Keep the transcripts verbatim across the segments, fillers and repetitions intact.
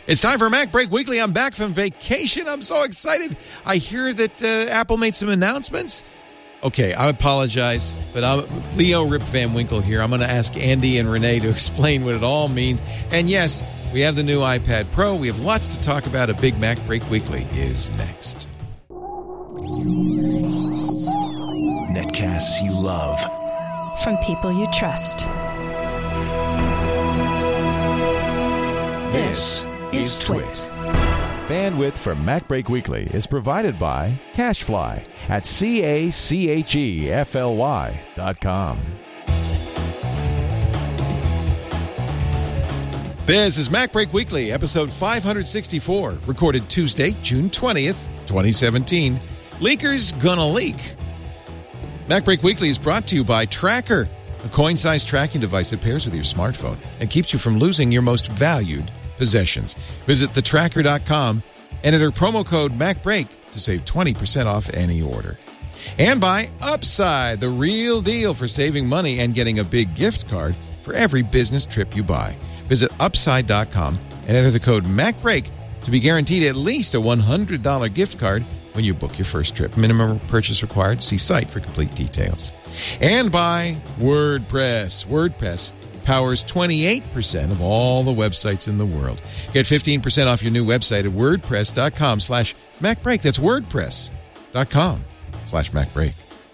It's time for Mac Break Weekly. I'm back from vacation. I'm so excited. I hear that uh, Apple made some announcements. Okay, I apologize, but I'm Leo Rip Van Winkle here. I'm going to ask Andy and Renee to explain what it all means. And yes, we have the new iPad Pro. We have lots to talk about. A big Mac Break Weekly is next. Netcasts you love. From people you trust. This is Twit. Bandwidth for Mac Break Weekly is provided by CacheFly at C A C H E F L Y dot com. This is Mac Break Weekly, episode five sixty-four, recorded Tuesday, June twentieth, twenty seventeen. Leakers gonna leak. Mac Break Weekly is brought to you by Tracker, a coin-sized tracking device that pairs with your smartphone and keeps you from losing your most valued possessions. Visit the tracker dot com and enter promo code MacBreak to save twenty percent off any order. And by Upside, the real deal for saving money and getting a big gift card for every business trip you buy. Visit upside dot com and enter the code MacBreak to be guaranteed at least a one hundred dollars gift card when you book your first trip. Minimum purchase required. See site for complete details. And by WordPress. WordPress powers twenty-eight percent of all the websites in the world. Get fifteen percent off your new website at wordpress dot com slash MacBreak. That's wordpress dot com slash MacBreak.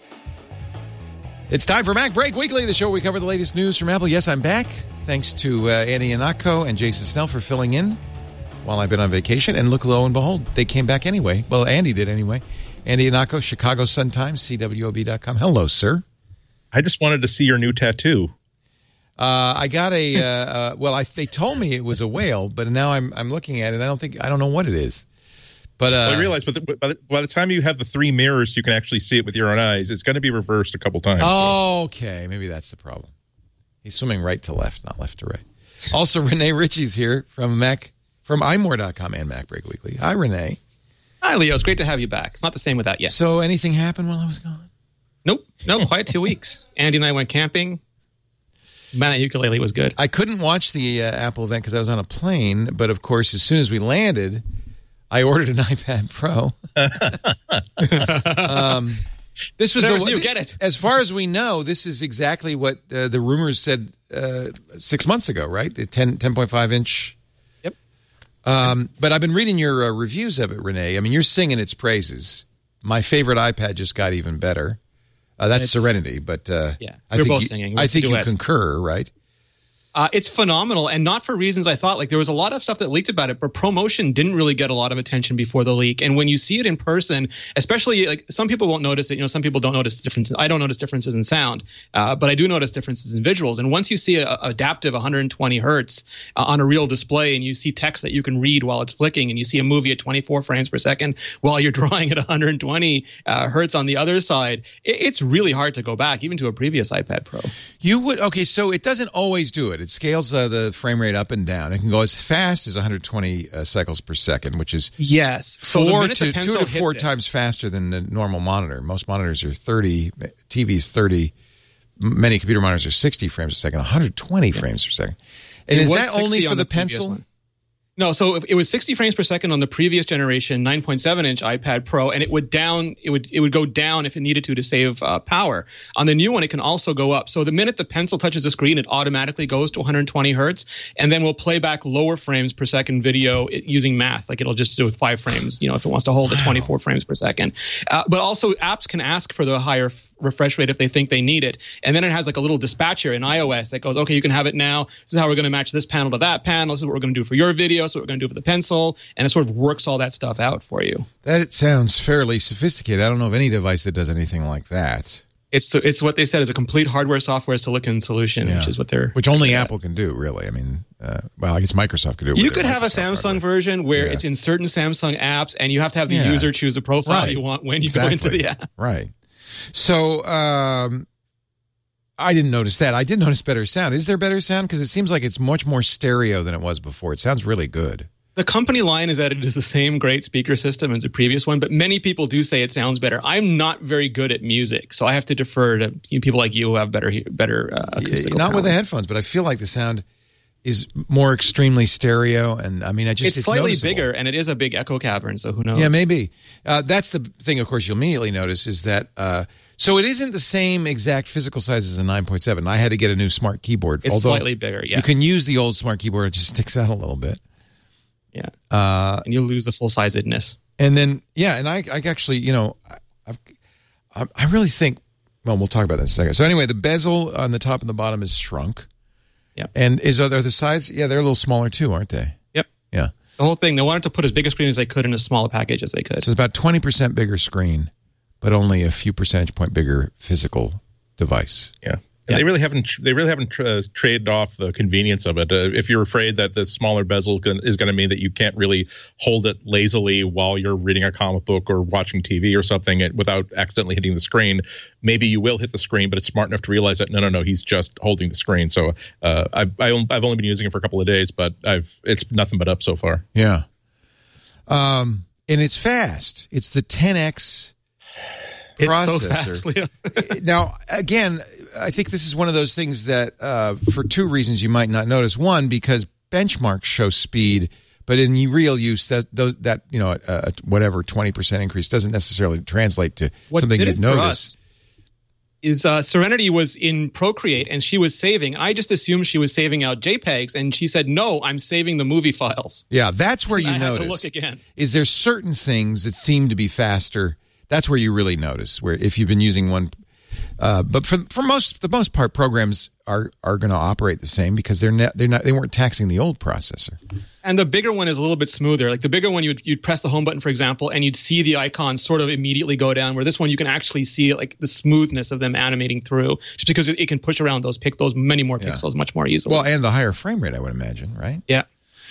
It's time for Mac Break Weekly, the show where we cover the latest news from Apple. Yes, I'm back. Thanks to uh, Andy Ihnatko and Jason Snell for filling in while I've been on vacation. And look, lo and behold, they came back anyway. Well, Andy did anyway. Andy Ihnatko, Chicago Sun-Times, C W O B dot com. Hello, sir. I just wanted to see your new tattoo. Uh, I got a, uh, uh, well, I, they told me it was a whale, but now I'm I'm looking at it. I don't think, I don't know what it is. But uh, well, I realize by the, by, the, by the time you have the three mirrors, you can actually see it with your own eyes. It's going to be reversed a couple times. Oh, so. Okay. Maybe that's the problem. He's swimming right to left, not left to right. Also, Renee Ritchie's here from Mac, from i more dot com and Mac Break Weekly. Hi, Renee. Hi, Leo. It's great to have you back. It's not the same without you. So anything happened while I was gone? Nope. No, quiet two weeks. Andy and I went camping. Man, that ukulele was good. I couldn't watch the uh, Apple event because I was on a plane, but of course, as soon as we landed, I ordered an iPad Pro. um, this was the new. Get it. As far as we know, this is exactly what uh, the rumors said uh, six months ago, right? The ten, ten point five inch. Yep. Um, but I've been reading your uh, reviews of it, Renee. I mean, you're singing its praises. My favorite iPad just got even better. Uh, that's it's, Serenity, but uh, yeah, I we're think both you, singing. I think duets. you concur, right? Uh, it's phenomenal, and not for reasons I thought. Like, there was a lot of stuff that leaked about it, but ProMotion didn't really get a lot of attention before the leak. And when you see it in person, especially, like, some people won't notice it. You know, some people don't notice differences. I don't notice differences in sound, uh, but I do notice differences in visuals. And once you see a, a adaptive one hundred twenty hertz uh, on a real display, and you see text that you can read while it's flicking, and you see a movie at twenty-four frames per second while you're drawing at one hundred twenty uh, hertz on the other side, it, it's really hard to go back, even to a previous iPad Pro. You would okay, so it doesn't always do it. It scales uh, the frame rate up and down. It can go as fast as one hundred twenty uh, cycles per second, which is yes, so four the minute to the pencil two to four hits times faster than the normal monitor. Most monitors are thirty, T Vs thirty. Many computer monitors are sixty frames per second, one hundred twenty yeah. frames per second. And it is that only for the, the pencil? No, so if it was sixty frames per second on the previous generation nine point seven inch iPad Pro, and it would down, it would it would go down if it needed to to save uh, power. On the new one, it can also go up. So the minute the pencil touches the screen, it automatically goes to one hundred twenty hertz, and then we'll play back lower frames per second video using math. Like, it'll just do with five frames, you know, if it wants to hold at twenty-four frames per second. Uh, but also, apps can ask for the higher f- refresh rate if they think they need it, and then it has like a little dispatcher in iOS that goes, okay, you can have it now. This is how we're going to match this panel to that panel. This is what we're going to do for your video. So what we're going to do for the pencil. And it sort of works all that stuff out for you. That sounds fairly sophisticated. I don't know of any device that does anything like that. It's it's what they said is a complete hardware software silicon solution, yeah. which is what they're which only Apple can do, really. I mean, uh, well, I guess Microsoft could do it. You with could have Microsoft a Samsung hardware. version where yeah. it's in certain Samsung apps, and you have to have the yeah. user choose the profile right. you want when you exactly. go into the app. Right. So um, I didn't notice that. I did notice better sound. Is there better sound? Because it seems like it's much more stereo than it was before. It sounds really good. The company line is that it is the same great speaker system as the previous one, but many people do say it sounds better. I'm not very good at music, so I have to defer to you know, people like you who have better better uh, acoustical Not talent. with the headphones, but I feel like the sound is more extremely stereo, and I mean, I just it's, it's slightly noticeable. bigger, and it is a big echo cavern. So who knows? Yeah, maybe. Uh, that's the thing. Of course, you'll immediately notice is that. Uh, so it isn't the same exact physical size as a nine point seven. I had to get a new smart keyboard. It's although slightly bigger. Yeah, you can use the old smart keyboard. It just sticks out a little bit. Yeah, uh, and you'll lose the full sizedness. And then yeah, and I, I actually, you know, I've, I, I really think. Well, we'll talk about that in a second. So anyway, the bezel on the top and the bottom is shrunk. Yeah. And is are the sides? Yeah, they're a little smaller too, aren't they? Yep. Yeah. The whole thing, they wanted to put as big a screen as they could in as small a package as they could. So it's about twenty percent bigger screen, but only a few percentage point bigger physical device. Yeah. And Yeah. they really haven't. They really haven't uh, traded off the convenience of it. Uh, if you're afraid that the smaller bezel can, is going to mean that you can't really hold it lazily while you're reading a comic book or watching T V or something it, without accidentally hitting the screen, maybe you will hit the screen. But it's smart enough to realize that no, no, no, he's just holding the screen. So uh, I've I've only been using it for a couple of days, but I've it's nothing but up so far. Yeah. Um, and it's fast. It's the ten X processor. So fast. Now, again, I think this is one of those things that, uh, for two reasons, you might not notice. One, because benchmarks show speed, but in real use, that those, that you know, uh, whatever twenty percent increase doesn't necessarily translate to What something did you'd it for notice. us is uh, Serenity was in Procreate and she was saving. I just assumed she was saving out JPEGs, and she said, "No, I'm saving the movie files." Yeah, that's where you I notice. had to look again. Is there certain things that seem to be faster? That's where you really notice. Where if you've been using one, uh, but for for most the most part, programs are are going to operate the same because they're not they're not they weren't taxing the old processor. And the bigger one is a little bit smoother. Like the bigger one, you'd you'd press the home button, for example, and you'd see the icon sort of immediately go down. Where this one, you can actually see like the smoothness of them animating through, just because it, it can push around those pic those many more Yeah. pixels much more easily. Well, and the higher frame rate, I would imagine, right? yeah.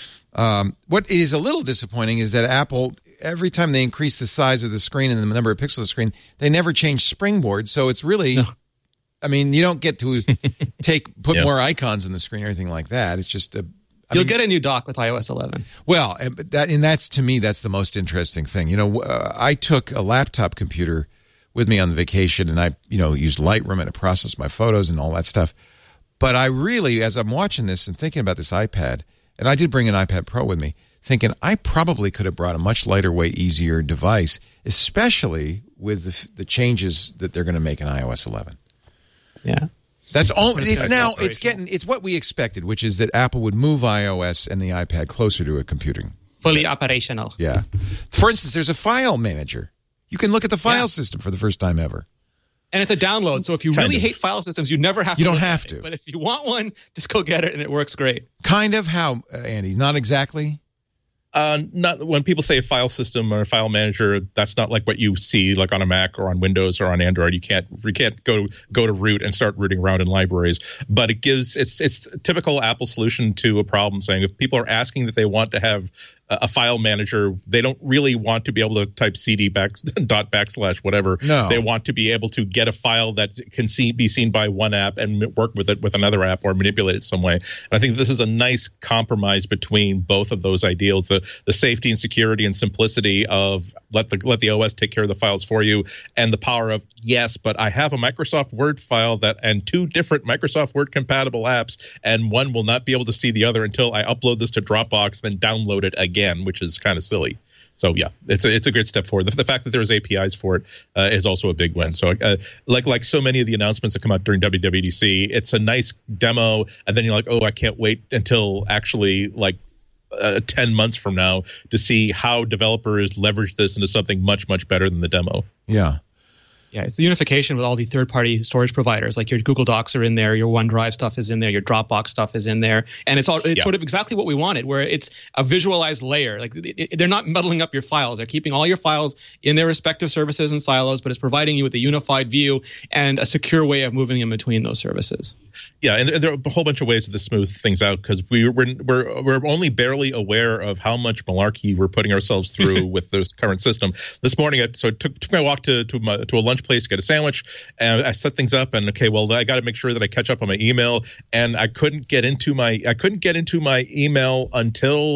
Um, what is a little disappointing is that Apple, every time they increase the size of the screen and the number of pixels of the screen, they never change Springboard. So it's really, No. I mean, you don't get to take put Yeah. more icons on the screen or anything like that. It's just a. I You'll mean, get a new dock with iOS eleven. Well, and but that and that's to me that's the most interesting thing. You know, uh, I took a laptop computer with me on the vacation, and I, you know, used Lightroom and to process my photos and all that stuff. But I really, as I'm watching this and thinking about this iPad, and I did bring an iPad Pro with me, thinking I probably could have brought a much lighter weight, easier device, especially with the, the changes that they're going to make in iOS eleven. Yeah. That's all. It's guy's now. It's aspirational. getting. It's what we expected, which is that Apple would move iOS and the iPad closer to a computing. Fully operational. Yeah. For instance, there's a file manager. You can look at the file Yeah. system for the first time ever. And it's a download. So if you Kind really of. hate file systems, you never have to. You don't look have at to. it. But if you want one, just go get it, and it works great. Kind of how, uh, Andy? Not exactly. Uh, not when people say file system or file manager, that's not like what you see like on a Mac or on Windows or on Android. You can't you can't go go to root and start rooting around in libraries. But it gives it's it's a typical Apple solution to a problem, saying if people are asking that they want to have a file manager, they don't really want to be able to type cd back dot backslash whatever. No. They want to be able to get a file that can see be seen by one app and work with it with another app or manipulate it some way. And I think this is a nice compromise between both of those ideals: the the safety and security and simplicity of let the let the O S take care of the files for you, and the power of yes, but I have a Microsoft Word file that and two different Microsoft Word compatible apps, and one will not be able to see the other until I upload this to Dropbox, then download it again. Which is kind of silly. So yeah, it's a it's a good step forward. The, the fact that there's A P Is for it uh, is also a big win. So uh, like like so many of the announcements that come out during W W D C, it's a nice demo, and then you're like, oh, I can't wait until actually like uh, ten months from now to see how developers leverage this into something much much better than the demo. Yeah. Yeah, it's the unification with all the third-party storage providers. Like your Google Docs are in there, your OneDrive stuff is in there, your Dropbox stuff is in there, and it's all it's Yeah. sort of exactly what we wanted, where it's a visualized layer. Like it, it, they're not muddling up your files; they're keeping all your files in their respective services and silos, but it's providing you with a unified view and a secure way of moving in between those services. Yeah, and there, there are a whole bunch of ways to smooth things out because we we're, we're we're only barely aware of how much malarkey we're putting ourselves through with this current system. This morning, I, so I took took my walk to to, my, to a lunch place to get a sandwich, and I set things up. And okay, well, I got to make sure that I catch up on my email, and I couldn't get into my I couldn't get into my email until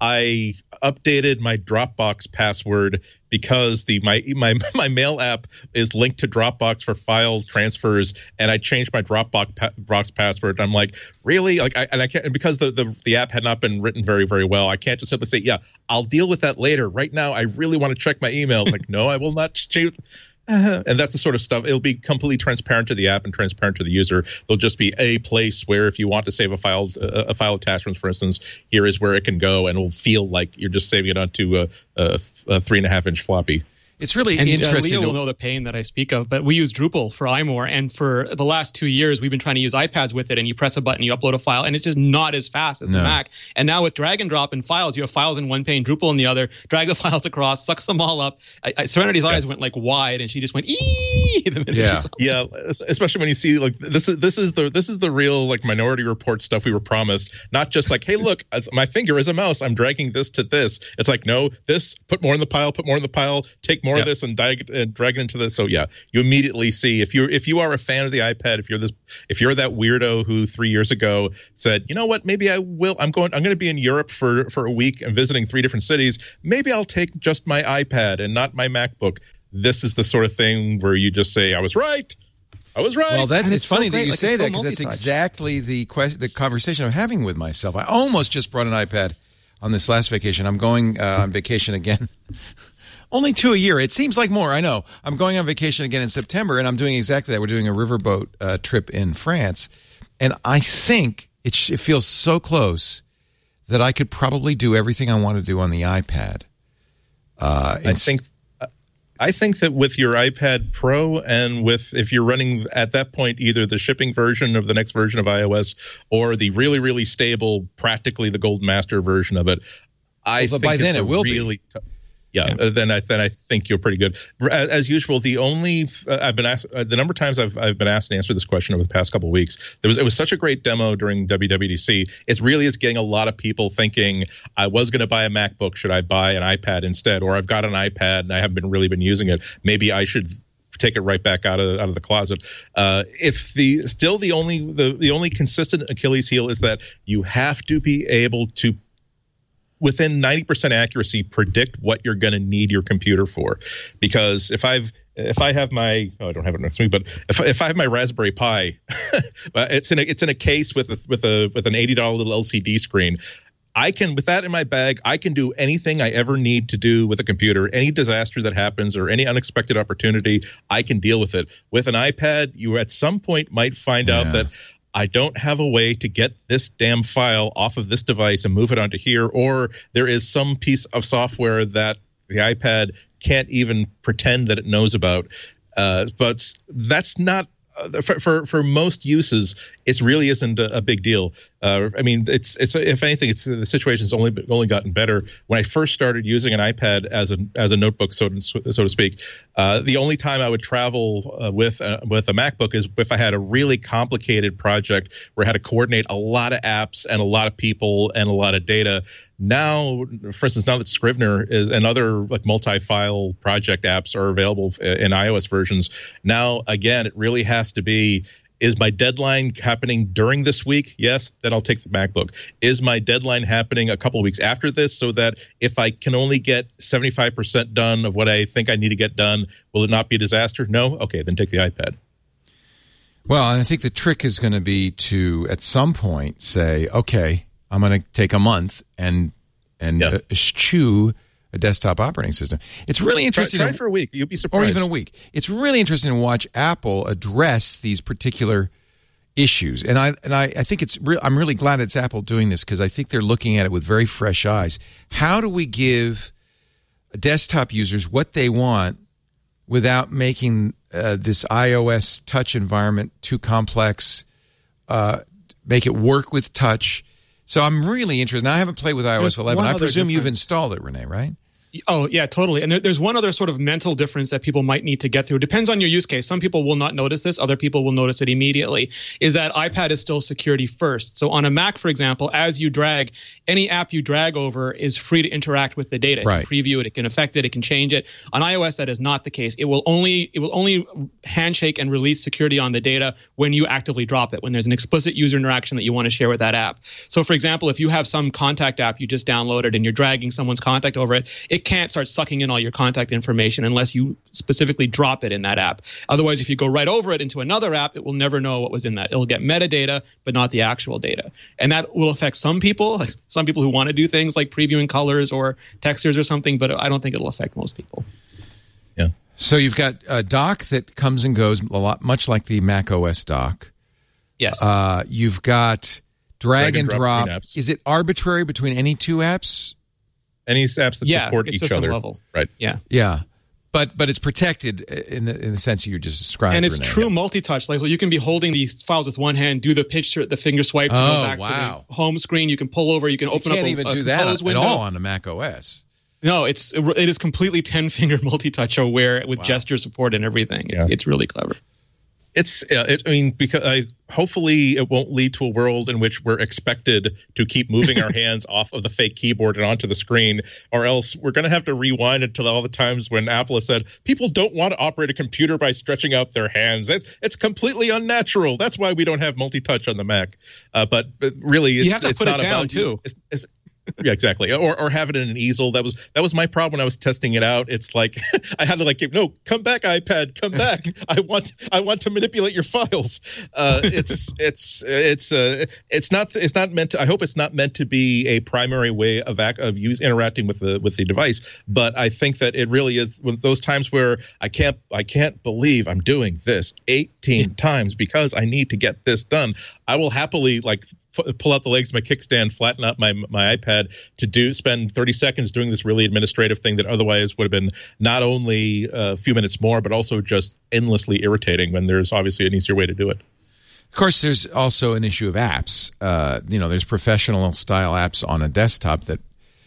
I updated my Dropbox password because the my my my mail app is linked to Dropbox for file transfers, and I changed my Dropbox pa- box password. And I'm like, really? Like, I, and I can't, and because the, the the app had not been written very very well, I can't just simply say, yeah, I'll deal with that later. Right now, I really want to check my email. Like, no, I will not change. Uh, and that's the sort of stuff. It'll be completely transparent to the app and transparent to the user. There'll just be a place where if you want to save a file, uh, a file attachment, for instance, here is where it can go, and it'll feel like you're just saving it onto a, a, a three and a half inch floppy. It's really and, interesting. Uh, Leo will know the pain that I speak of, but we use Drupal for iMore, and for the last two years, we've been trying to use iPads with it, and you press a button, you upload a file, and it's just not as fast as no. the Mac. And now with drag and drop in files, you have files in one pane, Drupal in the other, drag the files across, sucks them all up. I, I, Serenity's yeah. eyes went like wide, and she just went ee. The minute yeah, she saw yeah. Especially when you see like this is this is the this is the real like Minority Report stuff we were promised. Not just like, hey, look, as my finger is a mouse, I'm dragging this to this. It's like, no, this put more in the pile, put more in the pile, take more yeah. of this, and diag- and drag it into this. So yeah, you immediately see if you if you are a fan of the iPad, if you're this if you're that weirdo who three years ago said, you know what, maybe I will. I'm going. I'm going to be in Europe for for a week and visiting three different cities. Maybe I'll take just my iPad and not my MacBook. This is the sort of thing where you just say, I was right. I was right. Well, that's, it's, it's funny so that you like, say that so because that's exactly the quest- the conversation I'm having with myself. I almost just brought an iPad on this last vacation. I'm going uh, on vacation again. Only two a year. It seems like more. I know. I'm going on vacation again in September, and I'm doing exactly that. We're doing a riverboat uh, trip in France. And I think it, sh- it feels so close that I could probably do everything I want to do on the iPad. Uh, I think I think that with your iPad Pro and with if you're running at that point either the shipping version of the next version of iOS or the really, really stable, practically the Gold Master version of it, I well, think by it's then a it will really be. T- Yeah, yeah. Uh, then I then I think you're pretty good. As, as usual, the only uh, I've been asked uh, the number of times I've I've been asked to answer this question over the past couple of weeks. There was it was such a great demo during W W D C. It really is getting a lot of people thinking, I was going to buy a MacBook, should I buy an iPad instead? Or I've got an iPad and I haven't been really been using it. Maybe I should take it right back out of out of the closet. Uh, if the still the only the the only consistent Achilles heel is that you have to be able to, within ninety percent accuracy, predict what you're going to need your computer for. Because if I've if I have my oh I don't have it next to me, but if if I have my Raspberry Pi, it's in a it's in a case with a, with a with an eighty dollars little L C D screen. I can, with that in my bag, I can do anything I ever need to do with a computer. Any disaster that happens or any unexpected opportunity, I can deal with it. With an iPad, you at some point might find yeah. out that I don't have a way to get this damn file off of this device and move it onto here, or there is some piece of software that the iPad can't even pretend that it knows about. Uh, but that's not uh, for, for for most uses. It really isn't a, a big deal. Uh, I mean, it's it's if anything, it's the situation's only only gotten better. When I first started using an iPad as a as a notebook, so to, so to speak, uh, the only time I would travel uh, with uh, with a MacBook is if I had a really complicated project where I had to coordinate a lot of apps and a lot of people and a lot of data. Now, for instance, now that Scrivener is and other like multi-file project apps are available in iOS versions, now again, it really has to be. Is my deadline happening during this week? Yes, then I'll take the MacBook. Is my deadline happening a couple of weeks after this so that if I can only get seventy-five percent done of what I think I need to get done, will it not be a disaster? No? Okay, then take the iPad. Well, I think the trick is going to be to, at some point, say, okay, I'm going to take a month and and yep. eschew a desktop operating system. It's really interesting. Try, try to, for a week. You'll be surprised. Or even a week. It's really interesting to watch Apple address these particular issues. And I and I, I think it's real. I'm really glad it's Apple doing this because I think they're looking at it with very fresh eyes. How do we give desktop users what they want without making uh, this iOS touch environment too complex? Uh, make it work with touch. So I'm really interested. Now, I haven't played with iOS eleven. I presume you've installed it, Renee, right? Oh, yeah, totally. And there, there's one other sort of mental difference that people might need to get through. It depends on your use case. Some people will not notice this. Other people will notice it immediately, is that iPad is still security first. So on a Mac, for example, as you drag, any app you drag over is free to interact with the data. Right. It can preview it, it can affect it, it can change it. On iOS, that is not the case. It will only it will only handshake and release security on the data when you actively drop it, when there's an explicit user interaction that you want to share with that app. So for example, if you have some contact app you just downloaded and you're dragging someone's contact over it, it can't start sucking in all your contact information unless you specifically drop it in that app. Otherwise, if you go right over it into another app, it will never know what was in that. It'll get metadata, but not the actual data. And that will affect some people, like some people who want to do things like previewing colors or textures or something, but I don't think it'll affect most people. Yeah. So you've got a dock that comes and goes a lot, much like the Mac O S dock. Yes. Uh, you've got drag, Drag and and drop drop. between apps. Is it arbitrary between any two apps? Any apps that yeah, support it's each system other. level. Right. Yeah. Yeah. But but it's protected in the in the sense you just described. And it's Renee. true multi-touch. Like you can be holding these files with one hand, do the picture, the finger swipe to Oh, go back wow. to the home screen. You can pull over. You can You open can't up a, even a do that compose at window. all on the Mac O S. No, it's it is completely ten-finger multi-touch aware with Wow. gesture support and everything. It's, Yeah. it's really clever. It's, uh, it, I mean, because I hopefully it won't lead to a world in which we're expected to keep moving our hands off of the fake keyboard and onto the screen, or else we're going to have to rewind it to all the times when Apple has said people don't want to operate a computer by stretching out their hands. It, it's completely unnatural. That's why we don't have multi-touch on the Mac. Uh, but, but really, it's, You have to it's put it not down, about too. It's, it's, yeah, exactly. Or or have it in an easel. That was that was my problem when I was testing it out. It's like I had to like no, come back, iPad, come back. I want I want to manipulate your files. Uh, it's it's it's uh, it's not it's not meant to. I hope it's not meant to be a primary way of act, of use interacting with the with the device. But I think that it really is when those times where I can't I can't believe I'm doing this eighteen times because I need to get this done. I will happily like f- pull out the legs of my kickstand, flatten out my my iPad to do spend thirty seconds doing this really administrative thing that otherwise would have been not only a few minutes more, but also just endlessly irritating when there's obviously an easier way to do it. Of course, there's also an issue of apps. Uh, you know, there's professional style apps on a desktop that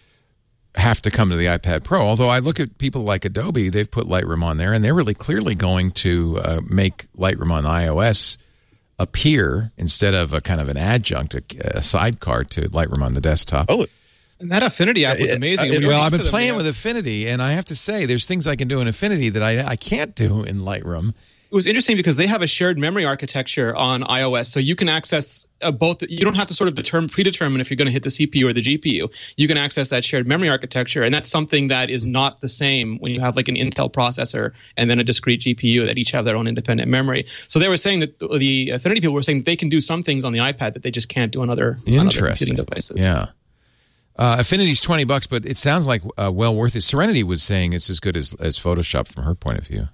have to come to the iPad Pro. Although I look at people like Adobe, they've put Lightroom on there, and they're really clearly going to uh, make Lightroom on iOS appear instead of a kind of an adjunct, a, a sidecar to Lightroom on the desktop. Oh, And that Affinity app was Uh, amazing. uh, When you well, speak I've to been them, playing they with have- Affinity, and I have to say, there's things I can do in Affinity that I, I can't do in Lightroom. It was interesting because they have a shared memory architecture on iOS, so you can access uh, both. You don't have to sort of determine, predetermine if you're going to hit the C P U or the G P U. You can access that shared memory architecture, and that's something that is not the same when you have like an Intel processor and then a discrete G P U that each have their own independent memory. So they were saying that the, the Affinity people were saying that they can do some things on the iPad that they just can't do on other, on other Interesting. computing devices. Yeah. Uh, Affinity's twenty bucks, but it sounds like uh, well worth it. Serenity was saying it's as good as, as Photoshop from her point of view.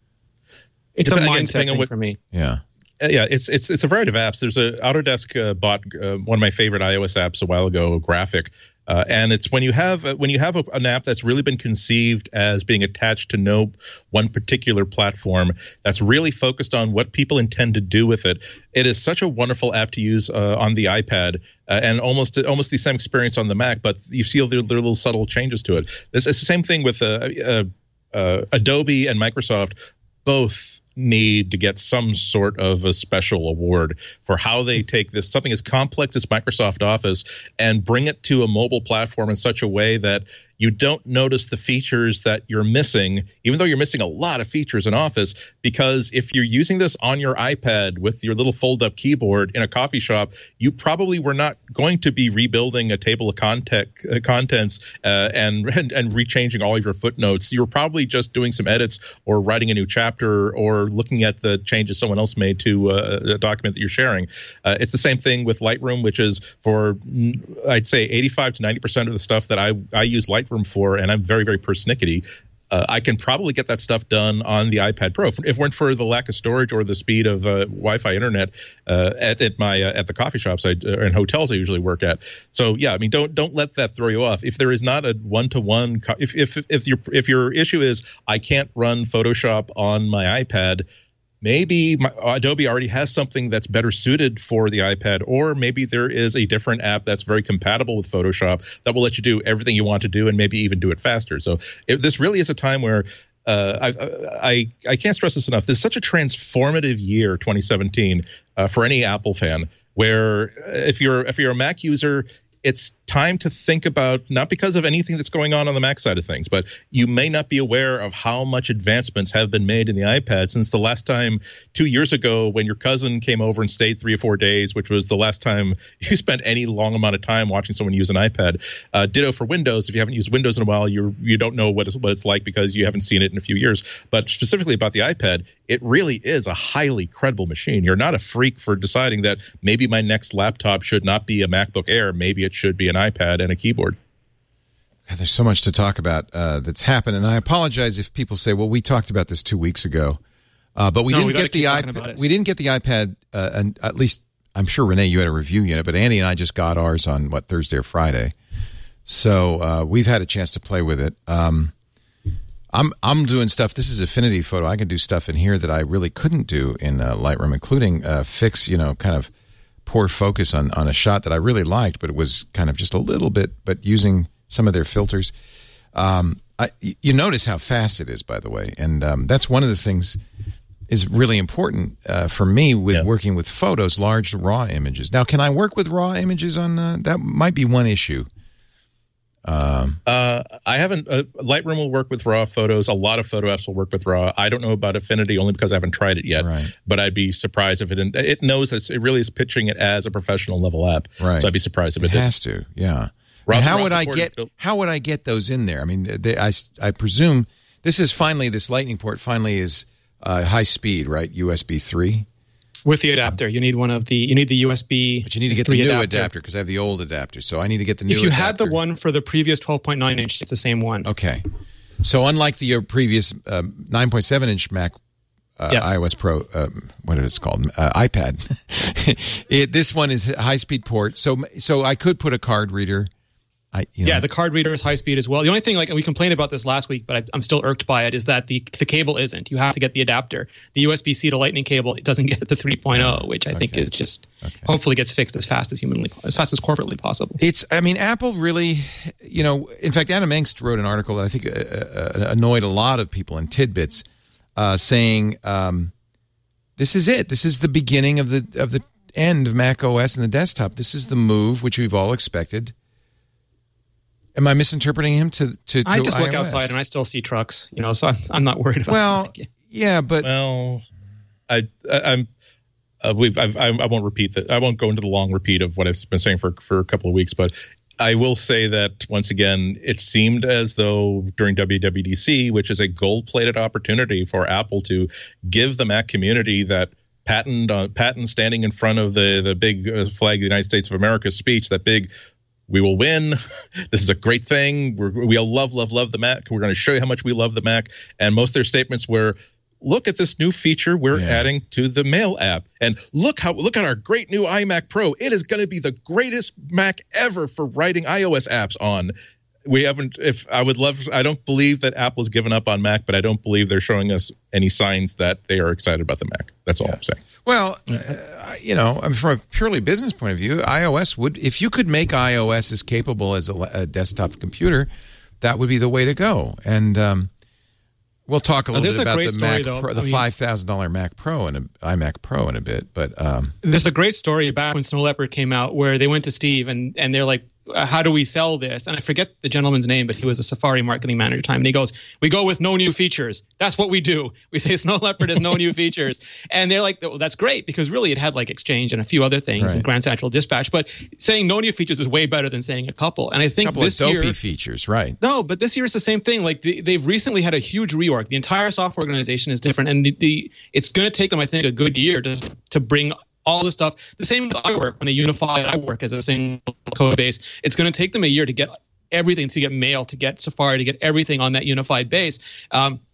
It's a Depending- mindset depending on thing what- for me. Yeah. Uh, yeah, it's it's it's a variety of apps. There's a Autodesk uh, bought uh, one of my favorite iOS apps a while ago, Graphic, uh, and it's when you have uh, when you have a, an app that's really been conceived as being attached to no one particular platform, that's really focused on what people intend to do with it. It is such a wonderful app to use uh, on the iPad, uh, and almost almost the same experience on the Mac, but you see there, there are little subtle changes to it. This it's the same thing with uh, uh, uh, Adobe and Microsoft. Both need to get some sort of a special award for how they take this something as complex as Microsoft Office and bring it to a mobile platform in such a way that you don't notice the features that you're missing, even though you're missing a lot of features in Office, because if you're using this on your iPad with your little fold-up keyboard in a coffee shop, you probably were not going to be rebuilding a table of content, uh, contents uh, and, and and rechanging all of your footnotes. You were probably just doing some edits or writing a new chapter or looking at the changes someone else made to uh, a document that you're sharing. Uh, it's the same thing with Lightroom, which is for, I'd say, eighty-five to ninety percent of the stuff that I, I use Lightroom for, and I'm very, very persnickety. Uh, I can probably get that stuff done on the iPad Pro. If it weren't for the lack of storage or the speed of uh, Wi-Fi internet uh, at, at my uh, at the coffee shops I, uh, and hotels I usually work at. So yeah, I mean, don't don't let that throw you off. If there is not a one-to-one, co- if if if your if your issue is I can't run Photoshop on my iPad, maybe my, Adobe already has something that's better suited for the iPad, or maybe there is a different app that's very compatible with Photoshop that will let you do everything you want to do and maybe even do it faster. So it, this really is a time where uh, I, I I can't stress this enough. This is such a transformative year, twenty seventeen, uh, for any Apple fan, where if you're if you're a Mac user, it's time to think about, not because of anything that's going on on the Mac side of things, but you may not be aware of how much advancements have been made in the iPad since the last time two years ago when your cousin came over and stayed three or four days, which was the last time you spent any long amount of time watching someone use an iPad. Uh, ditto for Windows. If you haven't used Windows in a while, you you don't know what it's, what it's like because you haven't seen it in a few years. But specifically about the iPad, it really is a highly credible machine. You're not a freak for deciding that maybe my next laptop should not be a MacBook Air. Maybe it should be an iPad and a keyboard. God, there's so much to talk about uh, that's happened, and I apologize if people say, "Well, we talked about this two weeks ago," uh, but we no, didn't we get the iPad. We didn't get the iPad, uh, and at least I'm sure Renee, you had a review unit, but Andy and I just got ours on what Thursday or Friday, so uh, we've had a chance to play with it. Um, I'm I'm doing stuff. This is Affinity Photo. I can do stuff in here that I really couldn't do in uh, Lightroom, including uh, fix, you know, kind of poor focus on, on a shot that I really liked, but it was kind of just a little bit, but using some of their filters. Um, I, you notice how fast it is, by the way, and um, that's one of the things is really important uh, for me with yeah. working with photos, large raw images. Now, can I work with raw images on uh, that? Might be one issue. Um, uh, I haven't. Uh, Lightroom will work with RAW photos. A lot of photo apps will work with RAW. I don't know about Affinity only because I haven't tried it yet. Right. But I'd be surprised if it. It knows that it really is pitching it as a professional level app. Right. So I'd be surprised if it, it did. has to. Yeah. Ross, how Ross would I get? Built. How would I get those in there? I mean, they, I I presume this is finally this Lightning port finally is uh, high speed, right? U S B three. With the adapter, you need one of the you need the U S B. But you need to get the new adapter because I have the old adapter, so I need to get the new. If you adapter. had the one for the previous twelve point nine inch, it's the same one. Okay, so unlike the uh, previous uh, nine point seven inch Mac uh, yeah. iOS Pro, um, what is it called, uh, iPad, it, this one is high speed port. So so I could put a card reader. I, you know. Yeah, the card reader is high speed as well. The only thing, like we complained about this last week, but I, I'm still irked by it, is that the the cable isn't. You have to get the adapter. The U S B C to Lightning cable, it doesn't get the three point oh, which I okay. think is just okay. hopefully gets fixed as fast as humanly, as fast as corporately possible. It's, I mean, Apple really, you know, in fact, Adam Engst wrote an article that I think uh, uh, annoyed a lot of people in tidbits, uh, saying um, this is it. This is the beginning of the of the end of Mac O S and the desktop. This is the move which we've all expected. Am I misinterpreting him to to? to I just look iOS? outside and I still see trucks, you know, so I'm, I'm not worried about. Well, that. yeah, but well, I, I I'm uh, we've I've, I I won't repeat that. I won't go into the long repeat of what I've been saying for for a couple of weeks, but I will say that once again, it seemed as though during W W D C, which is a gold-plated opportunity for Apple to give the Mac community that patent uh, patent standing in front of the the big uh, flag of the United States of America speech, that big. We will win. This is a great thing. We're, we all love, love, love the Mac. We're going to show you how much we love the Mac. And most of their statements were, look at this new feature we're yeah. adding to the Mail app. And look how look at our great new iMac Pro. It is going to be the greatest Mac ever for writing iOS apps on. We haven't, if I would love, I don't believe that Apple's given up on Mac, but I don't believe they're showing us any signs that they are excited about the Mac. That's all yeah. I'm saying. Well, uh, you know, I mean, from a purely business point of view, iOS would, if you could make iOS as capable as a, a desktop computer, that would be the way to go. And um, we'll talk a little bit about the story, Mac, though. Pro, the I mean, five thousand dollars Mac Pro and a, iMac Pro in a bit. But um, there's a great story back when Snow Leopard came out where they went to Steve and, and they're like, how do we sell this? And I forget the gentleman's name, but he was a Safari marketing manager at the time. And he goes, we go with no new features. That's what we do. We say Snow Leopard has no new features. And they're like, well, that's great, because really it had like Exchange and a few other things right. and Grand Central Dispatch. But saying no new features is way better than saying a couple. And I think a couple this of dopey year, features, right? No, but this year it's the same thing. Like the, they've recently had a huge reorg. The entire software organization is different. And the, the it's going to take them, I think, a good year to to bring all the stuff. The same with iWork. When they unified iWork as a single code base, it's going to take them a year to get everything, to get Mail, to get Safari, to get everything on that unified base. Um,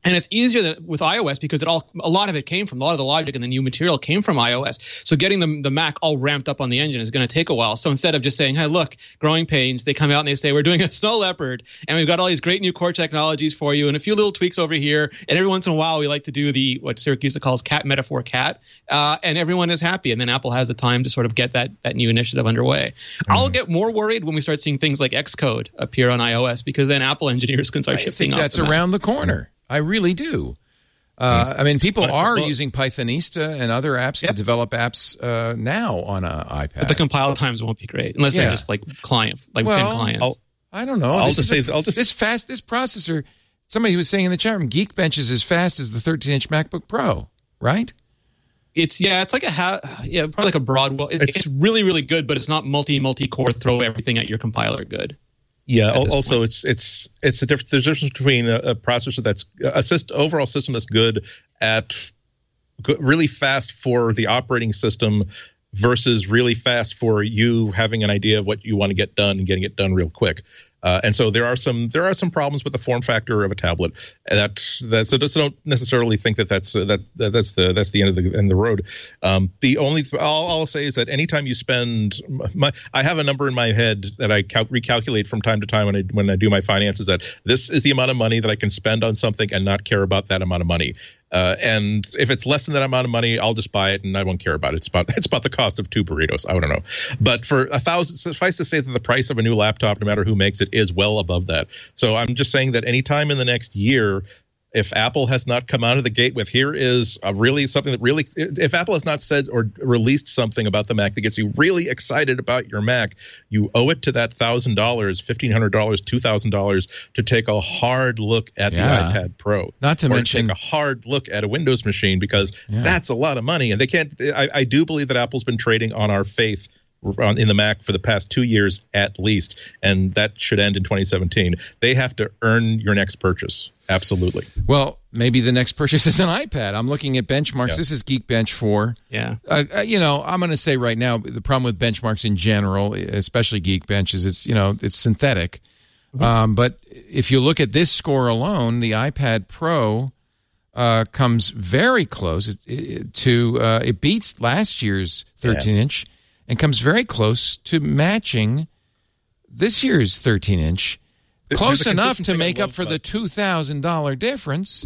And it's easier than with iOS because it all a lot of it came from a lot of the logic and the new material came from iOS. So getting the, the Mac all ramped up on the engine is going to take a while. So instead of just saying, hey, look, growing pains, they come out and they say, we're doing a Snow Leopard and we've got all these great new core technologies for you and a few little tweaks over here. And every once in a while, we like to do the what Syracuse calls cat metaphor cat. Uh, and everyone is happy. And then Apple has the time to sort of get that, that new initiative underway. Mm-hmm. I'll get more worried when we start seeing things like Xcode appear on iOS because then Apple engineers can start I shifting think off that's the around the corner. I really do. Uh, I mean, people are using Pythonista and other apps yep. to develop apps uh, now on an iPad. But the compile times won't be great unless yeah. they're just like client, like well, thin clients. I'll, I don't know. I'll this just say, a, I'll just this fast. This processor. Somebody was saying in the chat room, Geekbench is as fast as the thirteen inch MacBook Pro, right? It's yeah, it's like a ha- yeah, probably like a Broadwell. It's, it's, it's really really good, but it's not multi multi core. Throw everything at your compiler good. Yeah. Also, point. it's it's it's a difference. There's a difference between a, a processor that's a system, overall system that's good at good, really fast for the operating system versus really fast for you having an idea of what you want to get done and getting it done real quick. Uh, and so there are some there are some problems with the form factor of a tablet. That that so just don't necessarily think that that's uh, that, that that's the that's the end of the end of the road. Um, the only all I'll say is that anytime you spend my I have a number in my head that I cal- recalculate from time to time when I when I do my finances that this is the amount of money that I can spend on something and not care about that amount of money. Uh, and if it's less than that amount of money, I'll just buy it and I won't care about it. It's about it's about the cost of two burritos. I don't know. But for a thousand, suffice to say that the price of a new laptop, no matter who makes it, is well above that. So I'm just saying that anytime in the next year, if Apple has not come out of the gate with here is a really something that really, if Apple has not said or released something about the Mac that gets you really excited about your Mac, you owe it to that one thousand dollars, fifteen hundred dollars, two thousand dollars to take a hard look at yeah. the iPad Pro. Not to or mention take a hard look at a Windows machine because yeah. that's a lot of money. And they can't, I, I do believe that Apple's been trading on our faith on, in the Mac for the past two years at least, and that should end in twenty seventeen. They have to earn your next purchase. Absolutely. Well, maybe the next purchase is an iPad. I'm looking at benchmarks. Yeah. This is Geekbench four. Yeah. Uh, you know, I'm going to say right now, the problem with benchmarks in general, especially Geekbench, is it's, you know, it's synthetic. Mm-hmm. Um, but if you look at this score alone, the iPad Pro uh, comes very close it, it, to, uh, it beats last year's thirteen inch yeah. and comes very close to matching this year's thirteen inch. Close enough to make up for the two thousand dollars difference,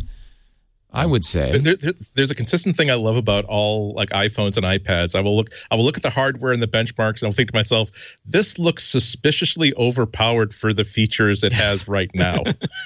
I would say. There, there, there's a consistent thing I love about all like iPhones and iPads. I will look I will look at the hardware and the benchmarks and I'll think to myself, this looks suspiciously overpowered for the features it has right now.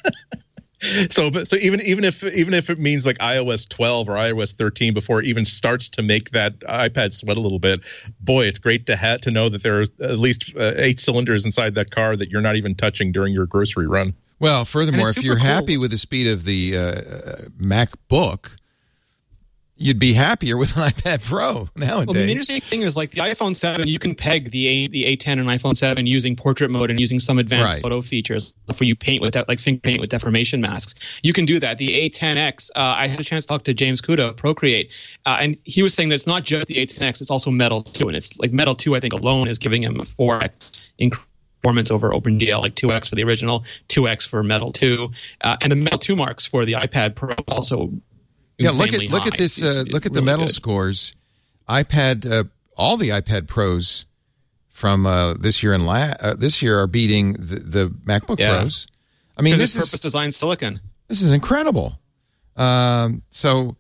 So, so even even if even if it means like i O S twelve or i O S thirteen before it even starts to make that iPad sweat a little bit, boy, it's great to have to know that there are at least uh, eight cylinders inside that car that you're not even touching during your grocery run. Well, furthermore, if you're cool. happy with the speed of the uh, MacBook, you'd be happier with an iPad Pro nowadays. Well, the interesting thing is, like the iPhone seven, you can peg the A, the A ten and iPhone seven using portrait mode and using some advanced right. photo features where you paint with that, like finger paint with deformation masks. You can do that. The A ten X, uh, I had a chance to talk to James Kuda of Procreate, uh, and he was saying that it's not just the A ten X, it's also Metal two, and it's like Metal two, I think alone is giving him a four X increase. Performance over OpenGL, like two X for the original, two X for Metal two, uh, and the Metal two marks for the iPad Pro also. Yeah, look at look high. at this. Uh, look at really the Metal good. scores. iPad, uh, all the iPad Pros from uh, this year and la- uh, this year are beating the, the MacBook yeah. Pros. I mean, this it's is purpose designed silicon. This is incredible. Um, so.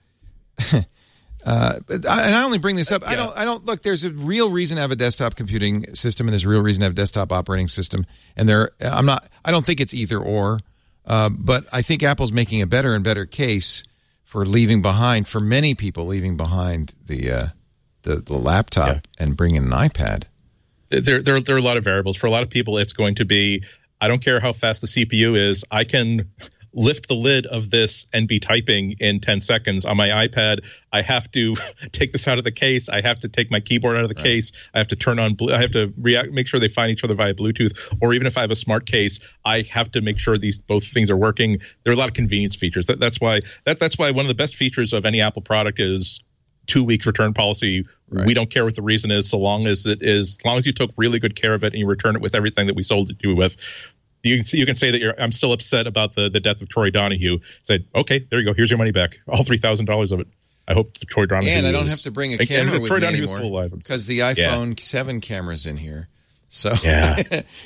Uh, but I, and I only bring this up. I don't. I don't look. There's a real reason to have a desktop computing system, and there's a real reason to have a desktop operating system. And there, I'm not. I don't think it's either or. Uh, but I think Apple's making a better and better case for leaving behind, for many people, leaving behind the uh, the, the laptop yeah. and bringing an iPad. There, there, there are a lot of variables. For a lot of people, it's going to be, I don't care how fast the C P U is. I can lift the lid of this and be typing in ten seconds. On my iPad, I have to take this out of the case. I have to take my keyboard out of the right. case. I have to turn on, I have to react, make sure they find each other via Bluetooth. Or even if I have a smart case, I have to make sure these both things are working. There are a lot of convenience features. That, that's why that, that's why one of the best features of any Apple product is two-week return policy. Right. We don't care what the reason is, so long as it is, as long as you took really good care of it and you return it with everything that we sold it to you with. You can, you can say that you're. I'm still upset about the, the death of Troy Donahue. Say, okay, there you go. Here's your money back. All three thousand dollars of it. I hope the Troy Donahue. And I don't is, have to bring a and, camera and with Troy me Donahue anymore still alive because the iPhone yeah. seven camera's in here. So yeah,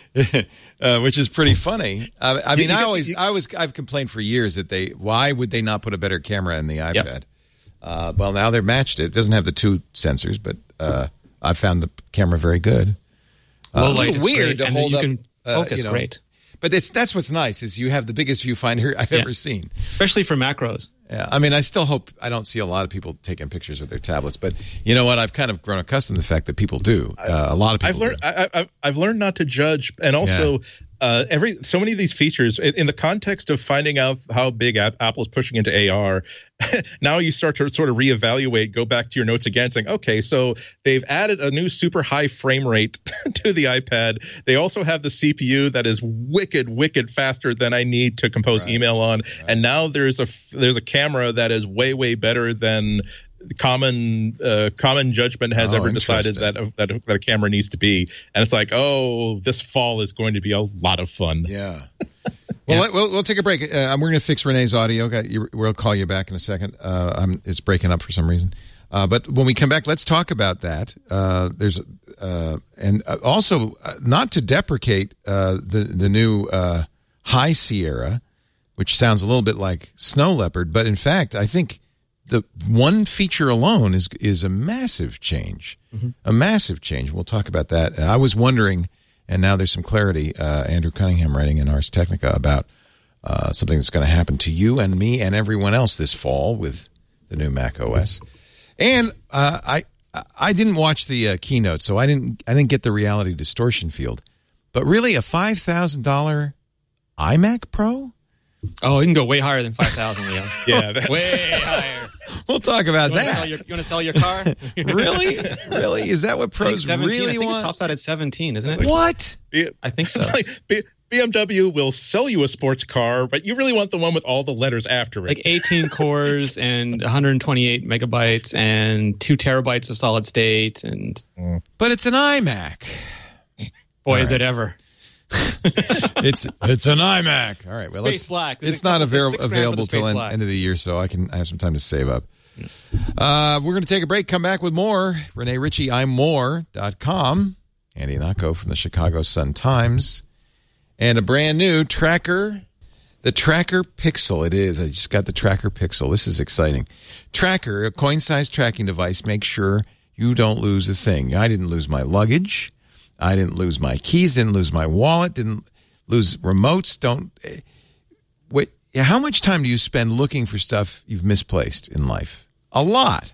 uh, which is pretty funny. Uh, I mean, you, you I get, always, you, I was, I've complained for years that they. Why would they not put a better camera in the iPad? Yep. Uh, well, now they're matched it. It doesn't have the two sensors, but uh, I found the camera very good. Low uh, light is weird great, to hold you up. Can focus uh, you know, great. But it's, that's what's nice is you have the biggest viewfinder I've yeah. ever seen, especially for macros. Yeah, I mean, I still hope I don't see a lot of people taking pictures with their tablets, but you know what? I've kind of grown accustomed to the fact that people do. Uh, a lot of people. I've learned. I, I, I've learned not to judge, and also. Yeah. Uh, every so many of these features in, in the context of finding out how big App, Apple's pushing into A R, now you start to sort of reevaluate, go back to your notes again, saying, okay, so they've added a new super high frame rate to the iPad. They also have the C P U that is wicked, wicked faster than I need to compose right. email on, right. and now there's a there's a camera that is way, way better than. Common uh, common judgment has oh, ever decided that a, that, a, that a camera needs to be, and it's like, oh, this fall is going to be a lot of fun. Yeah. Well, yeah. we'll we'll take a break. Uh, we're going to fix Renee's audio. Got you, we'll call you back in a second. Uh, I'm, it's breaking up for some reason. Uh, but when we come back, let's talk about that. Uh, there's uh, and also uh, not to deprecate uh, the the new uh, High Sierra, which sounds a little bit like Snow Leopard, but in fact, I think. The one feature alone is is a massive change, mm-hmm. a massive change. We'll talk about that. And I was wondering, and now there's some clarity. Uh, Andrew Cunningham writing in Ars Technica about uh, something that's going to happen to you and me and everyone else this fall with the new Mac O S. And uh, I I didn't watch the uh, keynote, so I didn't I didn't get the reality distortion field. But really, a five thousand dollar iMac Pro. Oh, you can go way higher than five thousand, Leon. Yeah, that's... way higher. We'll talk about you that. Your, you want to sell your car? Really? Really? Is that what pros really I think want? It tops out at seventeen, isn't it? What? I think so. It's like B- BMW will sell you a sports car, but you really want the one with all the letters after it. Like eighteen cores and one hundred twenty-eight megabytes and two terabytes of solid state. and. Mm. But it's an iMac. Boy, right. Is it ever. it's it's an iMac. All right, well, Space Black. It's not avail- available till end, end of the year, so I can I have some time to save up. Uh, we're going to take a break. Come back with more. Rene Ritchie, I'm more dot com. Andy Nacco from the Chicago Sun-Times, and a brand new tracker, the Tracker Pixel. It is. I just got the Tracker Pixel. This is exciting. Tracker, a coin-sized tracking device. Make sure you don't lose a thing. I didn't lose my luggage. I didn't lose my keys, didn't lose my wallet, didn't lose remotes. Don't wait. How much time do you spend looking for stuff you've misplaced in life? A lot.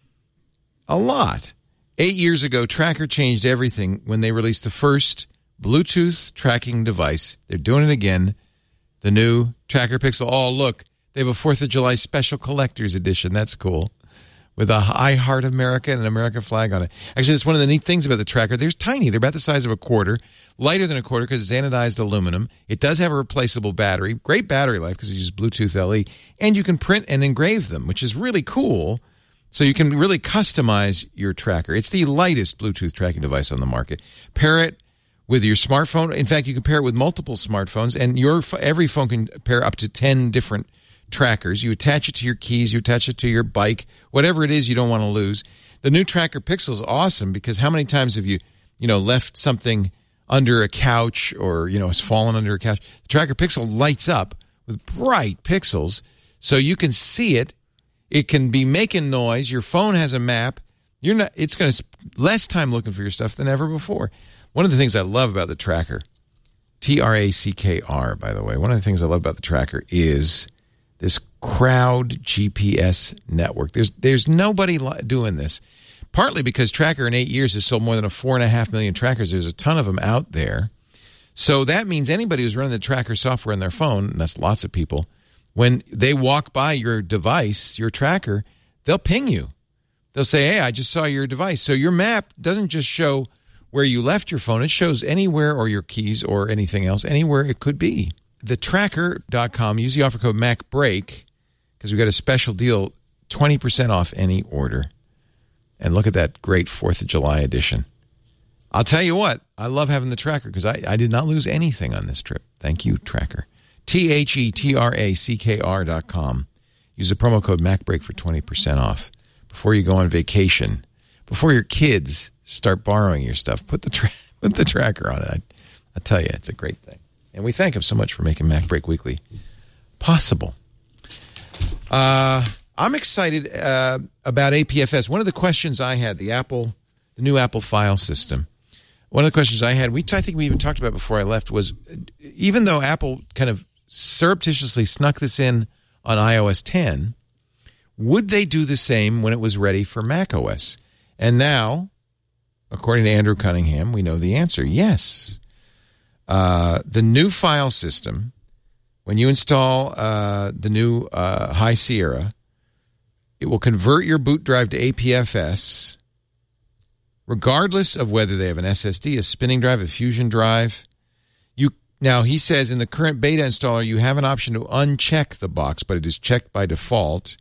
A lot. Eight years ago, Tracker changed everything when they released the first Bluetooth tracking device. They're doing it again. The new Tracker Pixel. Oh, look, they have a fourth of July special collector's edition. That's cool. With a I Heart America and an American flag on it. Actually, that's one of the neat things about the tracker. They're tiny. They're about the size of a quarter, lighter than a quarter because it's anodized aluminum. It does have a replaceable battery. Great battery life because it uses Bluetooth L E. And you can print and engrave them, which is really cool. So you can really customize your tracker. It's the lightest Bluetooth tracking device on the market. Pair it with your smartphone. In fact, you can pair it with multiple smartphones, and your every phone can pair up to ten different trackers. You attach it to your keys, you attach it to your bike, whatever it is you don't want to lose. The new Tracker Pixel is awesome because how many times have you, you know, left something under a couch or, you know, has fallen under a couch? The Tracker Pixel lights up with bright pixels so you can see it. It can be making noise. Your phone has a map. You're not. It's going to spend less time looking for your stuff than ever before. One of the things I love about the Tracker, T R A C K R, by the way, one of the things I love about the Tracker is this crowd G P S network. There's there's nobody doing this. Partly because Tracker in eight years has sold more than a four and a half million trackers. There's a ton of them out there. So that means anybody who's running the Tracker software on their phone, and that's lots of people, when they walk by your device, your tracker, they'll ping you. They'll say, hey, I just saw your device. So your map doesn't just show where you left your phone. It shows anywhere, or your keys or anything else, anywhere it could be. The tracker dot com, use the offer code MacBreak because we've got a special deal, twenty percent off any order. And look at that great fourth of July edition. I'll tell you what, I love having the tracker because I, I did not lose anything on this trip. Thank you, Tracker. T H E T R A C K R dot com. Use the promo code MacBreak for twenty percent off. Before you go on vacation, before your kids start borrowing your stuff, put the tra- put the tracker on it. I, I tell you, it's a great thing. And we thank him so much for making MacBreak Weekly possible. Uh, I'm excited uh, about A P F S. One of the questions I had, the Apple, the new Apple file system, one of the questions I had, we I think we even talked about before I left, was even though Apple kind of surreptitiously snuck this in on i O S ten, would they do the same when it was ready for macOS? And now, according to Andrew Cunningham, we know the answer. Yes. Uh, the new file system, when you install uh, the new uh, High Sierra, it will convert your boot drive to A P F S, regardless of whether they have an S S D, a spinning drive, a fusion drive. You Now, he says in the current beta installer, you have an option to uncheck the box, but it is checked by default.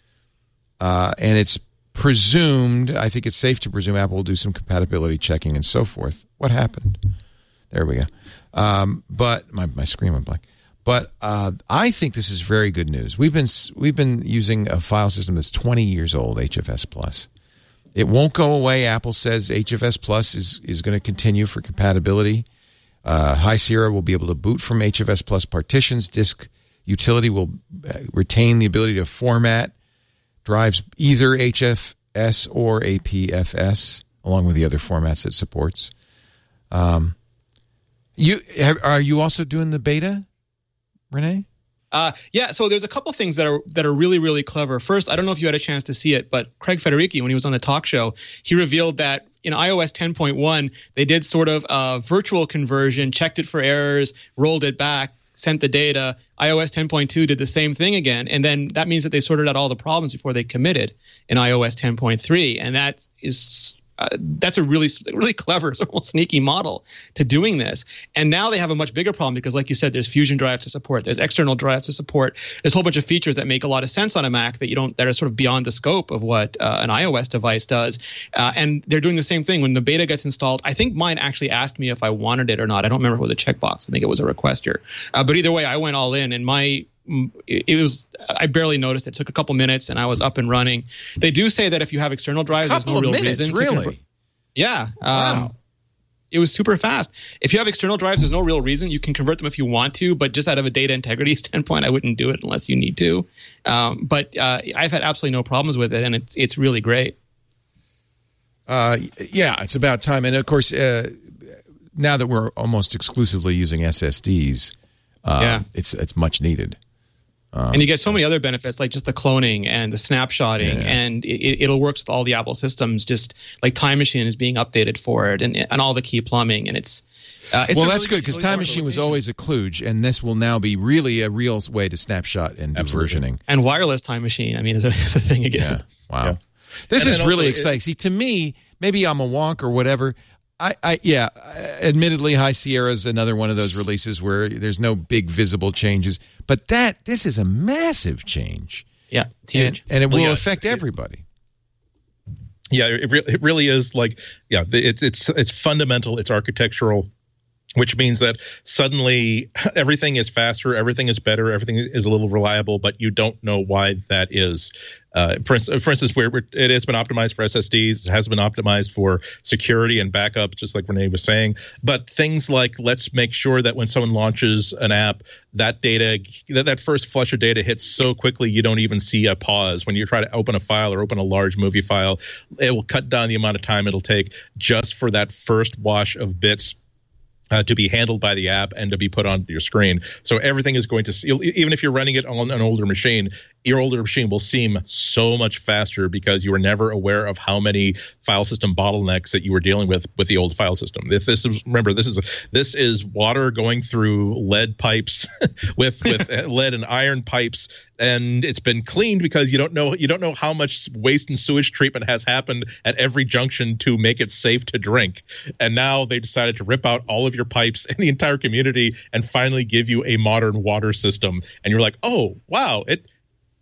Uh, and it's presumed, I think it's safe to presume Apple will do some compatibility checking and so forth. What happened? There we go. Um, but my, my screen went blank. But uh, I think this is very good news. We've been we've been using a file system that's twenty years old, H F S Plus. It won't go away. Apple says H F S Plus is, is going to continue for compatibility. Uh, High Sierra will be able to boot from H F S Plus partitions. Disk utility will retain the ability to format drives either H F S or A P F S, along with the other formats it supports. Um, you have, are you also doing the beta, Renee? Uh, yeah, so there's a couple things that are that are really, really clever. First, I don't know if you had a chance to see it, but Craig Federighi, when he was on the talk show, he revealed that in i O S ten point one, they did sort of a virtual conversion, checked it for errors, rolled it back, sent the data. i O S ten point two did the same thing again, and then that means that they sorted out all the problems before they committed in i O S ten point three, and that is uh, that's a really, really clever, sort of sneaky model to doing this. And now they have a much bigger problem because, like you said, there's Fusion drive to support, there's external drive to support, there's a whole bunch of features that make a lot of sense on a Mac that you don't, that are sort of beyond the scope of what uh, an iOS device does. Uh, and they're doing the same thing when the beta gets installed. I think mine actually asked me if I wanted it or not. I don't remember if it was a checkbox. I think it was a requester. Uh, but either way, I went all in, and my it was I barely noticed it. It took a couple minutes and I was up and running. They do say that if you have external drives, there's no real minutes, reason really? to convert. Yeah. Wow. Um, it was super fast. If you have external drives, there's no real reason. You can convert them if you want to, but just out of a data integrity standpoint, I wouldn't do it unless you need to. Um, but uh, I've had absolutely no problems with it, and it's it's really great. Uh, yeah, it's about time. And of course, uh, now that we're almost exclusively using S S Ds, uh, yeah. it's it's much needed. Um, and you get so many other benefits, like just the cloning and the snapshotting, yeah. and it, it'll work with all the Apple systems. Just like Time Machine is being updated for it, and and all the key plumbing, and it's. Uh, it's well, a that's really, good because really Time Machine was implementation. always a kludge, and this will now be really a real way to snapshot and do Absolutely. versioning. And wireless Time Machine, I mean, is a, is a thing again. Yeah, wow. Yeah. This And- is and really also exciting. it- See, to me, maybe I'm a wonk or whatever. I, I yeah, admittedly, High Sierra is another one of those releases where there's no big visible changes. But that this is a massive change, Yeah, it's and, huge. and it Well, will yeah, affect it- everybody. Yeah, it, re- it really is like, yeah, it's it's it's fundamental, it's architectural, which means that suddenly everything is faster, everything is better, everything is a little reliable, but you don't know why that is. Uh, for, instance, for instance, where it has been optimized for S S Ds, it has been optimized for security and backup, just like Renee was saying. But things like, let's make sure that when someone launches an app, that data, that, that first flush of data hits so quickly you don't even see a pause. When you try to open a file or open a large movie file, it will cut down the amount of time it'll take just for that first wash of bits Uh, to be handled by the app and to be put on your screen. So everything is going to, even if you're running it on an older machine, your older machine will seem so much faster because you were never aware of how many file system bottlenecks that you were dealing with with the old file system. This, this is, remember, this is this is water going through lead pipes with with lead and iron pipes, and it's been cleaned because you don't know you don't know how much waste and sewage treatment has happened at every junction to make it safe to drink. And now they decided to rip out all of your pipes in the entire community and finally give you a modern water system. And you're like, oh, wow, it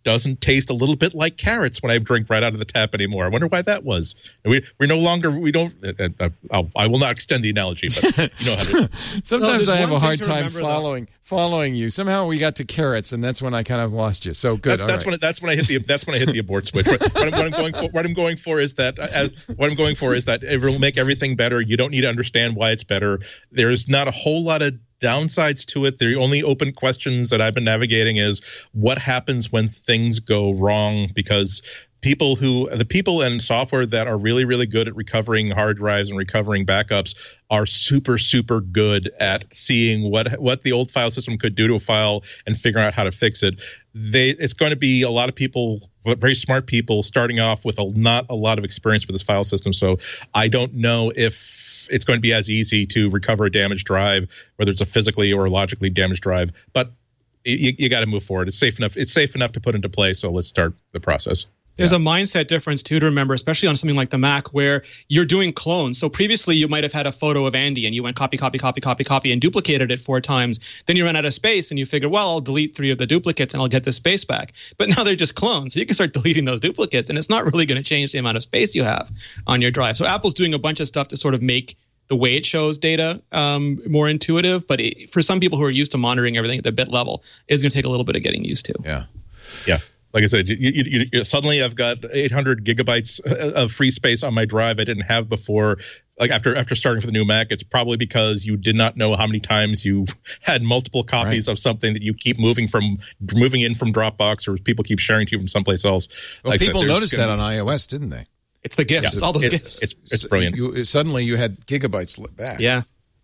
doesn't taste a little bit like carrots when I drink right out of the tap anymore. I wonder why that was. We we're no longer we don't. Uh, uh, I'll, I will not extend the analogy, but you know how to. Sometimes no, I have a hard to time following though. following you. Somehow we got to carrots, and that's when I kind of lost you. So good. That's, that's right. when that's when I hit the that's when I hit the abort switch. What, what, I'm, what I'm going for, what I'm going for is that as what I'm going for is that it will make everything better. You don't need to understand why it's better. There's not a whole lot of downsides to it. The only open questions that I've been navigating is what happens when things go wrong, because people who the people and software that are really, really good at recovering hard drives and recovering backups are super, super good at seeing what what the old file system could do to a file and figuring out how to fix it. They it's going to be a lot of people, very smart people, starting off with a, not a lot of experience with this file system. So I don't know if it's going to be as easy to recover a damaged drive, whether it's a physically or logically damaged drive. But you, you got to move forward. It's safe enough. It's safe enough to put into play. So let's start the process. There's yeah. a mindset difference, too, to remember, especially on something like the Mac, where you're doing clones. So previously, you might have had a photo of Andy, and you went copy, copy, copy, copy, copy, and duplicated it four times. Then you ran out of space, and you figured, well, I'll delete three of the duplicates, and I'll get the space back. But now they're just clones, so you can start deleting those duplicates, and it's not really going to change the amount of space you have on your drive. So Apple's doing a bunch of stuff to sort of make the way it shows data um, more intuitive. But it, for some people who are used to monitoring everything at the bit level, it's going to take a little bit of getting used to. Yeah. Yeah. Like I said, you, you, you, suddenly I've got eight hundred gigabytes of free space on my drive I didn't have before. Like after after starting for the new Mac, it's probably because you did not know how many times you had multiple copies right. of something that you keep moving from moving in from Dropbox, or people keep sharing to you from someplace else. Well, like people said, noticed gonna, that on iOS, didn't they? It's the gifts. Yeah, it's all those it, gifts. It's it's brilliant. You, suddenly you had gigabytes back. Yeah.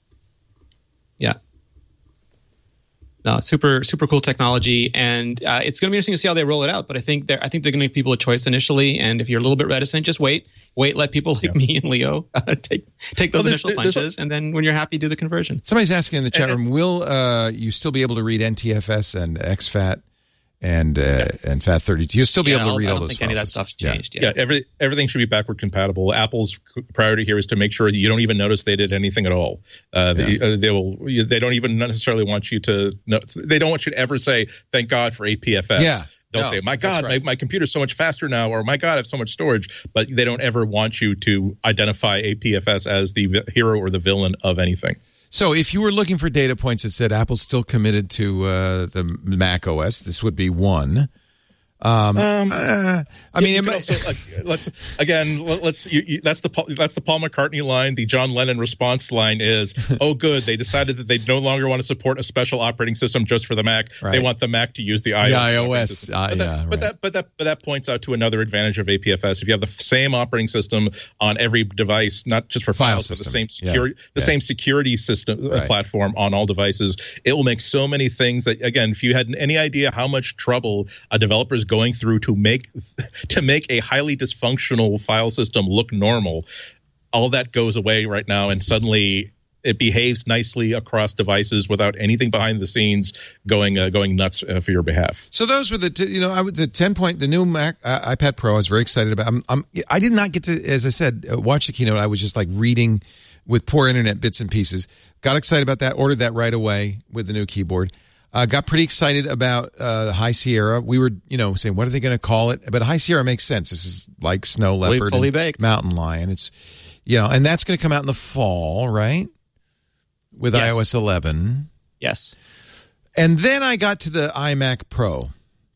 Yeah. No, super, super cool technology, and uh, it's going to be interesting to see how they roll it out. But I think they're, I think they're going to give people a choice initially, and if you're a little bit reticent, just wait, wait, let people like yeah. me and Leo uh, take take those well, initial punches, a, and then when you're happy, do the conversion. Somebody's asking in the chat room, will uh, you still be able to read N T F S and X FAT and uh, yeah. and F A T thirty-two? You'll still be yeah, able to I'll, read I all don't those think any of that files. stuff's changed. Yeah, yet. yeah every, everything should be backward compatible. Apple's priority here is to make sure that you don't even notice they did anything at all. Uh, yeah. they, uh, they will. They don't even necessarily want you to. No, they don't want you to ever say "Thank God for A P F S." Yeah. They'll no, say, my God, right. my, my computer's so much faster now, or my God, I have so much storage. But they don't ever want you to identify A P F S as the hero or the villain of anything. So if you were looking for data points that said Apple's still committed to uh, the Mac O S, this would be one. Um, um uh, I mean, it might, also, uh, let's again. Let's. You, you, that's the that's the Paul McCartney line. The John Lennon response line is, "Oh, good. They decided that they no longer want to support a special operating system just for the Mac. Right. They want the Mac to use the iOS." The iOS. Uh, but, that, yeah, but right. that, but that, but that points out to another advantage of A P F S. If you have the same operating system on every device, not just for File files, system. but the same security, yeah. the yeah. same security system right. platform on all devices, it will make so many things that, again, if you had any idea how much trouble a developer is going through to make to make a highly dysfunctional file system look normal, all that goes away right now, and suddenly it behaves nicely across devices without anything behind the scenes going uh, going nuts uh, for your behalf. So those were the t- you know I would, the ten point the new Mac uh, iPad Pro I was very excited about. I'm, I'm I did not get to, as I said, uh, watch the keynote. I was just like reading with poor internet bits and pieces. Got excited about that. Ordered that right away with the new keyboard. Uh, got pretty excited about uh, High Sierra. We were, you know, saying, what are they going to call it? But High Sierra makes sense. This is like Snow Leopard, fully, fully baked. Mountain Lion. It's, you know, and that's going to come out in the fall, right? With yes. iOS eleven. Yes. And then I got to the iMac Pro,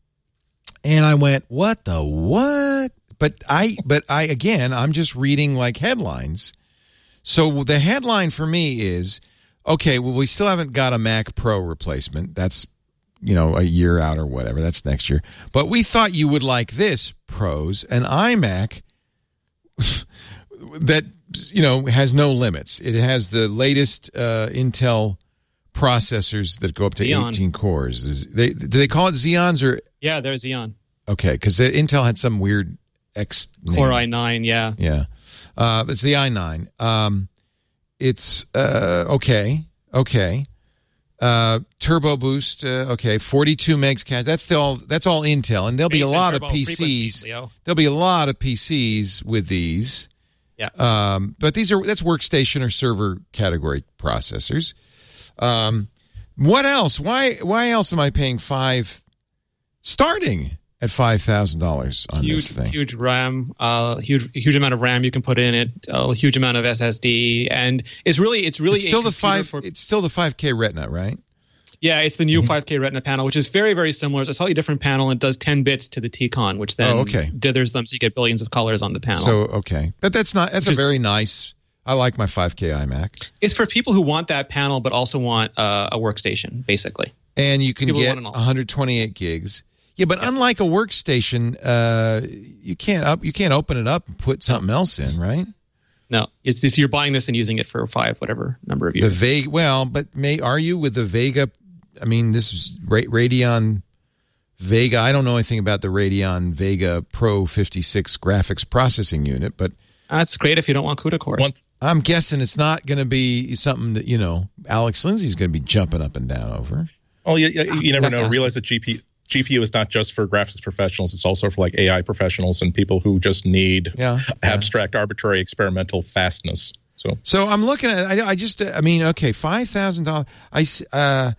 and I went, what the what? But I, but I again, I'm just reading like headlines. So the headline for me is, okay, well, we still haven't got a Mac Pro replacement. That's, you know, a year out or whatever. That's next year. But we thought you would like this, Pros, an iMac that, you know, has no limits. It has the latest uh, Intel processors that go up to Xeon. eighteen cores. Is they, do they call it Xeons or? Yeah, they're Xeon. Okay, because Intel had some weird X name. Core i nine, yeah. Yeah. Uh, it's the i nine. Um, It's uh, okay, okay. Uh, Turbo Boost, uh, okay. Forty-two megs cache. That's the all. That's all Intel, and there'll be a lot of P Cs. There'll be a lot of P Cs with these. Yeah. Um, but these are that's workstation or server category processors. Um, what else? Why? Why else am I paying five? Starting at five thousand dollars on huge, this thing. Huge RAM, uh, huge, huge amount of RAM you can put in it, a huge amount of S S D, and it's really, it's really it's still a the five. for, it's still the five K Retina, right? Yeah, it's the new mm-hmm. five K Retina panel, which is very, very similar. It's a slightly different panel. And it does ten bits to the T-Con, which then oh, okay. dithers them so you get billions of colors on the panel. So okay, but that's not. That's Just, a very nice. I like my five K iMac. It's for people who want that panel, but also want uh, a workstation, basically. And you can people get one hundred twenty-eight gigs. Yeah, but yeah. unlike a workstation, uh, you can't up. You can't open it up and put something else in, right? No, it's just you're buying this and using it for five whatever number of years. The Vega. Well, but may are you with the Vega? I mean, this is Radeon Vega. I don't know anything about the Radeon Vega Pro fifty-six graphics processing unit, but that's great if you don't want CUDA cores. One, I'm guessing it's not going to be something that, you know, Alex Lindsay's going to be jumping up and down over. Oh, you, you, you never That's know. awesome. Realize that G P U, G P U is not just for graphics professionals. It's also for like A I professionals and people who just need yeah, abstract, yeah. arbitrary, experimental fastness. So, so I'm looking at. I, I just. I mean, okay, five thousand dollars. I. Uh,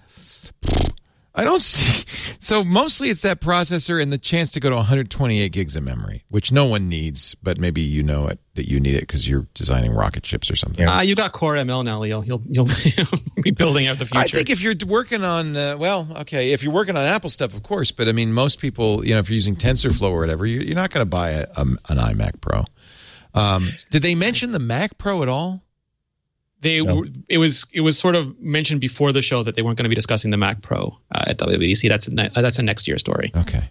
I don't see. So mostly it's that processor and the chance to go to one hundred twenty-eight gigs of memory, which no one needs, but maybe you know it that you need it because you're designing rocket ships or something. Ah, uh, you got Core M L now, Leo. You'll you'll be building out the future. I think if you're working on, uh, well, okay, if you're working on Apple stuff, of course, but I mean, most people, you know, if you're using TensorFlow or whatever, you're, you're not going to buy a, a, an iMac Pro. Um, did they mention the Mac Pro at all? They no. it was it was sort of mentioned before the show that they weren't going to be discussing the Mac Pro uh, at W W D C. That's a ne- that's a next year story. Okay,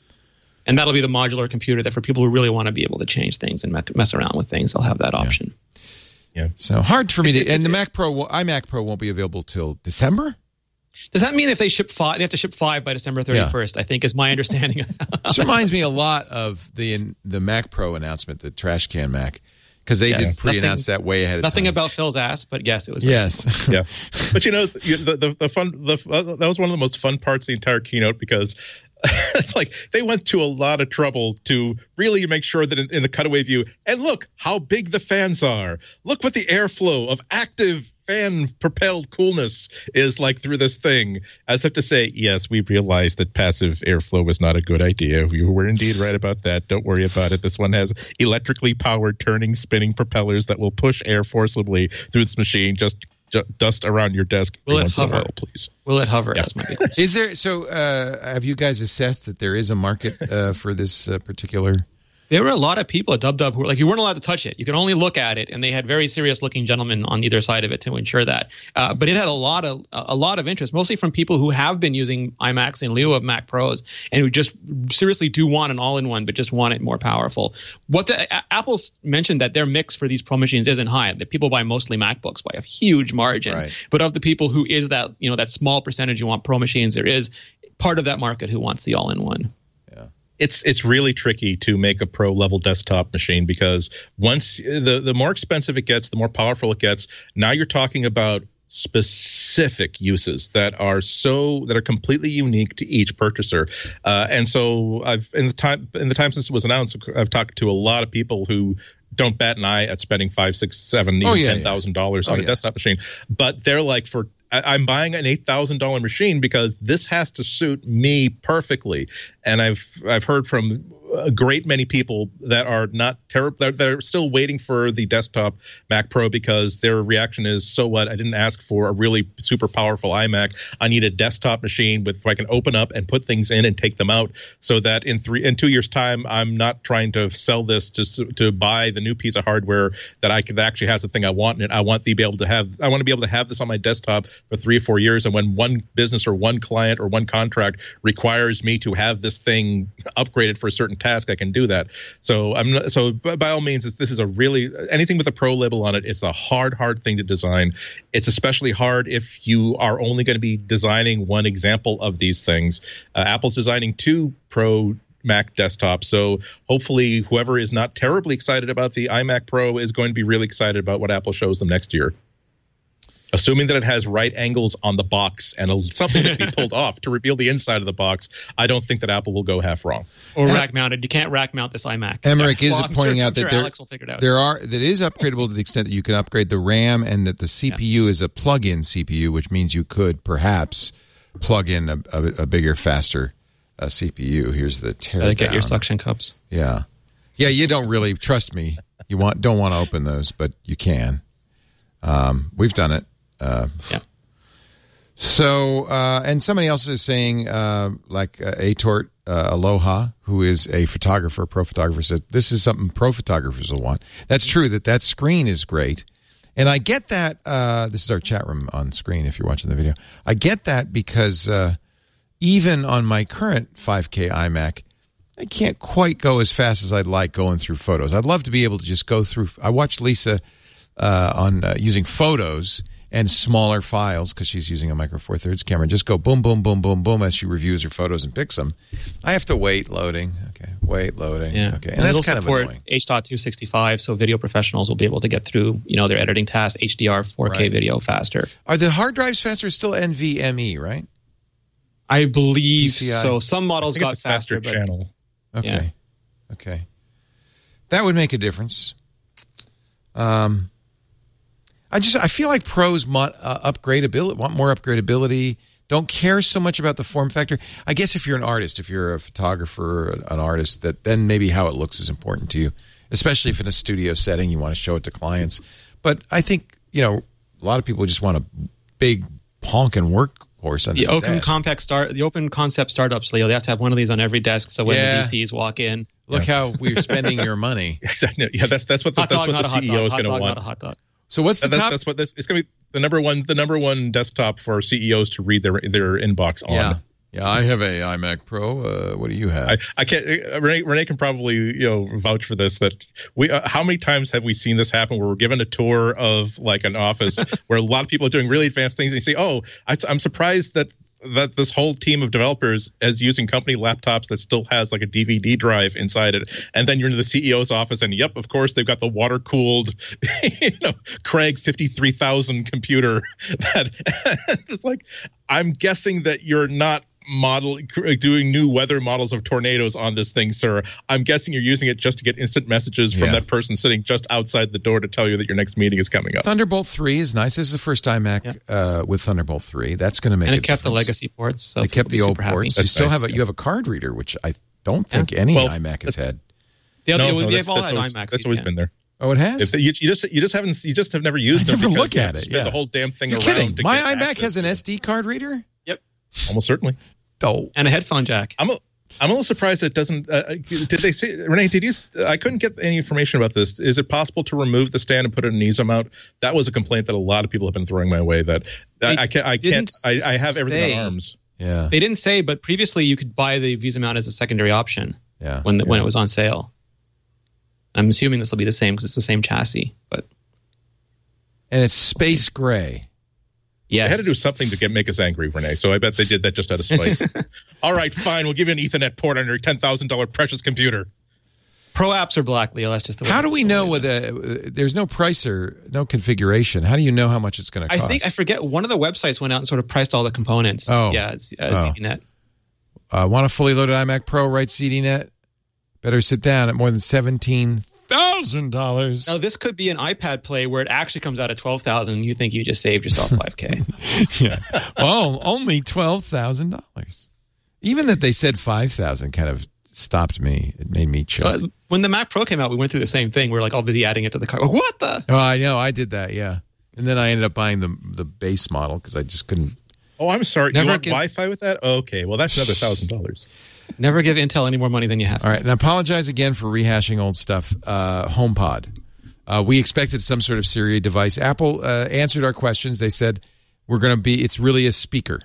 and that'll be the modular computer that for people who really want to be able to change things and mess around with things, they'll have that option. Yeah. yeah. So hard for me it's, to. It's, and it's, the Mac Pro, iMac Pro won't be available till December. Does that mean if they ship five, they have to ship five by December thirty-first? Yeah. I think is my understanding. This reminds me a lot of the the Mac Pro announcement, the Trash Can Mac. Because they yes. did pre-announce nothing, that way ahead of nothing time. Nothing about Phil's ass, but yes, it was. Yes, yeah. But you know, the, the the fun the uh, that was one of the most fun parts of the entire keynote because it's like they went to a lot of trouble to really make sure that in, in the cutaway view, and look how big the fans are. Look what the airflow of active fan propelled coolness is like through this thing, as if to say, yes, we realized that passive airflow was not a good idea. You were indeed right about that. Don't worry about it. This one has electrically powered turning spinning propellers that will push air forcibly through this machine. Just ju- dust around your desk will once it hover? in a while, please. Will it hover? Yeah. That's my big question. Is there so uh have you guys assessed that there is a market uh, for this uh, particular? There were a lot of people at DubDub who were like, you weren't allowed to touch it. You could only look at it, and they had very serious-looking gentlemen on either side of it to ensure that. Uh, but it had a lot of a lot of interest, mostly from people who have been using iMacs in lieu of Mac Pros and who just seriously do want an all-in-one, but just want it more powerful. What the a- Apple's mentioned that their mix for these Pro machines isn't high. That people buy mostly MacBooks by a huge margin. Right. But of the people who is that you know that small percentage who want Pro machines, there is part of that market who wants the all-in-one. It's it's really tricky to make a pro level desktop machine because once the, the more expensive it gets, the more powerful it gets. Now you're talking about specific uses that are so that are completely unique to each purchaser. Uh, and so I've in the time in the time since it was announced, I've talked to a lot of people who don't bat an eye at spending five, six, seven, even oh, yeah, ten thousand yeah. dollars on oh, a yeah. desktop machine. But they're like, for I'm buying an eight thousand dollar machine because this has to suit me perfectly. And I've I've heard from a great many people that are not terrible. They're, they're still waiting for the desktop Mac Pro because their reaction is, so what? I didn't ask for a really super powerful iMac. I need a desktop machine with so I can open up and put things in and take them out, so that in three in two years' time, I'm not trying to sell this to to buy the new piece of hardware that I could that actually has the thing I want in it. I want to be able to have I want to be able to have this on my desktop for three or four years. And when one business or one client or one contract requires me to have this thing upgraded for a certain task, I can do that. So I'm not, so by all means, this is a really anything with a pro label on it. It's a hard, hard thing to design. It's especially hard if you are only going to be designing one example of these things. Uh, Apple's designing two Pro Mac desktops, so hopefully whoever is not terribly excited about the iMac Pro is going to be really excited about what Apple shows them next year. Assuming that it has right angles on the box and a, something that can be pulled off to reveal the inside of the box, I don't think that Apple will go half wrong. Or rack mounted. You can't rack mount this iMac. Emmerich is well, pointing sure, out that sure there, Alex will figure it out. there are that is upgradable to the extent that you can upgrade the RAM, and that the C P U yeah. is a plug-in C P U, which means you could perhaps plug in a, a, a bigger, faster uh, C P U. Here's the tear Gotta down. get your suction cups. Yeah. Yeah, you don't really, trust me, you want don't want to open those, but you can. Um, we've done it. Uh, yeah. So, uh, and somebody else is saying, uh, like uh, Atort uh, Aloha, who is a photographer, pro photographer, said, this is something pro photographers will want. That's true, that that screen is great. And I get that, uh, this is our chat room on screen if you're watching the video. I get that because uh, even on my current five K iMac, I can't quite go as fast as I'd like going through photos. I'd love to be able to just go through. I watched Lisa uh, on uh, using photos and smaller files because she's using a Micro Four Thirds camera and just go boom, boom, boom, boom, boom as she reviews her photos and picks them. I have to wait loading. Okay, wait loading. Yeah. Okay, and, and that's it'll kind support of annoying. H two sixty-five, so video professionals will be able to get through, you know, their editing tasks, H D R, four K Right. video faster. Are the hard drives faster? Still NVMe, right? I believe P C I. so. Some models I think got it's a faster but channel. Okay. Yeah. Okay. That would make a difference. Um, I just I feel like pros want uh, upgradability, want more upgradability. Don't care so much about the form factor. I guess if you're an artist, if you're a photographer, or an artist, that then maybe how it looks is important to you, especially if in a studio setting you want to show it to clients. But I think, you know, a lot of people just want a big honking workhorse. The open compact start, the open concept startups, Leo, they have to have one of these on every desk. So when Yeah. the D Cs walk in, Look how we're spending your money. Yeah, that's that's what the, hot that's dog, what not the a hot C E O dog, is hot going to dog, want. not a hot dog. So what's the That- top? that's what this it's going to be the number one the number one desktop for C E Os to read their their inbox on. Yeah. Yeah, I have a iMac Pro. Uh, what do you have? I, I can't. Uh, Renee, Renee can probably you know vouch for this. That we uh, how many times have we seen this happen where we're given a tour of like an office where a lot of people are doing really advanced things, and you say, "Oh, I, I'm surprised that that this whole team of developers is using company laptops that still has like a D V D drive inside it." And then you're in the C E O's office, and yep, of course they've got the water cooled, you know, Craig fifty-three thousand computer. That it's like I'm guessing that you're not model doing new weather models of tornadoes on this thing, sir. I'm guessing you're using it just to get instant messages from Yeah. that person sitting just outside the door to tell you that your next meeting is coming up. Thunderbolt three is nice. This is the first iMac Yeah. uh, with Thunderbolt three. That's going to make And a it kept the difference. legacy ports. So They kept the people will old be super happy. ports. You That's still nice. have a you have a card reader, which I don't think any Well, iMac has had. They, No, they, no, they've that's, all that's had always, iMacs. that's always yeah. been there. Oh, it has. If you, you just you just haven't you just have never used I them never because look you at have to it, spin yeah. the whole damn thing You're around. kidding. To My get iMac access has an to it. S D card reader. Yep. Almost certainly. Oh, And a headphone jack. I'm a, I'm a little surprised that it doesn't. Uh, did they say, Renee? Did you? I couldn't get any information about this. Is it possible to remove the stand and put it in an easel mount? That was a complaint that a lot of people have been throwing my way. That I, I can't. I can't. didn't I, I have everything say. on ARMS. yeah, They didn't say, but previously you could buy the Visa mount as a secondary option yeah. when the, yeah. when it was on sale. I'm assuming this will be the same because it's the same chassis. But And it's space gray. yes, They had to do something to get make us angry, Renee. So I bet they did that just out of spite. All right, fine. We'll give you an Ethernet port on your ten thousand dollar precious computer. Pro apps are black, Leo. That's just the way How do we the know way whether uh, there's no price or no configuration? How do you know how much it's going to I cost? think I forget. One of the websites went out and sort of priced all the components. Oh. yeah, it's uh, Oh. ZDNet. uh, want a fully loaded iMac Pro? Right, ZDNet. Better sit down at more than seventeen thousand dollars. Now this could be an iPad Play where it actually comes out at twelve thousand. You think you just saved yourself five k? Yeah. Oh, only twelve thousand dollars. Even that they said five thousand kind of stopped me. It made me chill. But when the Mac Pro came out, we went through the same thing. We are like all busy adding it to the cart. What the? Oh, I know. I did that. Yeah. And then I ended up buying the the base model because I just couldn't. Oh, I'm sorry. Never you want get- Wi-Fi with that? Okay, well that's another thousand dollars. Never give Intel any more money than you have to. All right. And I apologize again for rehashing old stuff. Uh, HomePod. Uh, we expected some sort of Siri device. Apple uh, answered our questions. They said we're going to be. It's really a speaker.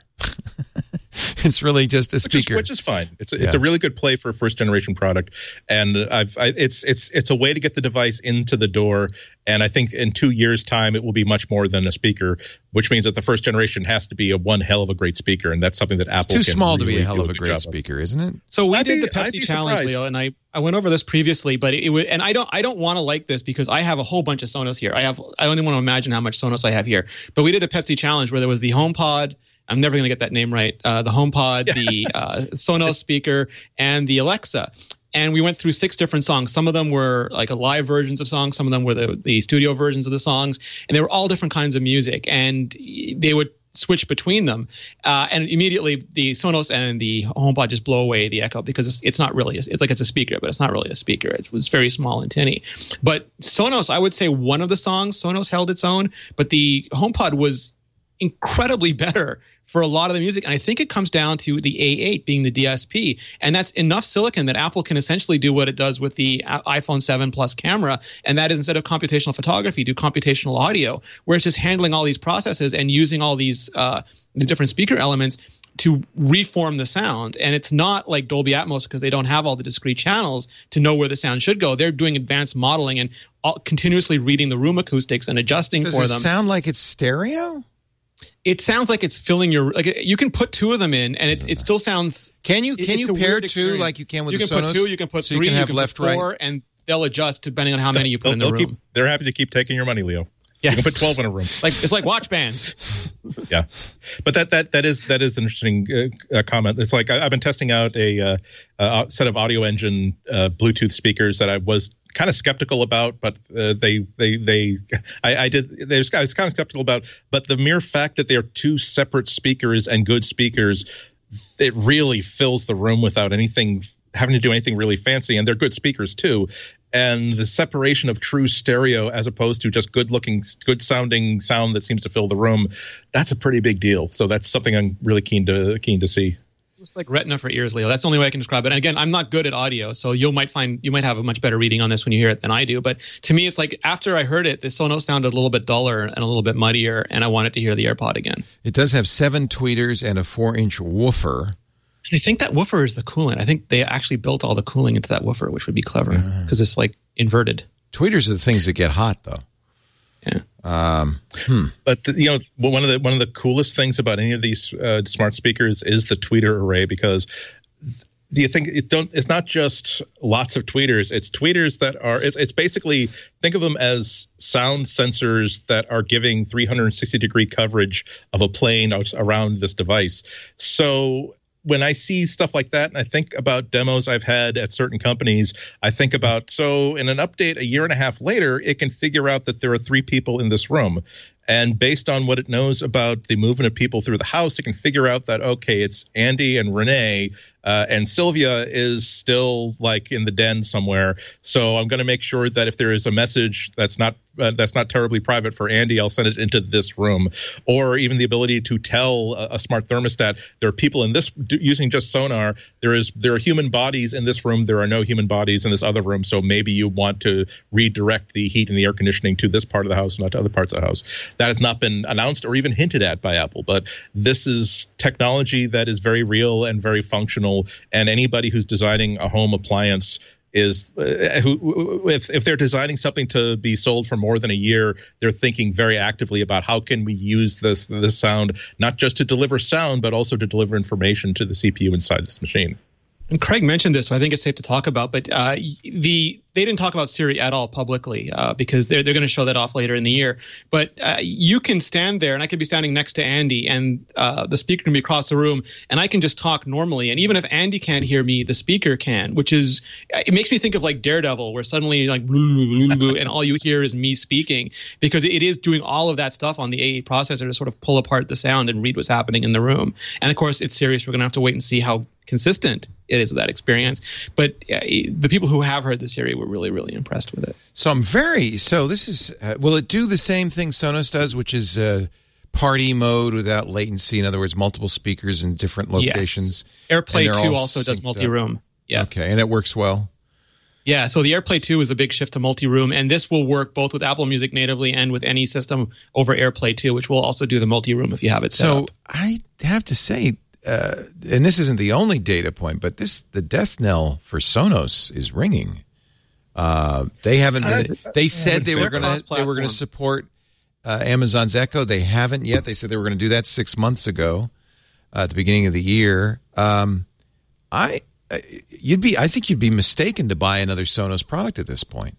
It's really just a Which is, speaker. which is fine. It's a, it's Yeah. a really good play for a first generation product, and I've I, it's it's it's a way to get the device into the door. And I think in two years' time, it will be much more than a speaker, which means that the first generation has to be a one hell of a great speaker, and that's something that Apple It's too can small to be really a hell do of a good great job of. speaker, isn't it? So we I'd did be- the I'd be Pepsi challenge, surprised. Leo, and I, I went over this previously, but it, it would, and I don't I don't want to like this because I have a whole bunch of Sonos here. I have I don't even want to imagine how much Sonos I have here. But we did a Pepsi challenge where there was the HomePod. I'm never going to get that name right. Uh, the HomePod, the uh, Sonos speaker, and the Alexa. And we went through six different songs. Some of them were like a live versions of songs. Some of them were the, the studio versions of the songs. And they were all different kinds of music. And they would switch between them, uh, and immediately the Sonos and the HomePod just blow away the echo because it's, it's not really, a, it's like it's a speaker, but it's not really a speaker. It was very small and tinny. But Sonos, I would say one of the songs, Sonos held its own, but the HomePod was incredibly better for a lot of the music. And I think it comes down to the A eight being the D S P. And that's enough silicon that Apple can essentially do what it does with the iPhone seven Plus camera. And that is, instead of computational photography, do computational audio, where it's just handling all these processes and using all these, uh, these different speaker elements to reform the sound. And it's not like Dolby Atmos because they don't have all the discrete channels to know where the sound should go. They're doing advanced modeling and all, continuously reading the room acoustics and adjusting Does for it them. sound like it's stereo? It sounds like it's filling your, like you can put two of them in and it, it still sounds. Can you can it's you a pair weird two experience. like you can with you the can Sonos? put two, you can put so three, you can have you can left, put four, right, and they'll adjust depending on how many you put they'll, in the they'll room. Keep, they're happy to keep taking your money, Leo. Yes. You can put twelve in a room. Like it's like watch bands. Yeah, but that that that is that is an interesting uh, uh, comment. It's like I, I've been testing out a uh, uh, set of Audio Engine uh, Bluetooth speakers that I was kind of skeptical about, but uh, they they they I, I did they was, I was kind of skeptical about, but the mere fact that they're two separate speakers and good speakers, it really fills the room without anything having to do anything really fancy, and they're good speakers too. And the separation of true stereo as opposed to just good looking, good sounding sound that seems to fill the room, that's a pretty big deal. So that's something I'm really keen to keen to see. It's like retina for ears, Leo. That's the only way I can describe it. And again, I'm not good at audio, so you might find you might have a much better reading on this when you hear it than I do. But to me, it's like after I heard it, the Sonos sounded a little bit duller and a little bit muddier, and I wanted to hear the AirPod again. It does have seven tweeters and a four-inch woofer. I think that woofer is the coolant. I think they actually built all the cooling into that woofer, which would be clever because mm. it's like inverted. Tweeters are the things that get hot, though. Yeah. Um, hmm. But you know, one of the one of the coolest things about any of these uh, smart speakers is the tweeter array, because do you think it don't? It's not just lots of tweeters. It's tweeters that are. It's, it's basically, think of them as sound sensors that are giving three hundred sixty degree coverage of a plane around this device. So when I see stuff like that and I think about demos I've had at certain companies, I think about, so in an update a year and a half later, it can figure out that there are three people in this room. And based on what it knows about the movement of people through the house, it can figure out that, okay, it's Andy and Renee, uh, and Sylvia is still like in the den somewhere. So I'm going to make sure that if there is a message that's not uh, that's not terribly private for Andy, I'll send it into this room. Or even the ability to tell a, a smart thermostat, there are people in this using just sonar. There is there are human bodies in this room. There are no human bodies in this other room. So maybe you want to redirect the heat and the air conditioning to this part of the house, not to other parts of the house. That has not been announced or even hinted at by Apple, but this is technology that is very real and very functional. And anybody who's designing a home appliance is, uh, who, if if they're designing something to be sold for more than a year, they're thinking very actively about how can we use this this sound not just to deliver sound, but also to deliver information to the C P U inside this machine. And Craig mentioned this, so I think it's safe to talk about. But uh, the they didn't talk about Siri at all publicly uh, because they're they're going to show that off later in the year. But uh, you can stand there, and I could be standing next to Andy, and uh, the speaker can be across the room, and I can just talk normally. And even if Andy can't hear me, the speaker can, which is it makes me think of like Daredevil, where suddenly like and all you hear is me speaking, because it is doing all of that stuff on the A eight processor to sort of pull apart the sound and read what's happening in the room. And of course, it's serious. We're going to have to wait and see how consistent it is with that experience. But uh, the people who have heard the Siri were really, really impressed with it. So I'm very, so this is, uh, will it do the same thing Sonos does, which is uh, party mode without latency? In other words, multiple speakers in different locations. Yes. AirPlay two also does multi-room. Up. Yeah. Okay, and it works well? Yeah, so the AirPlay two is a big shift to multi-room, and this will work both with Apple Music natively and with any system over AirPlay two, which will also do the multi-room if you have it set so up. So I have to say, Uh, and this isn't the only data point, but this the death knell for Sonos is ringing. Uh, they haven't been. They said they were going to they were going to support uh, Amazon's Echo. They haven't yet. They said they were going to do that six months ago, uh, at the beginning of the year. Um, I you'd be I think you'd be mistaken to buy another Sonos product at this point.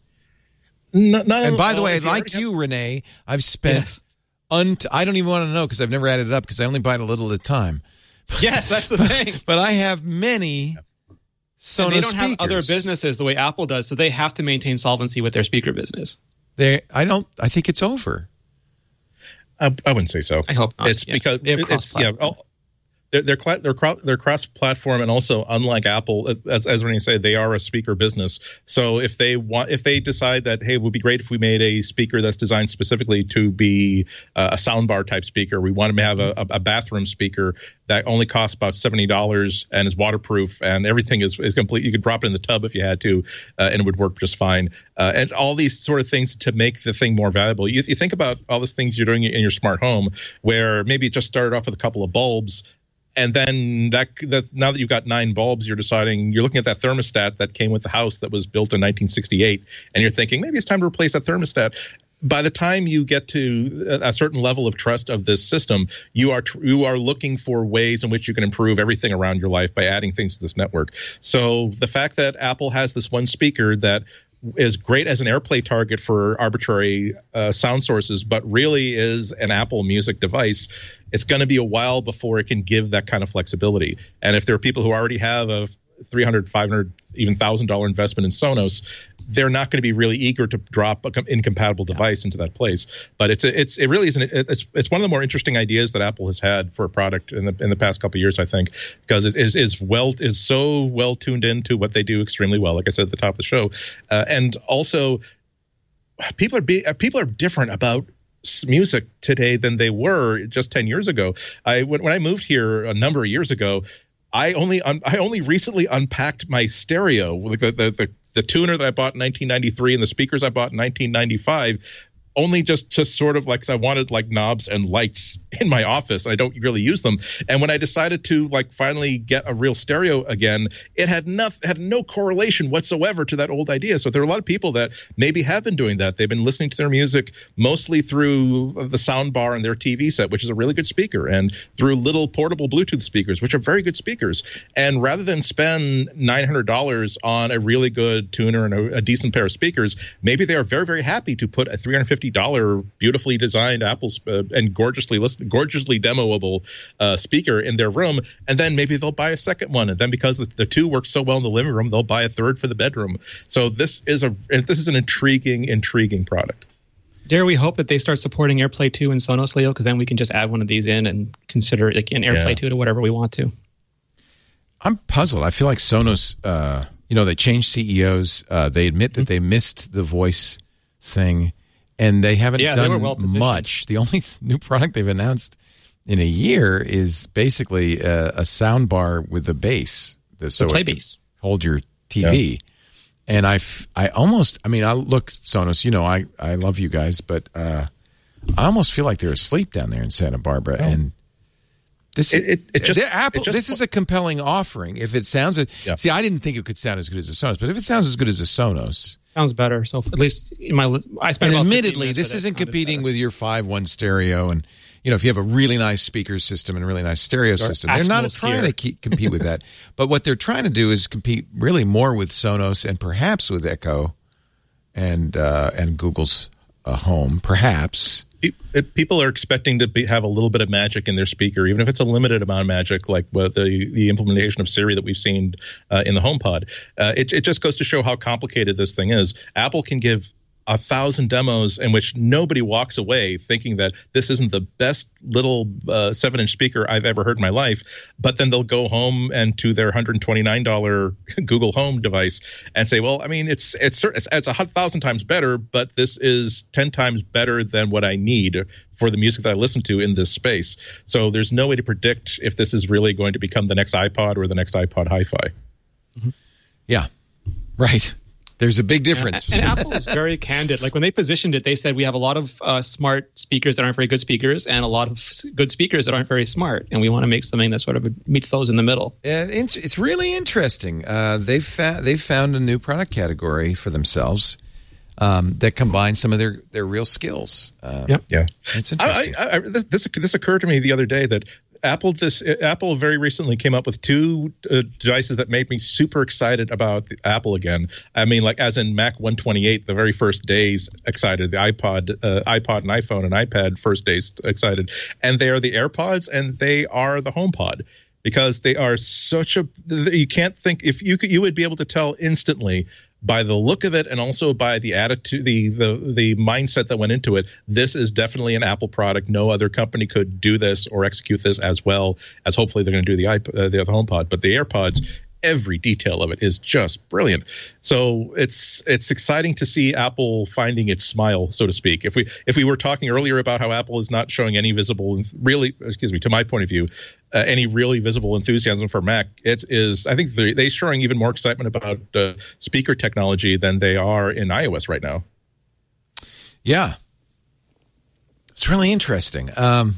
Not, not and by the well, way, like you, have... Renee, I've spent. Yes. Unt- I don't even want to know because I've never added it up because I only buy it a little at a time. Yes, that's the thing. But I have many Sonos and they don't speakers. have other businesses the way Apple does, so they have to maintain solvency with their speaker business. They, I don't. I think it's over. I, I wouldn't say so. I hope not. It's yeah. because it's yeah. All, They're they're, cl- they're, cl- they're cross-platform, and also, unlike Apple, as as Renee said, they are a speaker business. So if they want, if they decide that, hey, it would be great if we made a speaker that's designed specifically to be uh, a soundbar type speaker. We want to have a, a bathroom speaker that only costs about seventy dollars and is waterproof, and everything is is complete. You could drop it in the tub if you had to, uh, and it would work just fine. Uh, and all these sort of things to make the thing more valuable. You, you think about all these things you're doing in your smart home, where maybe it just started off with a couple of bulbs. And then that, that now that you've got nine bulbs, you're deciding, you're looking at that thermostat that came with the house that was built in nineteen sixty-eight, and you're thinking maybe it's time to replace that thermostat. By the time you get to a certain level of trust of this system, you are tr- you are looking for ways in which you can improve everything around your life by adding things to this network. So the fact that Apple has this one speaker that is great as an AirPlay target for arbitrary uh, sound sources, but really is an Apple Music device, it's going to be a while before it can give that kind of flexibility. And if there are people who already have a three hundred, five hundred, even one thousand dollars investment in Sonos, they're not going to be really eager to drop an incompatible device into that place. But it's a, it's it really is an, it's it's one of the more interesting ideas that Apple has had for a product in the in the past couple of years, I think, because it is is well is so well tuned into what they do extremely well. Like I said at the top of the show, uh, and also people are be, people are different about music today than they were just ten years ago. I when, when I moved here a number of years ago, I only un, I only recently unpacked my stereo, like the, the the the tuner that I bought in nineteen ninety-three and the speakers I bought in nineteen ninety-five. Only just to sort of like, cause I wanted like knobs and lights in my office. I don't really use them. And when I decided to like finally get a real stereo again, it had nothing, had no correlation whatsoever to that old idea. So there are a lot of people that maybe have been doing that. They've been listening to their music mostly through the sound bar in their T V set, which is a really good speaker, and through little portable Bluetooth speakers, which are very good speakers. And rather than spend nine hundred dollars on a really good tuner and a, a decent pair of speakers, maybe they are very, very happy to put a three hundred fifty dollars beautifully designed Apple uh, and gorgeously list, gorgeously demoable uh, speaker in their room, and then maybe they'll buy a second one, and then because the, the two work so well in the living room, they'll buy a third for the bedroom. So this is a this is an intriguing, intriguing product. Dare we hope that they start supporting AirPlay two and Sonos, Leo, because then we can just add one of these in and consider it like in AirPlay yeah. two to whatever we want to. I'm puzzled. I feel like Sonos, uh, you know, they changed C E Os. Uh, they admit that mm-hmm. they missed the voice thing. And they haven't yeah, done they were well much. The only new product they've announced in a year is basically a, a sound bar with a bass. So the play bass. Hold your T V. Yeah. And I, I almost, I mean, I look, Sonos, you know, I, I love you guys, but uh, I almost feel like they're asleep down there in Santa Barbara. Oh. And this it, it, it just, Apple, it just, this is a compelling offering. If it sounds, yeah. see, I didn't think it could sound as good as a Sonos, but if it sounds as good as a Sonos. Sounds better. So at least in my, I spent. And admittedly, this isn't competing better. with your five one stereo, and you know if you have a really nice speaker system and a really nice stereo system, they're not trying here. to keep, compete with that. But what they're trying to do is compete really more with Sonos and perhaps with Echo, and uh, and Google's uh, Home, perhaps. It, it, people are expecting to be, have a little bit of magic in their speaker, even if it's a limited amount of magic, like uh, the the implementation of Siri that we've seen uh, in the HomePod. Uh, it, it just goes to show how complicated this thing is. Apple can give a thousand demos in which nobody walks away thinking that this isn't the best little uh, seven inch speaker I've ever heard in my life. But then they'll go home and to their one hundred twenty-nine dollars Google Home device and say, well, I mean, it's, it's, it's, it's a thousand times better, but this is ten times better than what I need for the music that I listen to in this space. So there's no way to predict if this is really going to become the next iPod or the next iPod Hi-Fi. Mm-hmm. Yeah, right. There's a big difference. And, and Apple is very candid. Like when they positioned it, they said we have a lot of uh, smart speakers that aren't very good speakers and a lot of good speakers that aren't very smart. And we want to make something that sort of meets those in the middle. Uh, it's really interesting. Uh, they've, fa- they've found a new product category for themselves um, that combines some of their, their real skills. Um, yeah. yeah. It's interesting. I, I, I, this, this, this occurred to me the other day that Apple this Apple very recently came up with two uh, devices that made me super excited about the Apple again. I mean, like as in Mac one twenty-eight, the very first days excited. The iPod, uh, iPod and iPhone and iPad first days excited, and they are the AirPods and they are the HomePod because they are such a. You can't think if you could, you would be able to tell instantly by the look of it, and also by the attitude, the the the mindset that went into it, this is definitely an Apple product. No other company could do this or execute this as well as hopefully they're going to do the iP- uh, the HomePod. But the AirPods, every detail of it is just brilliant. So it's it's exciting to see Apple finding its smile, so to speak. If we if we were talking earlier about how Apple is not showing any visible, really, excuse me, to my point of view, uh, any really visible enthusiasm for Mac, it is. I think they're, they're showing even more excitement about uh, speaker technology than they are in iOS right now. Yeah, it's really interesting. Um,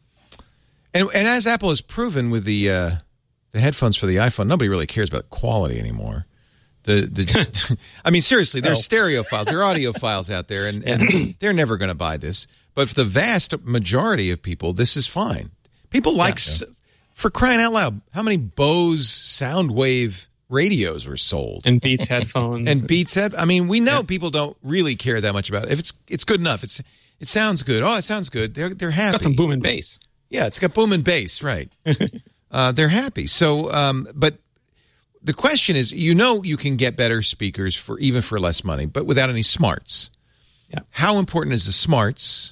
and and as Apple has proven with the. Uh, The headphones for the iPhone, nobody really cares about quality anymore. The the, I mean, seriously, there's oh. stereo files, there are audio files out there, and, and they're never going to buy this. But for the vast majority of people, this is fine. People like, yeah, yeah. for crying out loud, how many Bose Soundwave radios were sold? And Beats headphones. And Beats head. I mean, we know yeah. people don't really care that much about it. If it's it's good enough, it's it sounds good. Oh, it sounds good. They're they're happy. It's got some boom and bass. Yeah, it's got boom and bass, right? Uh, they're happy. So, um, but the question is, you know, you can get better speakers for even for less money, but without any smarts. Yeah. How important is the smarts,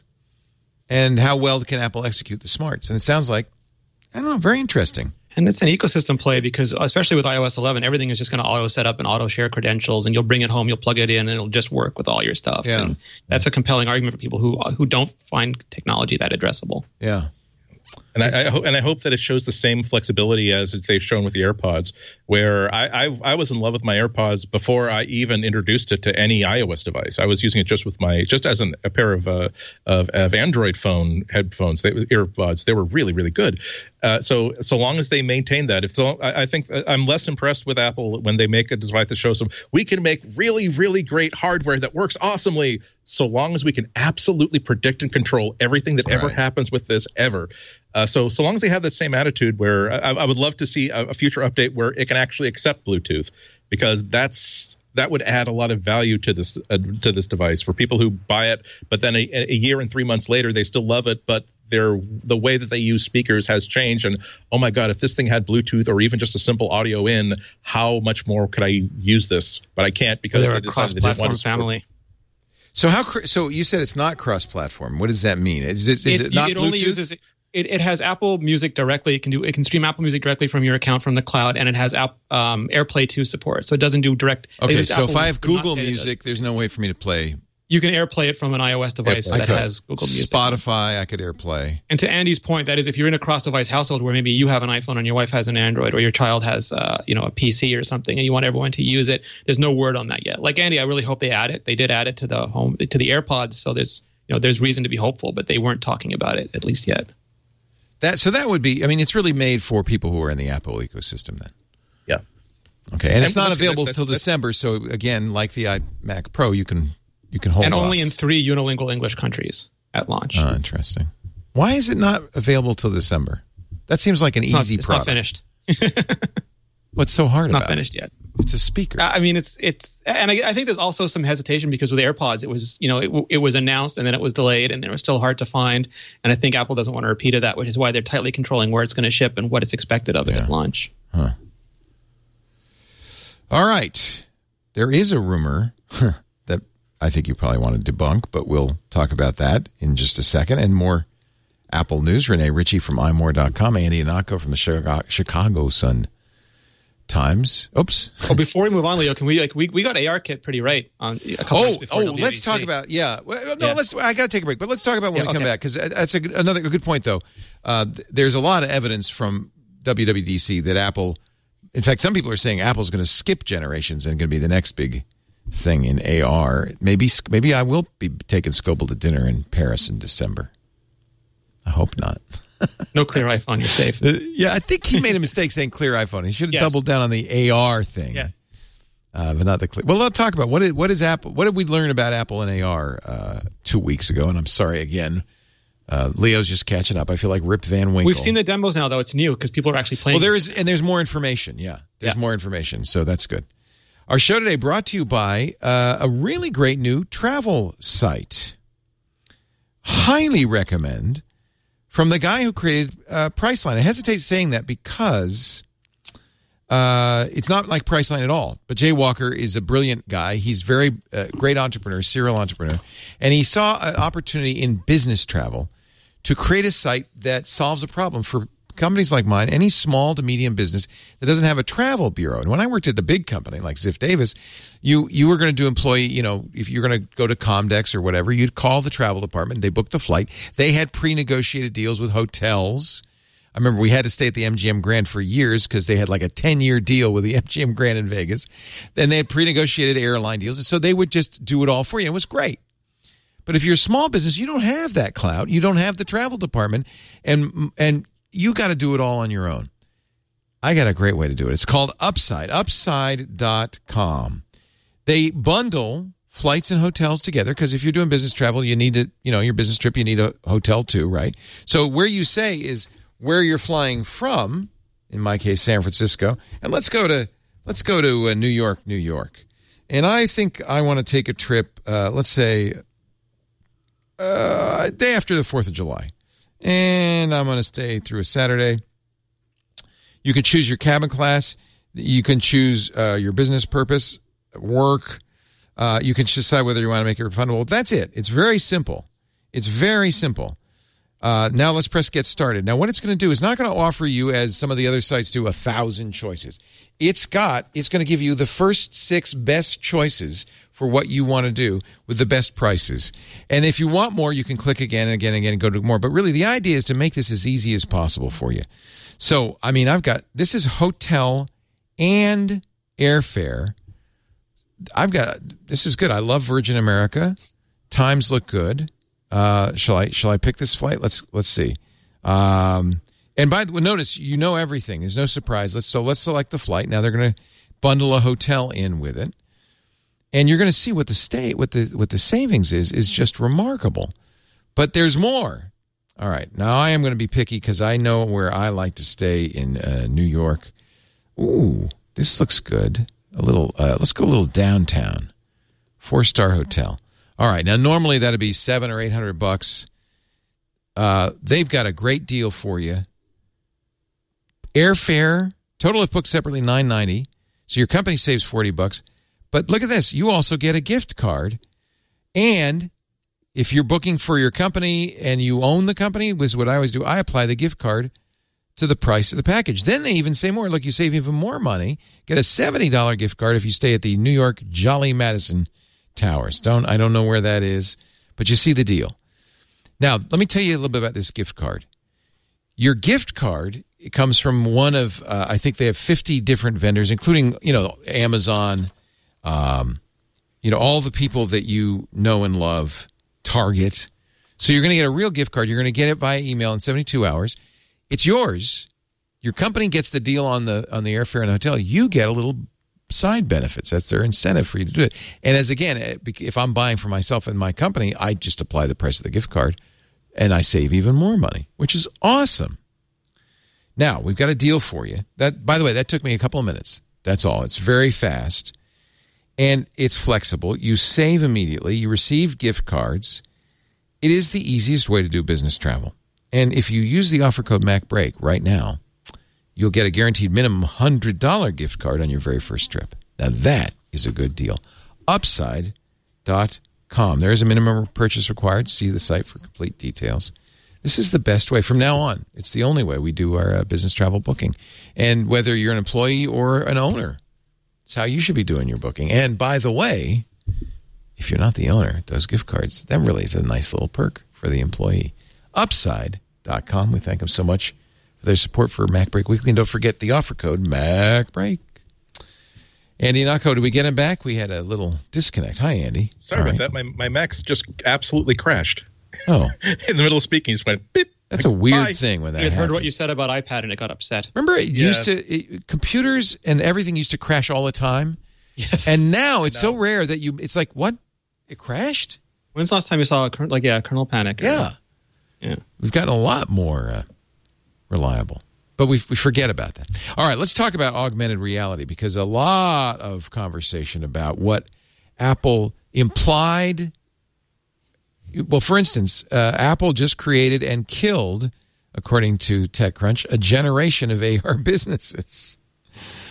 and how well can Apple execute the smarts? And it sounds like, I don't know, very interesting. And it's an ecosystem play because, especially with iOS eleven, everything is just going to auto set up and auto share credentials, and you'll bring it home, you'll plug it in, and it'll just work with all your stuff. Yeah. And that's a compelling argument for people who who don't find technology that addressable. Yeah. And I, I hope, and I hope that it shows the same flexibility as they've shown with the AirPods, where I, I I was in love with my AirPods before I even introduced it to any iOS device. I was using it just with my just as an, a pair of, uh, of of Android phone headphones, they, AirPods. They were really really good. Uh, so so long as they maintain that, if so, I, I think I'm less impressed with Apple when they make a device that shows them we can make really really great hardware that works awesomely, so long as we can absolutely predict and control everything that ever right. happens with this ever. Uh, so so long as they have that same attitude, where I, I would love to see a, a future update where it can actually accept Bluetooth, because that's that would add a lot of value to this uh, to this device for people who buy it, but then a, a year and three months later they still love it, but their the way that they use speakers has changed, and oh my god, if this thing had Bluetooth or even just a simple audio in, how much more could I use this? But I can't because they're they a decided they didn't want to family. So how? So you said it's not cross-platform. What does that mean? Is, is, is it, it not it Bluetooth? Only uses it, it has Apple Music directly. It can do it can stream Apple Music directly from your account from the cloud, and it has app, um, AirPlay two support. So it doesn't do direct. Okay, so Apple if I have Google Music, there's no way for me to play. You can AirPlay it from an iOS device AirPlay. that has Google Music. Spotify, I could AirPlay. And to Andy's point, that is, if you're in a cross-device household where maybe you have an iPhone and your wife has an Android, or your child has, uh, you know, a P C or something, and you want everyone to use it, there's no word on that yet. Like Andy, I really hope they add it. They did add it to the home to the AirPods, so there's you know there's reason to be hopeful, but they weren't talking about it at least yet. That so that would be. I mean, it's really made for people who are in the Apple ecosystem then. Yeah. Okay, and, and it's not available until December. So again, like the iMac Pro, you can. You can hold and off. only in three unilingual English countries at launch. Oh, interesting. Why is it not available till December? That seems like an it's easy not, it's product. It's not finished. What's so hard not about it? Not finished it? yet. It's a speaker. I mean, it's it's, and I, I think there's also some hesitation because with AirPods, it was you know it, it was announced and then it was delayed and it was still hard to find. And I think Apple doesn't want to repeat of that, which is why they're tightly controlling where it's going to ship and what it's expected of it yeah. at launch. Huh. All right, there is a rumor. I think you probably want to debunk, but we'll talk about that in just a second. And more Apple news. Renee Ritchie from i more dot com, Andy Anako from the Chicago Sun Times. Oops. Oh, before we move on, Leo, can we like we, we got ARKit pretty right on a couple oh, months before oh, W W D C. Let's talk about yeah. Well, no, yeah. let's. I got to take a break, but let's talk about when yeah, we come okay. back because that's a, another a good point though. Uh, there's a lot of evidence from W W D C that Apple. In fact, some people are saying Apple's going to skip generations and going to be the next big thing in A R. Maybe maybe I will be taking Scoble to dinner in Paris in December. I hope not. No clear iPhone, you're safe. Uh, yeah, I think he made a mistake saying clear iPhone. He should have yes. doubled down on the A R thing. Yes. Uh, but not the clear. Well, let's talk about what is, what is Apple. What did we learn about Apple and A R uh, two weeks ago? And I'm sorry again. Uh, Leo's just catching up. I feel like Rip Van Winkle. We've seen the demos now, though. It's new because people are actually playing. Well, there is, and there's more information. Yeah, there's yeah. more information. So that's good. Our show today brought to you by uh, a really great new travel site. Highly recommend from the guy who created uh, Priceline. I hesitate saying that because Uh, it's not like Priceline at all. But Jay Walker is a brilliant guy. He's very uh, great entrepreneur, serial entrepreneur. And he saw an opportunity in business travel to create a site that solves a problem for companies like mine, any small to medium business that doesn't have a travel bureau. And when I worked at the big company like Ziff Davis, you you were going to do employee, you know, if you're going to go to Comdex or whatever, you'd call the travel department. They booked the flight. They had pre-negotiated deals with hotels. I remember we had to stay at the M G M Grand for years because they had like a ten-year deal with the M G M Grand in Vegas. Then they had pre-negotiated airline deals. And so they would just do it all for you. It was great. But if you're a small business, you don't have that clout. You don't have the travel department. And and you got to do it all on your own. I got a great way to do it. It's called Upside, upside dot com. They bundle flights and hotels together because if you're doing business travel, you need to, you know, your business trip, you need a hotel too, right? So where you say is where you're flying from, in my case, San Francisco, and let's go to let's go to uh, New York, New York. And I think I want to take a trip, uh, let's say, uh, day after the fourth of July. And I'm going to stay through a Saturday. You can choose your cabin class. You can choose uh, your business purpose, work. Uh, you can decide whether you want to make it refundable. That's it. It's very simple. It's very simple. Uh, now let's press get started. Now what it's going to do is not going to offer you, as some of the other sites do, a thousand choices. It's got, it's going to give you the first six best choices for what you want to do with the best prices. And if you want more, you can click again and again and again and go to more. But really the idea is to make this as easy as possible for you. So, I mean, I've got, this is hotel and airfare. I've got, this is good. I love Virgin America. Times look good. Uh, shall I, shall I pick this flight? Let's, let's see. Um, and by the way, notice, you know everything. There's no surprise. Let's, so let's select the flight. Now they're going to bundle a hotel in with it. And you're going to see what the state, what the what the savings is, is just remarkable. But there's more. All right. Now I am going to be picky because I know where I like to stay in uh, New York. Ooh, this looks good. A little. Uh, let's go a little downtown. Four-star hotel. All right. Now normally that'd be seven or eight hundred bucks. Uh, they've got a great deal for you. Airfare total if booked separately nine ninety. So your company saves forty bucks. But look at this. You also get a gift card. And if you're booking for your company and you own the company, which is what I always do, I apply the gift card to the price of the package. Then they even say more. Look, you save even more money. Get a seventy dollars gift card if you stay at the New York Jolly Madison Towers. Don't, I don't know where that is, but you see the deal. Now, let me tell you a little bit about this gift card. Your gift card, it comes from one of, uh, I think they have fifty different vendors, including, you know, Amazon, Um, you know, all the people that you know and love, Target. So you're going to get a real gift card. You're going to get it via email in seventy-two hours. It's yours. Your company gets the deal on the on the airfare and the hotel. You get a little side benefits. That's their incentive for you to do it. And as again, if I'm buying for myself and my company, I just apply the price of the gift card and I save even more money, which is awesome. Now, we've got a deal for you. That, by the way, that took me a couple of minutes. That's all. It's very fast. And it's flexible. You save immediately. You receive gift cards. It is the easiest way to do business travel. And if you use the offer code MacBreak right now, you'll get a guaranteed minimum one hundred dollars gift card on your very first trip. Now that is a good deal. Upside dot com. There is a minimum purchase required. See the site for complete details. This is the best way from now on. It's the only way we do our uh, business travel booking. And whether you're an employee or an owner, it's how you should be doing your booking. And by the way, if you're not the owner, those gift cards, that really is a nice little perk for the employee. Upside dot com. We thank them so much for their support for MacBreak Weekly. And don't forget the offer code MacBreak. Andy Nacco, did we get him back? We had a little disconnect. Hi, Andy. Sorry All about right. that. My my Mac's just absolutely crashed. Oh. In the middle of speaking, it just went beep. That's a weird Bye. thing when that It happens. heard what you said about iPad and it got upset. Remember, it yeah. used to, it, computers and everything used to crash all the time? Yes. And now it's no. so rare that you, it's like, what? It crashed? When's the last time you saw, a, like, yeah, kernel panic? Or, Yeah. Yeah. We've gotten a lot more uh, reliable. But we we forget about that. All right, let's talk about augmented reality, because a lot of conversation about what Apple implied. Well, for instance, uh, Apple just created and killed, according to TechCrunch, a generation of A R businesses.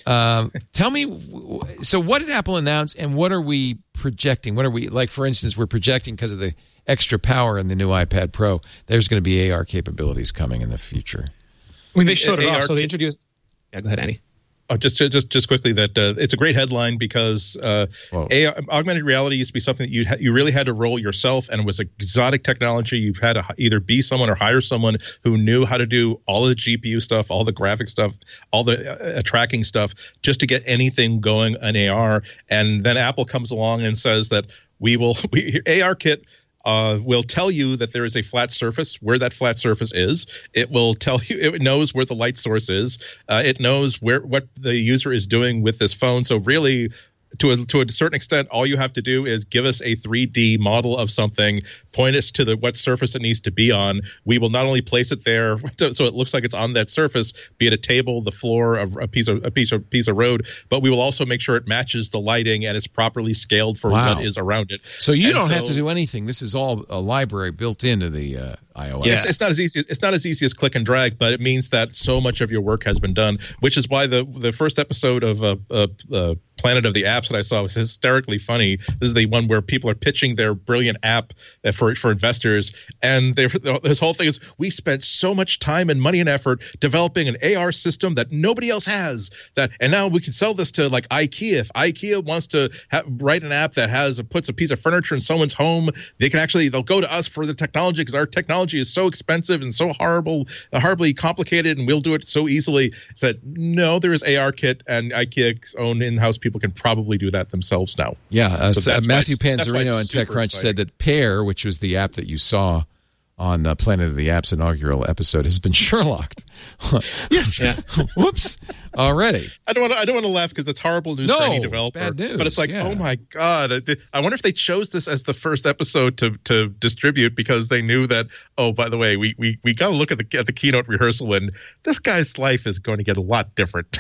Um, tell me, so what did Apple announce, and what are we projecting? What are we, like, for instance, we're projecting because of the extra power in the new iPad Pro, there's going to be A R capabilities coming in the future. I mean, they showed it A R off, so they introduced. Yeah, go ahead, Andy. Oh, just just just quickly that uh, it's a great headline because uh, A R, augmented reality used to be something that you ha- you really had to roll yourself, and it was exotic technology. You had to either be someone or hire someone who knew how to do all of the G P U stuff, all the graphic stuff, all the uh, tracking stuff, just to get anything going in A R. And then Apple comes along and says that we will we, ARKit. Uh, will tell you that there is a flat surface, where that flat surface is. It will tell you, it knows where the light source is. Uh, it knows where what the user is doing with this phone. So really, to a, to a certain extent, all you have to do is give us a three D model of something, point us to the what surface it needs to be on. We will not only place it there so it looks like it's on that surface, be it a table, the floor, a, a piece of a piece of piece of road, but we will also make sure it matches the lighting and it's properly scaled for wow. what is around it. So you and don't so, have to do anything. This is all a library built into the uh, iOS. Yeah, it's, it's not as easy. It's not as easy as click and drag, but it means that so much of your work has been done. Which is why the the first episode of uh, uh, uh, Planet of the Apps that I saw was hysterically funny. This is the one where people are pitching their brilliant app for for investors, and this whole thing is we spent so much time and money and effort developing an A R system that nobody else has. That and now we can sell this to like IKEA. If IKEA wants to have, write an app that has puts a piece of furniture in someone's home, they can actually they'll go to us for the technology because our technology is so expensive and so horrible, uh, horribly complicated, and we'll do it so easily. That no, there is ARKit, and IKEA's own in-house people can probably do that themselves now. Yeah, uh, so so, uh, Matthew Panzarino on super TechCrunch exciting. said that Pear, which was the app that you saw on uh, Planet of the Apps inaugural episode, has been Sherlocked. Yes. Yeah. Whoops. Already. I don't want to. I don't want to laugh because it's horrible news No, for any it's developer. bad news, but it's like, yeah. oh my god! I, did, I wonder if they chose this as the first episode to to distribute because they knew that. Oh, by the way, we we, we got to look at the at the keynote rehearsal, and this guy's life is going to get a lot different.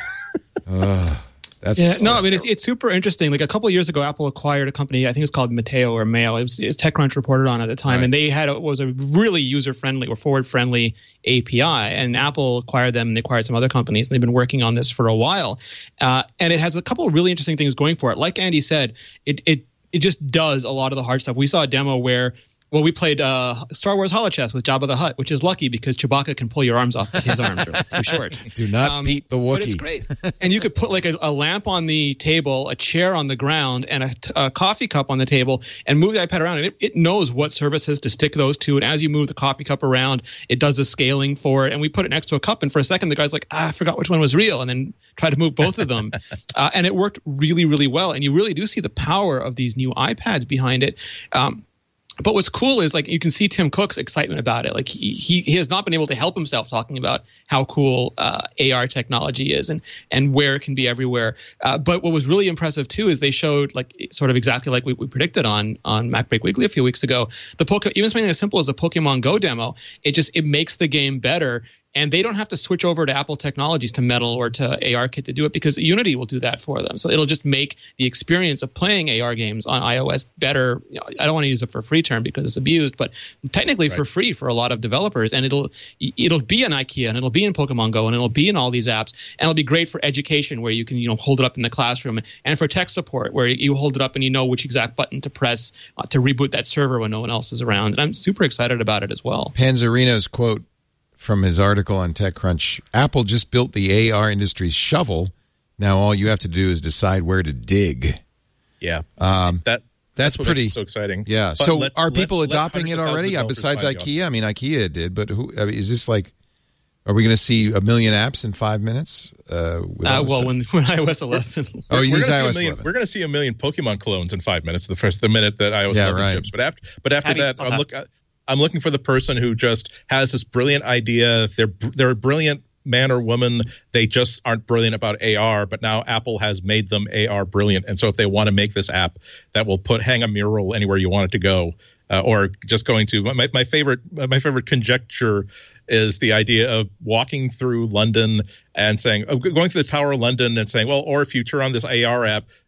uh, that's Yeah, no, I mean it's it's super interesting. Like a couple of years ago, Apple acquired a company. I think it's called Mateo or Mayo. It was, it was TechCrunch reported on at the time, Right. and they had a, was a really user friendly or forward friendly A P I. And Apple acquired them, and they acquired some other companies, and they've been working on this for a while. Uh, and it has a couple of really interesting things going for it. Like Andy said, it it it just does a lot of the hard stuff. We saw a demo where. Well, we played uh, Star Wars Holochess with Jabba the Hutt, which is lucky because Chewbacca can pull your arms off, but his arms are too short. Do not Um, beat the Wookiee. But it's great. And you could put like a, a lamp on the table, a chair on the ground, and a, a coffee cup on the table and move the iPad around. And it, it knows what surfaces to stick those to. And as you move the coffee cup around, it does the scaling for it. And we put it next to a cup. And for a second, the guy's like, ah, I forgot which one was real. And then tried to move both of them. uh, and it worked really, really well. And you really do see the power of these new iPads behind it. Um, But what's cool is like you can see Tim Cook's excitement about it. Like he he, he has not been able to help himself talking about how cool uh, A R technology is and and where it can be everywhere. Uh, but what was really impressive too is they showed like sort of exactly like we, we predicted on on MacBreak Weekly a few weeks ago. The Poke- even something as simple as the Pokemon Go demo, it just it makes the game better. And they don't have to switch over to Apple Technologies to Metal or to ARKit to do it because Unity will do that for them. So it'll just make the experience of playing A R games on iOS better. You know, I don't want to use it for a free term because it's abused, but technically Right. for free for a lot of developers. And it'll it'll be in IKEA and it'll be in Pokemon Go and it'll be in all these apps. And it'll be great for education where you can you know hold it up in the classroom, and for tech support where you hold it up and you know which exact button to press uh, to reboot that server when no one else is around. And I'm super excited about it as well. Panzarino's quote from his article on TechCrunch, Apple just built the A R industry's shovel. Now all you have to do is decide where to dig. Yeah, Um, that that's what pretty makes it so exciting. Yeah. But So let- are let- people let adopting it hundreds of already? thousands Uh, of besides developers find IKEA? I mean, IKEA did, but who? I mean, is this like? Are we going to see a million apps in five minutes? Uh, with all Uh, this well, stuff? when when iOS eleven. oh, you We're use gonna see a iOS million- eleven. We're going to see a million Pokemon clones in five minutes. The first the minute that iOS Yeah, eleven right. ships, but after but after Abby, that, uh-huh. I'm look. I'm looking for the person who just has this brilliant idea. They're they're a brilliant man or woman. They just aren't brilliant about A R, but now Apple has made them A R brilliant. And so if they want to make this app that will put hang a mural anywhere you want it to go, uh, or just going to my, my favorite my favorite conjecture is the idea of walking through London and saying, oh, going through the Tower of London and saying, well, or if you turn on this A R app,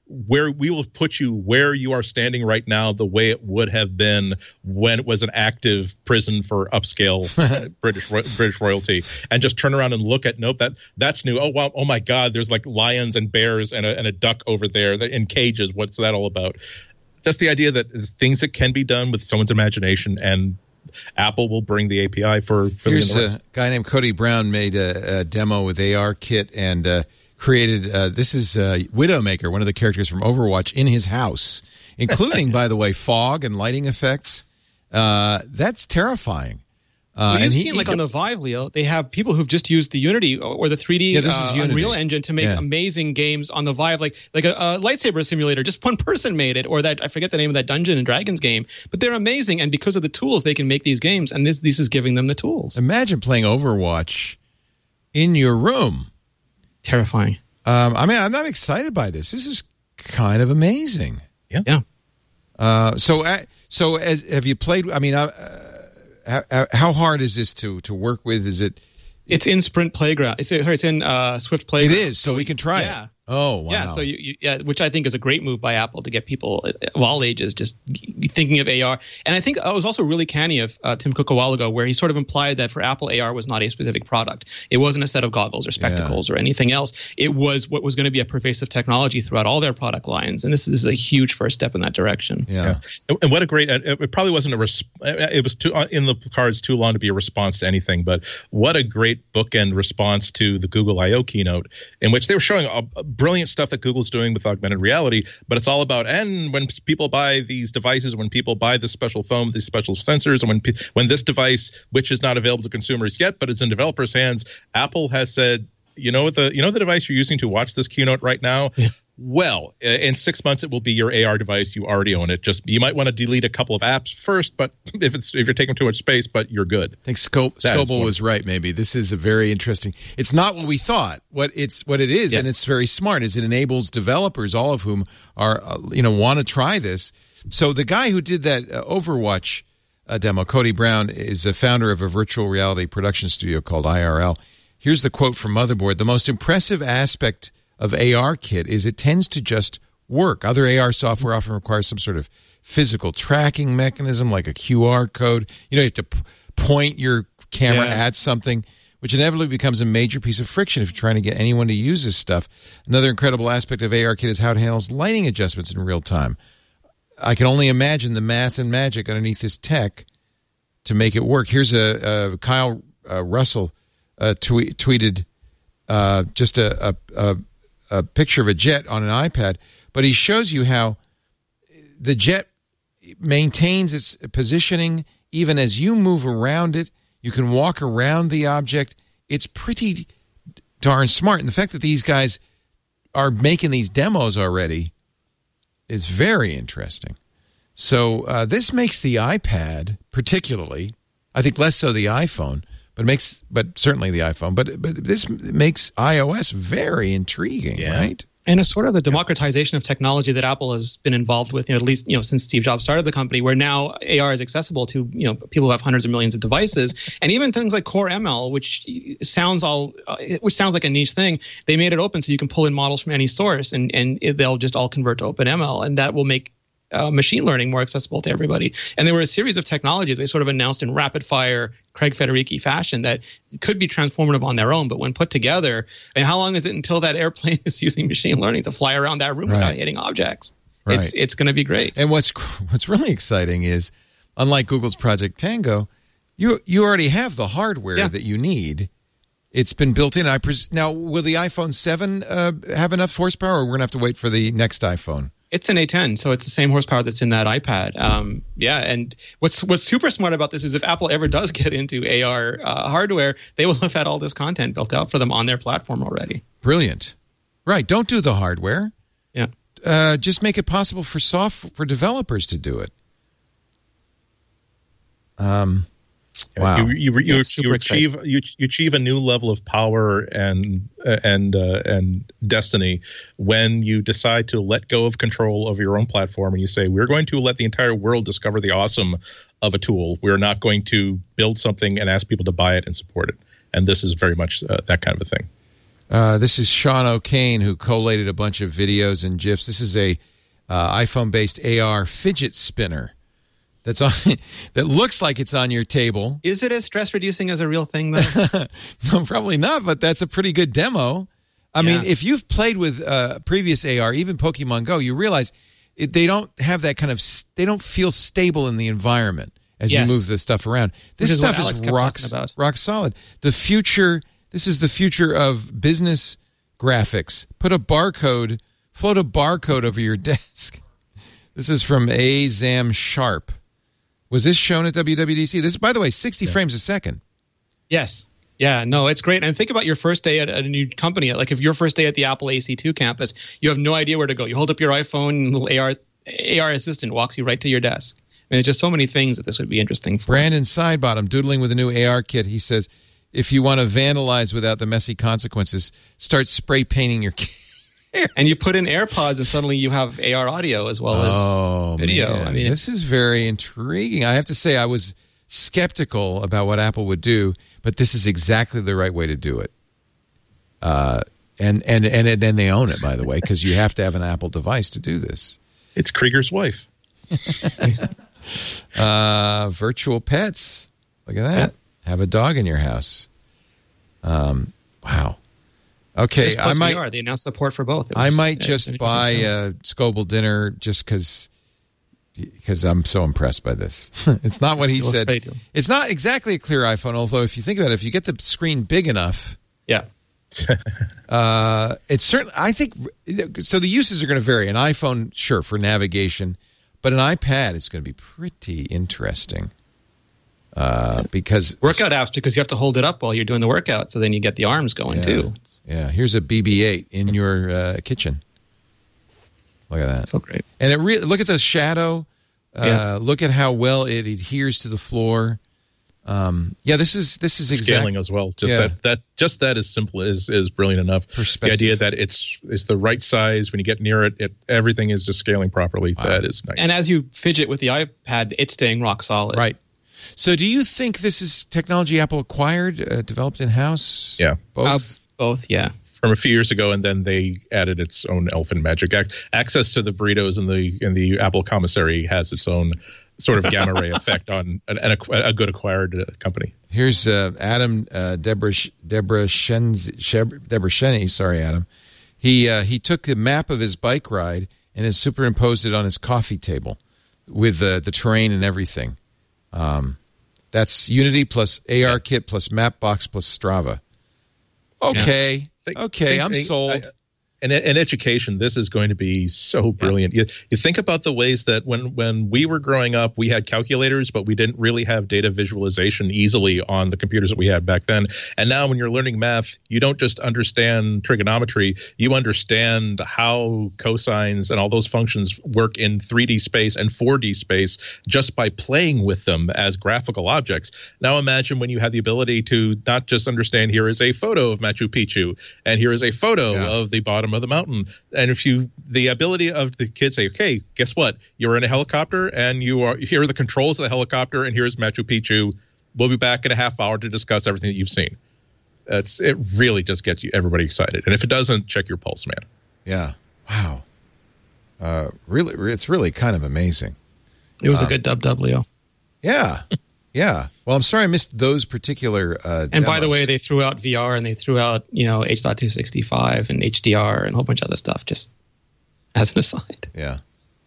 where we will put you where you are standing right now, the way it would have been when it was an active prison for upscale British British royalty, and just turn around and look at nope that that's new. Oh wow, oh my God, there's like lions and bears and a, and a duck over there in cages. What's that all about? Just the idea that things that can be done with someone's imagination, and Apple will bring the A P I for for Here's the a guy named Cody Brown made a, a demo with ARKit and uh, created. Uh, this is uh, Widowmaker, one of the characters from Overwatch, in his house, including, by the way, fog and lighting effects. Uh, that's terrifying. Uh, well, you've and he, seen, like he, on the Vive, Leo, they have people who've just used the Unity or the three D Yeah, this uh, is Unity. Unreal Engine to make Yeah. amazing games on the Vive, like like a, a lightsaber simulator. Just one person made it, or that I forget the name of that Dungeon and Dragons game, but they're amazing. And because of the tools, they can make these games, and this this is giving them the tools. Imagine playing Overwatch in your room. Terrifying. Um, I mean, I'm not excited by this. This is kind of amazing. Yeah. Yeah. Uh, so, uh, so as, have you played? I mean, uh, how, how hard is this to to work with? Is it? It's in Sprint Playground. It's sorry, it's in uh, Swift Playground. It is. So we can try Yeah. it. Oh wow. Yeah, so you, you, yeah, which I think is a great move by Apple to get people of all ages just thinking of A R. And I think it was also really canny of uh, Tim Cook a while ago, where he sort of implied that for Apple, A R was not a specific product. It wasn't a set of goggles or spectacles or anything else. It was what was going to be a pervasive technology throughout all their product lines. And this is a huge first step in that direction. Yeah. And, and what a great! It probably wasn't a. Res, it was too in the cards too long to be a response to anything. But what a great bookend response to the Google I O keynote, in which they were showing a, a brilliant stuff that Google's doing with augmented reality. But it's all about, and when people buy these devices, when people buy this special phone with these special sensors, and when when this device, which is not available to consumers yet, but it's in developers' hands, Apple has said, you know what the you know the device you're using to watch this keynote right now. Yeah. Well, in six months, it will be your A R device. You already own it. Just you might want to delete a couple of apps first, but if it's if you're taking too much space, but you're good. I think Scope, Scoble was right. Maybe this is a very interesting. It's not what we thought. What it's what it is, yeah. And it's very smart. Is it enables developers, all of whom are uh, you know want to try this. So the guy who did that uh, Overwatch uh, demo, Cody Brown, is a founder of a virtual reality production studio called I R L. Here's the quote from Motherboard: "The most impressive aspect of ARKit is it tends to just work. Other A R software often requires some sort of physical tracking mechanism, like a Q R code. You know, you have to p- point your camera yeah. at something, which inevitably becomes a major piece of friction if you're trying to get anyone to use this stuff. Another incredible aspect of ARKit is how it handles lighting adjustments in real time. I can only imagine the math and magic underneath this tech to make it work." Here's a, a Kyle uh, Russell uh, tweet, tweeted uh, just a, a, a a picture of a jet on an iPad, but he shows you how the jet maintains its positioning even as you move around it. You can walk around the object. It's pretty darn smart. And the fact that these guys are making these demos already is very interesting. So uh, this makes the iPad particularly, I think less so the iPhone, But it makes, but certainly the iPhone. But but this makes iOS very intriguing, yeah. right? And it's sort of the democratization of technology that Apple has been involved with, you know, at least you know since Steve Jobs started the company, where now A R is accessible to you know people who have hundreds of millions of devices, and even things like Core M L, which sounds all, uh, which sounds like a niche thing. They made it open so you can pull in models from any source, and and it, they'll just all convert to Open M L, and that will make Uh, machine learning more accessible to everybody. And there were a series of technologies they sort of announced in rapid fire Craig Federighi fashion that could be transformative on their own, but when put together, and how long is it until that airplane is using machine learning to fly around that room right. without hitting objects? Right. It's it's going to be great. And what's what's really exciting is, unlike Google's Project Tango, you you already have the hardware yeah. that you need. It's been built in. I pres- now, will the iPhone seven uh, have enough horsepower, or we're going to have to wait for the next iPhone? It's an A ten, so it's the same horsepower that's in that iPad. Um, yeah, and what's what's super smart about this is if Apple ever does get into A R uh, hardware, they will have had all this content built out for them on their platform already. Brilliant. Right. Don't do the hardware. Yeah. Uh, just make it possible for soft for developers to do it. Um. Wow. You you, you, yeah, you achieve you, you achieve a new level of power and uh, and uh, and destiny when you decide to let go of control of your own platform and you say, we're going to let the entire world discover the awesome of a tool. We're not going to build something and ask people to buy it and support it. And this is very much uh, that kind of a thing. Uh, this is Sean O'Kane, who collated a bunch of videos and GIFs. This is a uh, iPhone-based A R fidget spinner that's on that looks like it's on your table. Is it as stress-reducing as a real thing, though? No, probably not, but that's a pretty good demo. I Yeah. mean, if you've played with uh, previous A R, even Pokemon Go, you realize it, they don't have that kind of – they don't feel stable in the environment as Yes. you move the stuff around. This Which is what stuff Alex is kept rock, talking about. rock solid. The future – this is the future of business graphics. Put a barcode – float a barcode over your desk. This is from Azam Sharp. Was this shown at W W D C? This, by the way, sixty yeah. frames a second. Yes. Yeah, no, it's great. And think about your first day at a new company. Like if your first day at the Apple A C two campus, you have no idea where to go. You hold up your iPhone and the little A R, A R assistant walks you right to your desk. I mean, there's just so many things that this would be interesting for. Brandon Sidebottom, doodling with a new A R kit. He says, if you want to vandalize without the messy consequences, start spray painting your kit. And you put in AirPods and suddenly you have A R audio as well oh, as video. Man. I mean, this is very intriguing. I have to say I was skeptical about what Apple would do, but this is exactly the right way to do it. Uh, and, and, and then they own it, by the way, because you have to have an Apple device to do this. It's Krieger's wife. uh, virtual pets. Look at that. Yeah. Have a dog in your house. Um, wow. Okay, I might. V R, they announced support for both. Was, I might yeah, just buy a Scoble dinner just because because I'm so impressed by this. It's not what he said. It's not exactly a clear iPhone, although if you think about it, if you get the screen big enough, yeah, uh, it's certainly. I think so. The uses are going to vary. An iPhone, sure, for navigation, but an iPad is going to be pretty interesting. Uh, because workout apps, because you have to hold it up while you're doing the workout, so then you get the arms going yeah, too. Yeah, here's a B B eight in your uh, kitchen. Look at that, so great. And it really look at the shadow. Uh, yeah. Look at how well it adheres to the floor. Um, yeah, this is this is exactly scaling as well. Just yeah. that that just that is simple is is brilliant enough. The idea that it's it's the right size when you get near it, it everything is just scaling properly. Wow. That is nice. And as you fidget with the iPad, it's staying rock solid. Right. So do you think this is technology Apple acquired, uh, developed in-house? Yeah. Both? Uh, both, yeah. From a few years ago, and then they added its own elfin magic. Access to the burritos in the in the Apple commissary has its own sort of gamma ray effect on an, an, a good acquired uh, company. Here's uh, Adam uh, Debrash, Debrasheni. Sorry, Adam. He, uh, he took the map of his bike ride and has superimposed it on his coffee table with uh, the terrain and everything. Um, that's Unity plus A R Kit plus Mapbox plus Strava. Okay, yeah. think, okay, think, I'm think, sold. I, and in education, this is going to be so brilliant. Yeah. You, you think about the ways that when, when we were growing up, we had calculators, but we didn't really have data visualization easily on the computers that we had back then. And now when you're learning math, you don't just understand trigonometry, you understand how cosines and all those functions work in three D space and four D space just by playing with them as graphical objects. Now imagine when you have the ability to not just understand here is a photo of Machu Picchu and here is a photo yeah. of the bottom of the mountain, and if you the ability of the kids say, okay, guess what, you're in a helicopter and you are here are the controls of the helicopter and here's Machu Picchu, we'll be back in a half hour to discuss everything that you've seen. It's it really just gets you everybody excited, and if it doesn't, check your pulse, man. Yeah. Wow. Uh really it's really kind of amazing. It was um, a good dub W. Yeah. Yeah. Well, I'm sorry I missed those particular uh And demos. by the way, they threw out V R and they threw out, you know, H two sixty-five and H D R and a whole bunch of other stuff, just as an aside. Yeah.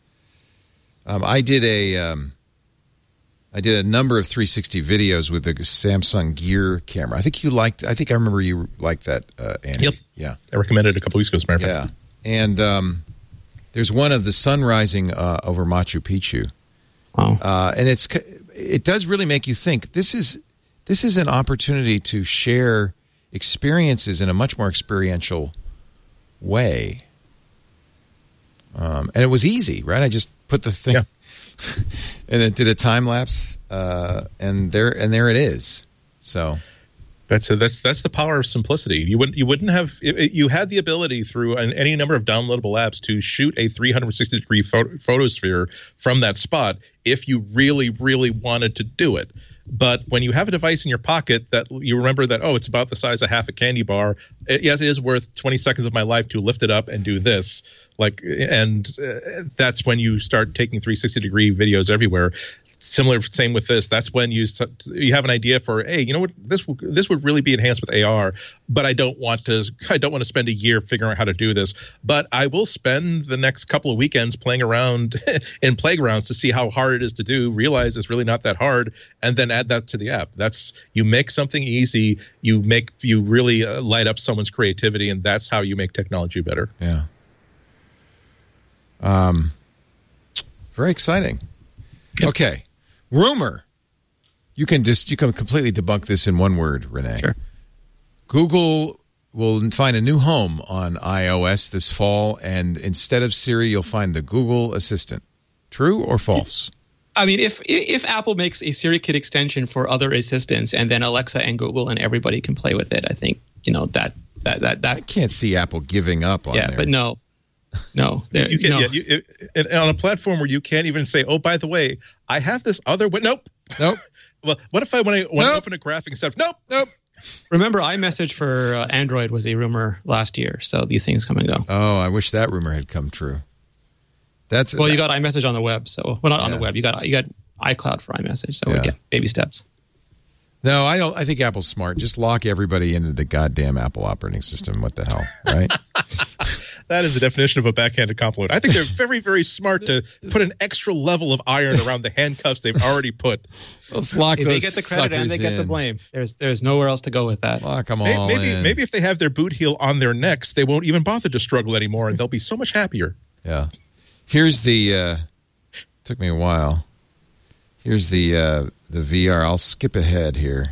Um, I did a um, I did a number of three sixty videos with the Samsung Gear camera. I think you liked I think I remember you liked that, uh, Andy. Yep. Yeah. I recommended it a couple weeks ago, as a matter of yeah. fact. And um, there's one of the sun rising uh, over Machu Picchu. Wow. Uh, and it's it does really make you think. This is this is an opportunity to share experiences in a much more experiential way. Um, and it was easy, right? I just put the thing, yeah. and it did a time lapse, uh, and there and there it is. So that's a, that's that's the power of simplicity. You wouldn't you wouldn't have it, it, you had the ability through an, any number of downloadable apps to shoot a three hundred sixty degree photo, photosphere from that spot if you really really wanted to do it. But when you have a device in your pocket that you remember that, oh, it's about the size of half a candy bar. It, yes, it is worth twenty seconds of my life to lift it up and do this. Like, and uh, that's when you start taking three sixty degree videos everywhere. Similar, same with this. That's when you you have an idea for, hey, you know what, this this would really be enhanced with A R, but I don't want to. I don't want to spend a year figuring out how to do this. But I will spend the next couple of weekends playing around in playgrounds to see how hard it is to do. Realize it's really not that hard, and then add that to the app. That's you make something easy. You make you really uh, light up someone's creativity, and that's how you make technology better. Yeah. Um. Very exciting. Okay. Rumor. You can just you can completely debunk this in one word, Renee. Sure. Google will find a new home on iOS this fall, and instead of Siri, you'll find the Google Assistant. True or false? I mean, if if Apple makes a SiriKit extension for other assistants, and then Alexa and Google and everybody can play with it, I think you know that that that that. I can't see Apple giving up on yeah, there. but no. No, there, you can. no. Yeah, you, it, it, on a platform where you can't even say, "Oh, by the way, I have this other." But nope, nope. Well, what if I when I when Nope. I open a graphic instead of nope, nope? Remember, iMessage for uh, Android was a rumor last year, so these things come and go. Oh, I wish that rumor had come true. That's well, that, you got iMessage on the web, so well, not on Yeah. the web. You got you got iCloud for iMessage, so Yeah. we get baby steps. No, I don't. I think Apple's smart. Just lock everybody into the goddamn Apple operating system. What the hell, right? That is the definition of a backhanded compliment. I think they're very, very smart to put an extra level of iron around the handcuffs they've already put. Let's lock Hey, those they get the credit and they get the in. blame. There's there's nowhere else to go with that. Lock them Maybe, all maybe, in. maybe if they have their boot heel on their necks, they won't even bother to struggle anymore, and they'll be so much happier. Yeah. Here's the. Uh, took me a while. Here's the uh, the V R. I'll skip ahead here.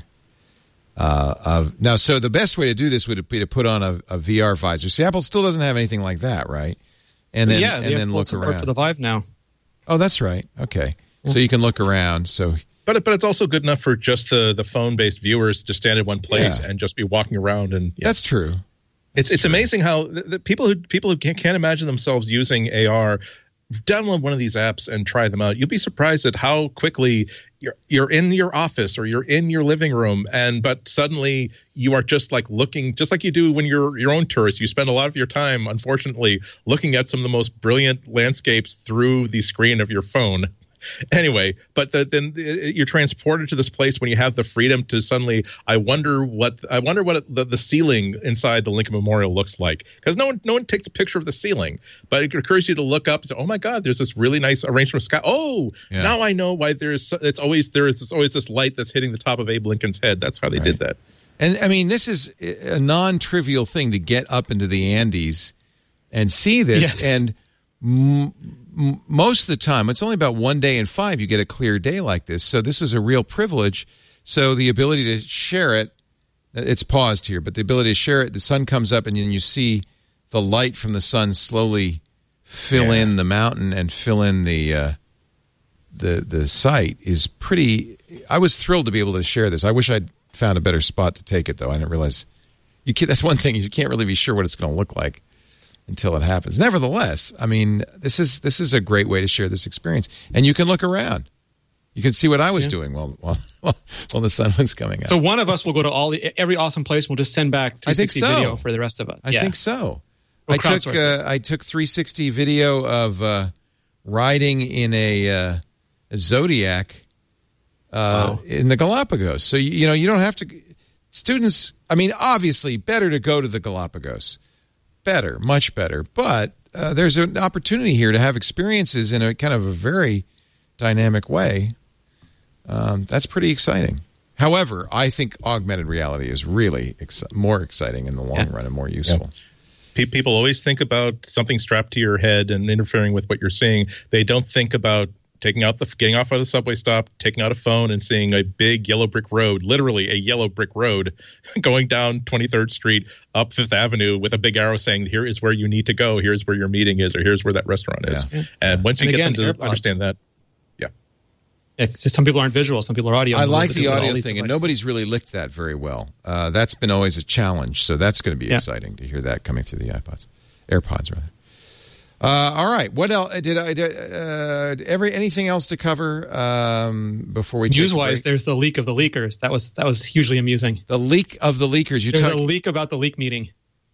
Uh, of now, so the best way to do this would be to put on a, a V R visor. See, Apple still doesn't have anything like that, right? And then yeah, and they have then full look support around for the Vive now. Oh, that's right. Okay, so you can look around. So, But but it's also good enough for just the, the phone based viewers to stand in one place Yeah. and just be walking around. And yeah. that's true. It's it's amazing how the, the people who people who can't, can't imagine themselves using A R download one of these apps and try them out. You'll be surprised at how quickly you're you're in your office or you're in your living room, and but suddenly you are just like looking, just like you do when you're your own tourist. You spend a lot of your time, unfortunately, looking at some of the most brilliant landscapes through the screen of your phone. Anyway, but the, then you're transported to this place when you have the freedom to suddenly. I wonder what I wonder what the, the ceiling inside the Lincoln Memorial looks like, because no one no one takes a picture of the ceiling, but it occurs to you to look up and say, "Oh my God, there's this really nice arrangement of sky. Oh, Yeah. now I know why there's it's always there is always this light that's hitting the top of Abe Lincoln's head. That's how they Right. did that." And I mean, this is a non-trivial thing to get up into the Andes and see this. Yes. And m- m- most of the time, it's only about one day in five you get a clear day like this. So this is a real privilege. So the ability to share it, it's paused here, but the ability to share it, the sun comes up and then you see the light from the sun slowly fill Yeah. in the mountain and fill in the uh, the the site is pretty. I was thrilled to be able to share this. I wish I'd found a better spot to take it, though. I didn't realize you can't, that's one thing, you can't really be sure what it's going to look like until it happens. Nevertheless, I mean, this is this is a great way to share this experience, and you can look around. You can see what I was Yeah. doing while while while the sun was coming up. So one of us will go to all the, every awesome place. We'll just send back I think three sixty so. video for the rest of us. I yeah. think so. We'll I took crowdsource uh, this. I took three sixty video of uh, riding in a, uh, a Zodiac uh, Wow. in the Galapagos. So you, you know you don't have to. Students, I mean, obviously, better to go to the Galapagos. Better, much better. But uh, there's an opportunity here to have experiences in a kind of a very dynamic way. Um, that's pretty exciting. However, I think augmented reality is really ex- more exciting in the long Yeah. run and more useful. Pe- People always think about something strapped to your head and interfering with what you're seeing. They don't think about taking out the getting off at a subway stop, taking out a phone, and seeing a big yellow brick road, literally a yellow brick road, going down twenty-third Street, up Fifth Avenue, with a big arrow saying, "Here is where you need to go. Here's where your meeting is, or here's where that restaurant is." Yeah. And once you And get again, them to AirPods. understand that, yeah, Yeah, 'cause some people aren't visual, some people are audio. I and like they'll the do it with all audio these thing, and devices. nobody's really licked that very well. Uh, that's been always a challenge, so that's going to be Yeah. exciting to hear that coming through the iPods, AirPods rather. Uh, all right. What else did I? Did, uh, every anything else to cover um, before we news-wise? There's the leak of the leakers. That was that was hugely amusing. The leak of the leakers. You there's talk- a leak about the leak meeting.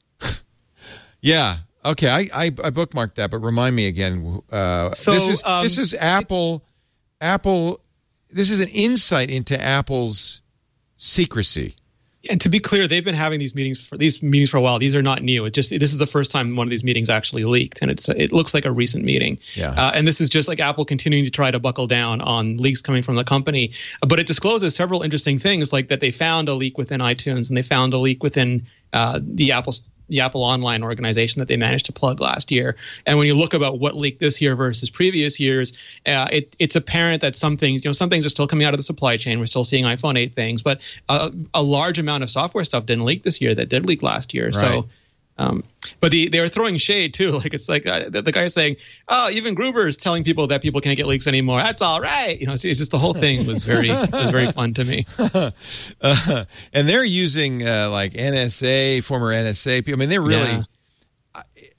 Yeah. Okay. I, I I bookmarked that, but remind me again. Uh, so this is um, this is Apple. Apple. This is an insight into Apple's secrecy. And to be clear, they've been having these meetings for these meetings for a while. These are not new. It just this is the first time one of these meetings actually leaked, and it's it looks like a recent meeting. Yeah. Uh, and this is just like Apple continuing to try to buckle down on leaks coming from the company. But it discloses several interesting things, like that they found a leak within iTunes, and they found a leak within uh, the Apple the Apple Online organization that they managed to plug last year. And when you look about what leaked this year versus previous years, uh, it, it's apparent that some things, you know, some things are still coming out of the supply chain. We're still seeing iPhone eight things, but a, a large amount of software stuff didn't leak this year that did leak last year. Right. So, um, but the, they were throwing shade too. Like it's like uh, the, the guy saying, "Oh, even Gruber's telling people that people can't get leaks anymore. That's all right." You know, it's, it's just the whole thing was very was very fun to me. uh, and they're using uh, like N S A, former N S A people. I mean, they're really. Yeah. I,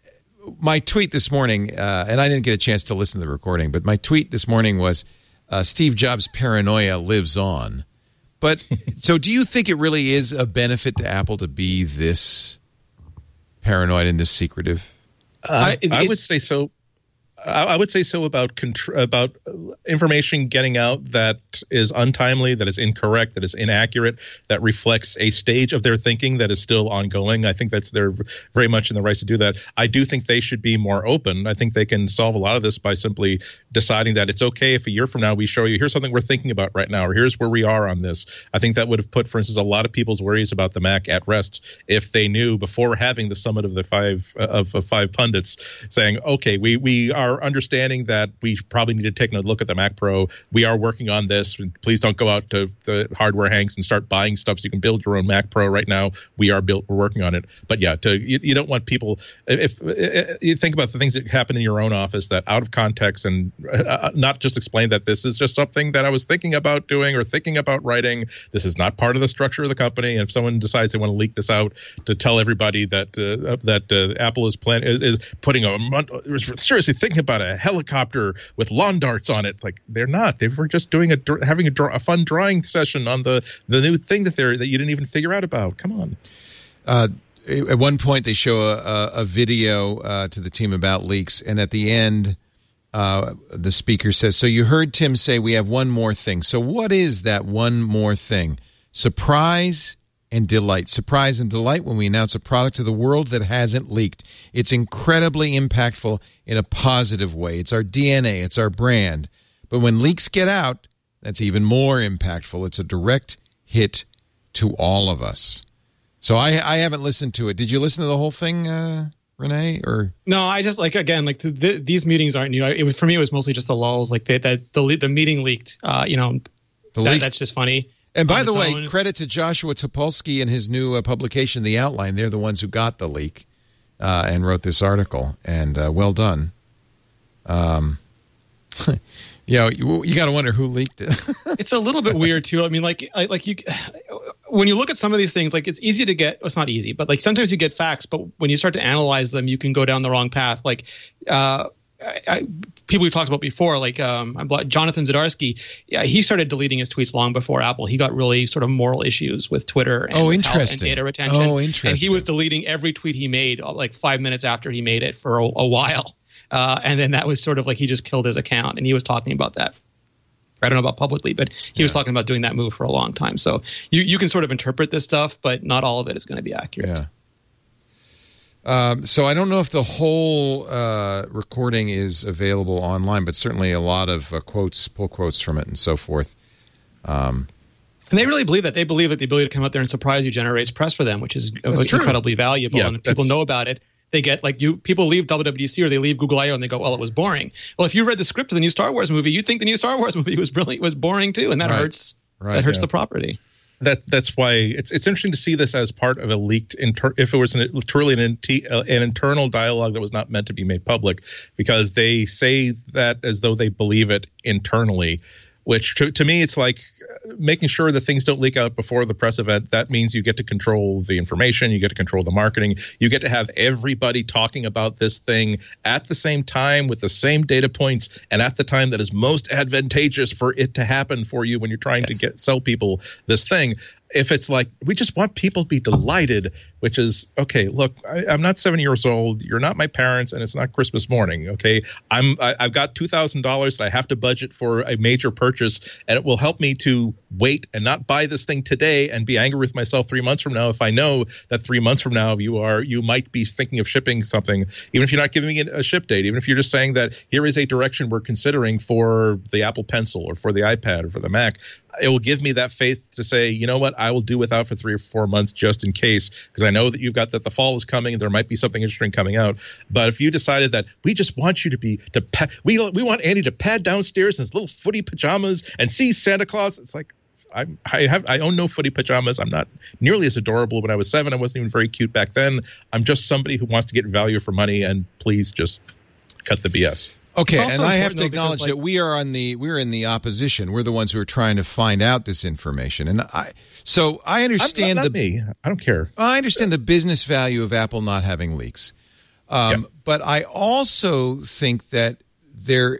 my tweet this morning, uh, and I didn't get a chance to listen to the recording, but my tweet this morning was, uh, "Steve Jobs' paranoia lives on." But so, do you think it really is a benefit to Apple to be this paranoid and this secretive? Uh, I, I would say so. I would say so about contr- about information getting out that is untimely, that is incorrect, that is inaccurate, that reflects a stage of their thinking that is still ongoing. I think that's they're very much in the right to do that. I do think they should be more open. I think they can solve a lot of this by simply deciding that it's okay if a year from now we show you here's something we're thinking about right now, or here's where we are on this. I think that would have put, for instance, a lot of people's worries about the Mac at rest if they knew before having the summit of the five uh, of, of five pundits saying, okay, we we are understanding that we probably need to take a look at the Mac Pro. We are working on this. Please don't go out to the hardware hanks and start buying stuff so you can build your own Mac Pro right now. We are built. We're working on it. But yeah, to, you, you don't want people. If, if you think about the things that happen in your own office that out of context and uh, not just explain that this is just something that I was thinking about doing or thinking about writing. This is not part of the structure of the company. And if someone decides they want to leak this out to tell everybody that uh, that uh, Apple is plan is, is putting a seriously thinking about a helicopter with lawn darts on it, like they're not. They were just doing a having a, draw, a fun drawing session on the the new thing that they're that you didn't even figure out about. Come on. Uh, at one point, they show a, a video uh, to the team about leaks, and at the end, uh, the speaker says, "So you heard Tim say we have one more thing. So what is that one more thing? Surprise and delight. Surprise and delight when we announce a product to the world that hasn't leaked. It's incredibly impactful in a positive way. It's our D N A. It's our brand. But when leaks get out, that's even more impactful. It's a direct hit to all of us." So I, I haven't listened to it. Did you listen to the whole thing, uh, Renee? Or no, I just like again like the, the, these meetings aren't new. I, it was, for me, it was mostly just the lulls. Like the the the, the meeting leaked. Uh, you know, the that, leak. that's just funny. And by the way, own. credit to Joshua Topolsky and his new uh, publication, The Outline. They're the ones who got the leak uh, and wrote this article. And uh, well done. Um, you know, you, you got to wonder who leaked it. It's a little bit weird too. I mean, like, I, like you, when you look at some of these things, like it's easy to get. Well, it's not easy, but like sometimes you get facts, but when you start to analyze them, you can go down the wrong path. Like, uh, I, I, people we've talked about before, like um, Jonathan Zdarsky, yeah, he started deleting his tweets long before Apple. He got really sort of moral issues with Twitter and, oh, with interesting. and data retention. Oh, interesting. And he was deleting every tweet he made like five minutes after he made it for a, a while. Uh, and then that was sort of like he just killed his account. And he was talking about that. I don't know about publicly, but he yeah. was talking about doing that move for a long time. So you, you can sort of interpret this stuff, but not all of it is going to be accurate. Yeah. Um, so I don't know if the whole uh, recording is available online, but certainly a lot of uh, quotes, pull quotes from it and so forth. Um, and they really believe that. They believe that the ability to come out there and surprise you generates press for them, which is incredibly valuable. Yeah, and if people know about it, they get like you. People leave W W D C or they leave Google I O and they go, "Well, it was boring." Well, if you read the script of the new Star Wars movie, you'd think the new Star Wars movie was brilliant, was boring too, and that right. hurts. Right, that hurts yeah. the property. That that's why it's it's interesting to see this as part of a leaked inter- if it was an, truly an, an internal dialogue that was not meant to be made public, because they say that as though they believe it internally. which to, to me, it's like making sure that things don't leak out before the press event. That means you get to control the information, you get to control the marketing, you get to have everybody talking about this thing at the same time with the same data points and at the time that is most advantageous for it to happen for you when you're trying yes. to get sell people this thing. If it's like, we just want people to be delighted, which is, okay, look, I, I'm not seven years old. You're not my parents, and it's not Christmas morning, okay? I'm, I, I've got two thousand dollars that I have to budget for a major purchase, and it will help me to wait and not buy this thing today and be angry with myself three months from now if I know that three months from now you are you might be thinking of shipping something, even if you're not giving it a ship date, even if you're just saying that here is a direction we're considering for the Apple Pencil or for the iPad or for the Mac. It will give me that faith to say, you know what, I will do without for three or four months just in case, because I know that you've got that the fall is coming and there might be something interesting coming out. But if you decided that we just want you to be to pa- we we want Andy to pad downstairs in his little footy pajamas and see Santa Claus, it's like I I have I own no footy pajamas. I'm not nearly as adorable when I was seven. I wasn't even very cute back then. I'm just somebody who wants to get value for money, and please just cut the B S. Okay, and I have to acknowledge like, that we are on the we're in the opposition. We're the ones who are trying to find out this information, and I so I understand not, not the me. I don't care. I understand the business value of Apple not having leaks, um, yeah. but I also think that there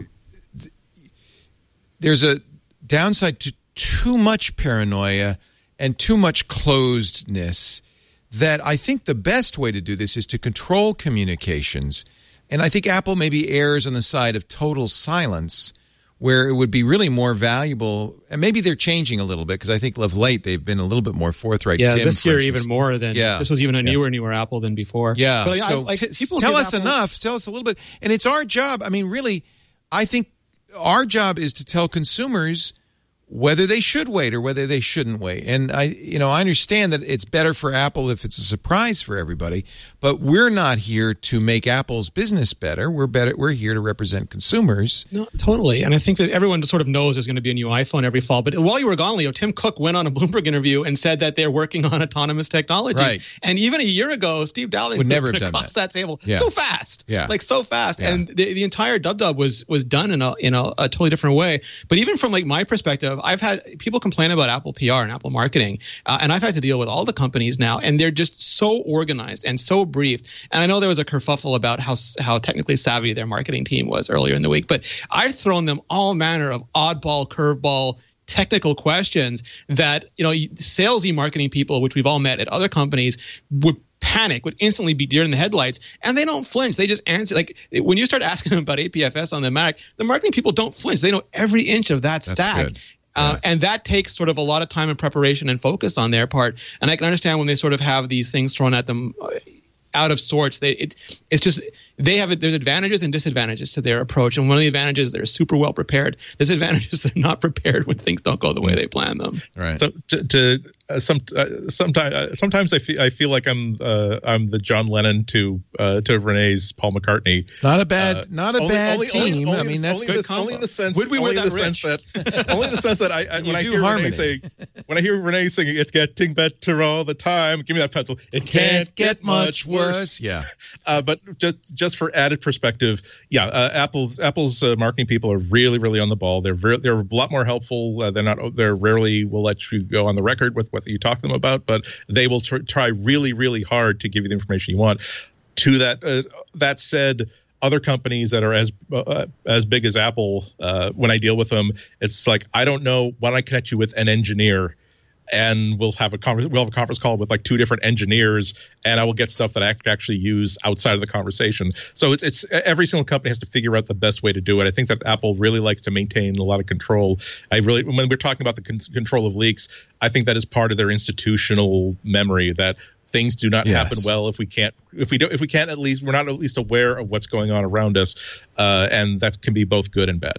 there's a downside to too much paranoia and too much closedness. That I think the best way to do this is to control communications. And I think Apple maybe errs on the side of total silence, where it would be really more valuable. And maybe they're changing a little bit, because I think of late they've been a little bit more forthright. Yeah, Tim, this year even more than yeah. this was even a newer, yeah. newer Apple than before. Yeah, but, so I, like, t- people tell us Apple- enough. Tell us a little bit. And it's our job. I mean, really, I think our job is to tell consumers whether they should wait or whether they shouldn't wait. And I, you know, I understand that it's better for Apple if it's a surprise for everybody, but we're not here to make Apple's business better. We're better. We're here to represent consumers. No, totally. And I think that everyone sort of knows there's going to be a new iPhone every fall. But while you were gone, Leo, Tim Cook went on a Bloomberg interview and said that they're working on autonomous technologies. Right. And even a year ago, Steve Dowling would never have done across that. that table Yeah. so fast. Yeah. Like so fast. Yeah. And the, the entire dub dub was was done in a in a, a totally different way. But even from like my perspective, I've had people complain about Apple P R and Apple marketing, uh, and I've had to deal with all the companies now, and they're just so organized and so briefed. And I know there was a kerfuffle about how how technically savvy their marketing team was earlier in the week, but I've thrown them all manner of oddball, curveball, technical questions that, you know, salesy marketing people, which we've all met at other companies, would panic, would instantly be deer in the headlights, and they don't flinch. They just answer. Like when you start asking them about A P F S on the Mac, the marketing people don't flinch. They know every inch of that That's stack. good. Uh, Yeah. and that takes sort of a lot of time and preparation and focus on their part. And I can understand when they sort of have these things thrown at them uh, out of sorts. They it it's just they have it. There's advantages and disadvantages to their approach. And one of the advantages, they're super well prepared. Disadvantages, they're not prepared when things don't go the way they plan them. Right. So to, to uh, some uh, sometimes uh, sometimes I feel I feel like I'm uh, I'm the John Lennon to uh, to Renee's Paul McCartney. It's not a bad, Uh, not a only- bad only- team. only- only I mean, in- that's only good. in the- only in the sense. Would we were only in that the sense rich? that only in the sense that I, I when You I do hear harmony. Renee say when I hear Renee singing, it's getting better all the time. Give me that pencil. It Can't get much worse. Yeah. Uh, but just just for added perspective, yeah, uh, Apple's Apple's uh, marketing people are really really on the ball. They're very, they're a lot more helpful. Uh, they're not they're rarely will let you go on the record with what you talk to them about, but they will tr- try really really hard to give you the information you want. To that uh, that said, other companies that are as uh, as big as Apple, uh, when I deal with them, it's like I don't know. Why don't I connect you with an engineer? And we'll have a conference. We'll have a conference call with like two different engineers, and I will get stuff that I can actually use outside of the conversation. So it's it's every single company has to figure out the best way to do it. I think that Apple really likes to maintain a lot of control. I really, when we're talking about the con- control of leaks, I think that is part of their institutional memory that things do not Yes. happen well if we can't if we don't if we can't at least we're not at least aware of what's going on around us, uh, and that can be both good and bad.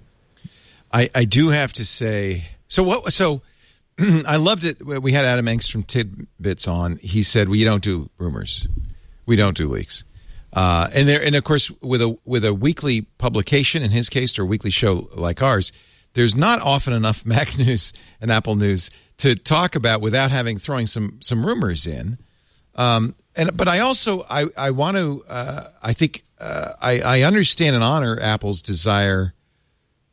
I, I do have to say, so what? So I loved it. We had Adam Engst from Tidbits on. He said, "We don't do rumors, we don't do leaks." Uh, and there, and of course, with a with a weekly publication in his case, or a weekly show like ours, there's not often enough Mac news and Apple news to talk about without having throwing some some rumors in. Um, and but I also I I want to uh, I think uh, I I understand and honor Apple's desire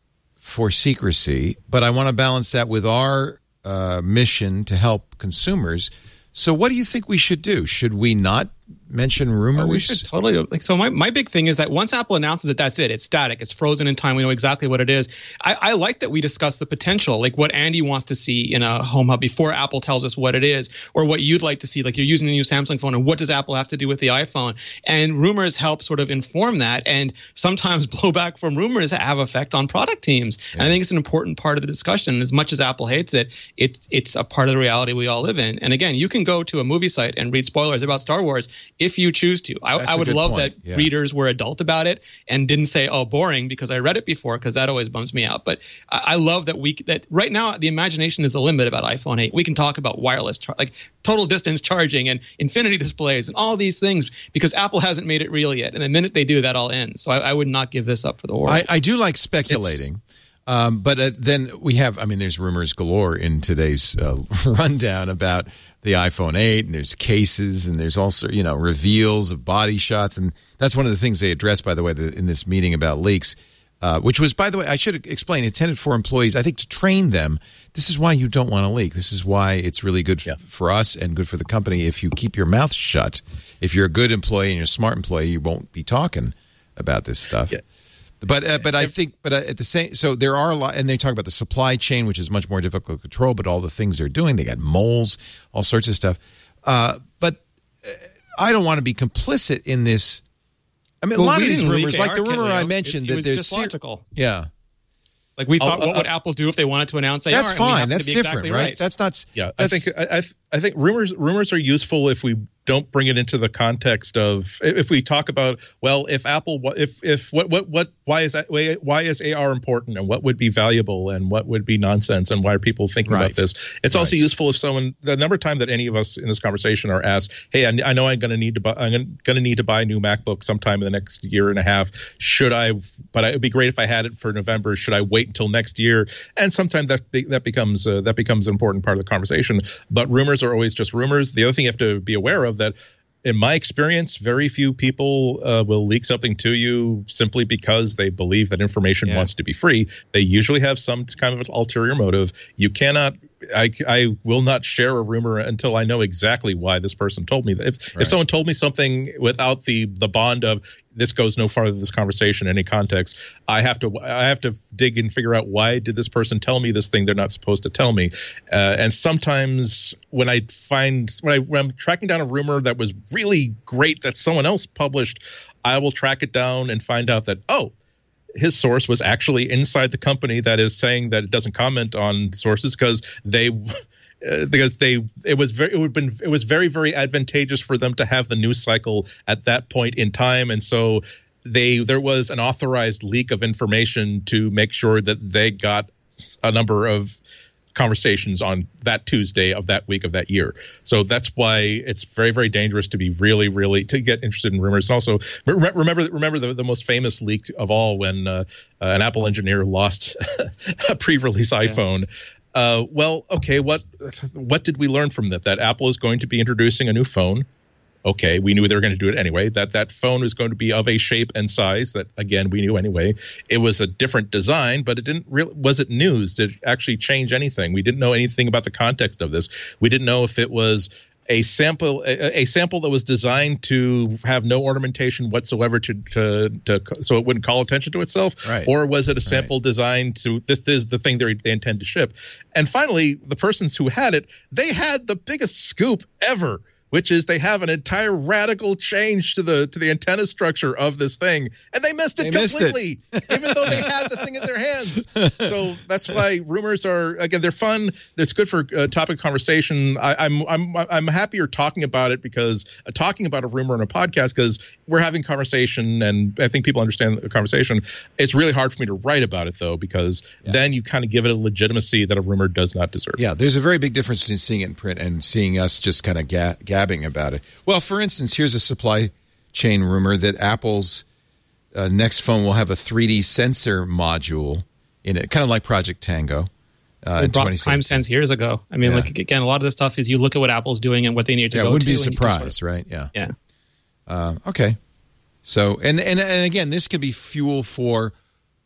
for secrecy, but I want to balance that with our uh, mission to help consumers. So what do you think we should do? Should we not mention rumors? Oh, we should totally. Like, so my, my big thing is that once Apple announces it, that's it. It's static. It's frozen in time. We know exactly what it is. I, I like that we discuss the potential, like what Andy wants to see in a home hub before Apple tells us what it is, or what you'd like to see. Like you're using the new Samsung phone, and what does Apple have to do with the iPhone? And rumors help sort of inform that. And sometimes blowback from rumors have effect on product teams. Yeah. And I think it's an important part of the discussion. As much as Apple hates it, it's it's a part of the reality we all live in. And again, you can go to a movie site and read spoilers about Star Wars if you choose to. I, I would love point. that yeah. readers were adult about it and didn't say, "Oh, boring," because I read it before, because that always bums me out. But I, I love that we that right now the imagination is the limit about iPhone eight. We can talk about wireless, char- like total distance charging and infinity displays and all these things because Apple hasn't made it real yet. And the minute they do, that all ends. So I, I would not give this up for the world. I, I do like speculating. It's, Um, but uh, then we have, I mean, there's rumors galore in today's uh, rundown about the iPhone eight, and there's cases, and there's also, you know, reveals of body shots. And that's one of the things they addressed, by the way, the, in this meeting about leaks, uh, which was, by the way, I should explain, intended for employees, I think, to train them. This is why you don't want to leak. This is why it's really good yeah. for us and good for the company if you keep your mouth shut. If you're a good employee and you're a smart employee, you won't be talking about this stuff. Yeah. But uh, but I think but uh, at the same so there are a lot, and they talk about the supply chain, which is much more difficult to control. But all the things they're doing, they got moles, all sorts of stuff. Uh, but uh, I don't want to be complicit in this. I mean, well, a lot of these rumors, like the rumor I mentioned, it, it that was there's just logical. Yeah. Like we thought, I'll, what I'll, would Apple do if they wanted to announce A R? That's fine. That's different, exactly right? right? That's not. Yeah, that's, I think I, I think rumors rumors are useful if we don't bring it into the context of if we talk about, well, if Apple, if if what what what why is that why is A R important, and what would be valuable, and what would be nonsense, and why are people thinking right. about this? It's right. also useful if someone, the number of time that any of us in this conversation are asked, hey, I, I know I'm going to need to buy I'm going to need to buy a new MacBook sometime in the next year and a half. Should I? But it would be great if I had it for November. Should I wait until next year? And sometimes that that becomes uh, that becomes an important part of the conversation. But rumors are always just rumors. The other thing you have to be aware of that, in my experience, very few people uh, will leak something to you simply because they believe that information yeah. wants to be free. They usually have some kind of ulterior motive. You cannot. I, I will not share a rumor until I know exactly why this person told me that. If right. if someone told me something without the the bond of this goes no farther than this conversation in any context, I have to I have to dig and figure out why did this person tell me this thing they're not supposed to tell me. Uh, and sometimes when I find when I when I'm tracking down a rumor that was really great that someone else published, I will track it down and find out that oh, his source was actually inside the company that is saying that it doesn't comment on sources because they uh, because they it was very it would been it was very very advantageous for them to have the news cycle at that point in time, and so they there was an authorized leak of information to make sure that they got a number of conversations on that Tuesday of that week of that year. So that's why it's very, very dangerous to be really, really to get interested in rumors. And also re- remember, remember the, the most famous leak of all when uh, uh, an Apple engineer lost a pre-release yeah. iPhone. Uh, well, okay, what what did we learn from that? That Apple is going to be introducing a new phone. Okay, we knew they were going to do it anyway. That that phone was going to be of a shape and size that, again, we knew anyway. It was a different design, but it didn't really, was it news? Did it actually change anything? We didn't know anything about the context of this. We didn't know if it was a sample a, a sample that was designed to have no ornamentation whatsoever to to, to so it wouldn't call attention to itself, right. or was it a sample right. designed to this is the thing they they intend to ship? And finally, the persons who had it, they had the biggest scoop ever, which is they have an entire radical change to the to the antenna structure of this thing, and they missed it they completely, missed it. even though they had the thing in their hands. So that's why rumors are, again, they're fun. It's good for uh, topic conversation. I, I'm I'm I'm happier talking about it because uh, talking about a rumor in a podcast, because we're having conversation, and I think people understand the conversation. It's really hard for me to write about it though, because yeah. then you kind of give it a legitimacy that a rumor does not deserve. Yeah, there's a very big difference between seeing it in print and seeing us just kind of ga- ga- about it. Well, for instance, here's a supply chain rumor that Apple's uh, next phone will have a three D sensor module in it, kind of like Project Tango. Uh, it brought TimeSense years ago. I mean, yeah. like again, a lot of this stuff is you look at what Apple's doing and what they need to yeah, go to. It wouldn't be a sort surprise, of, right? Yeah. Yeah. Uh, okay. So, and, and and again, this could be fuel for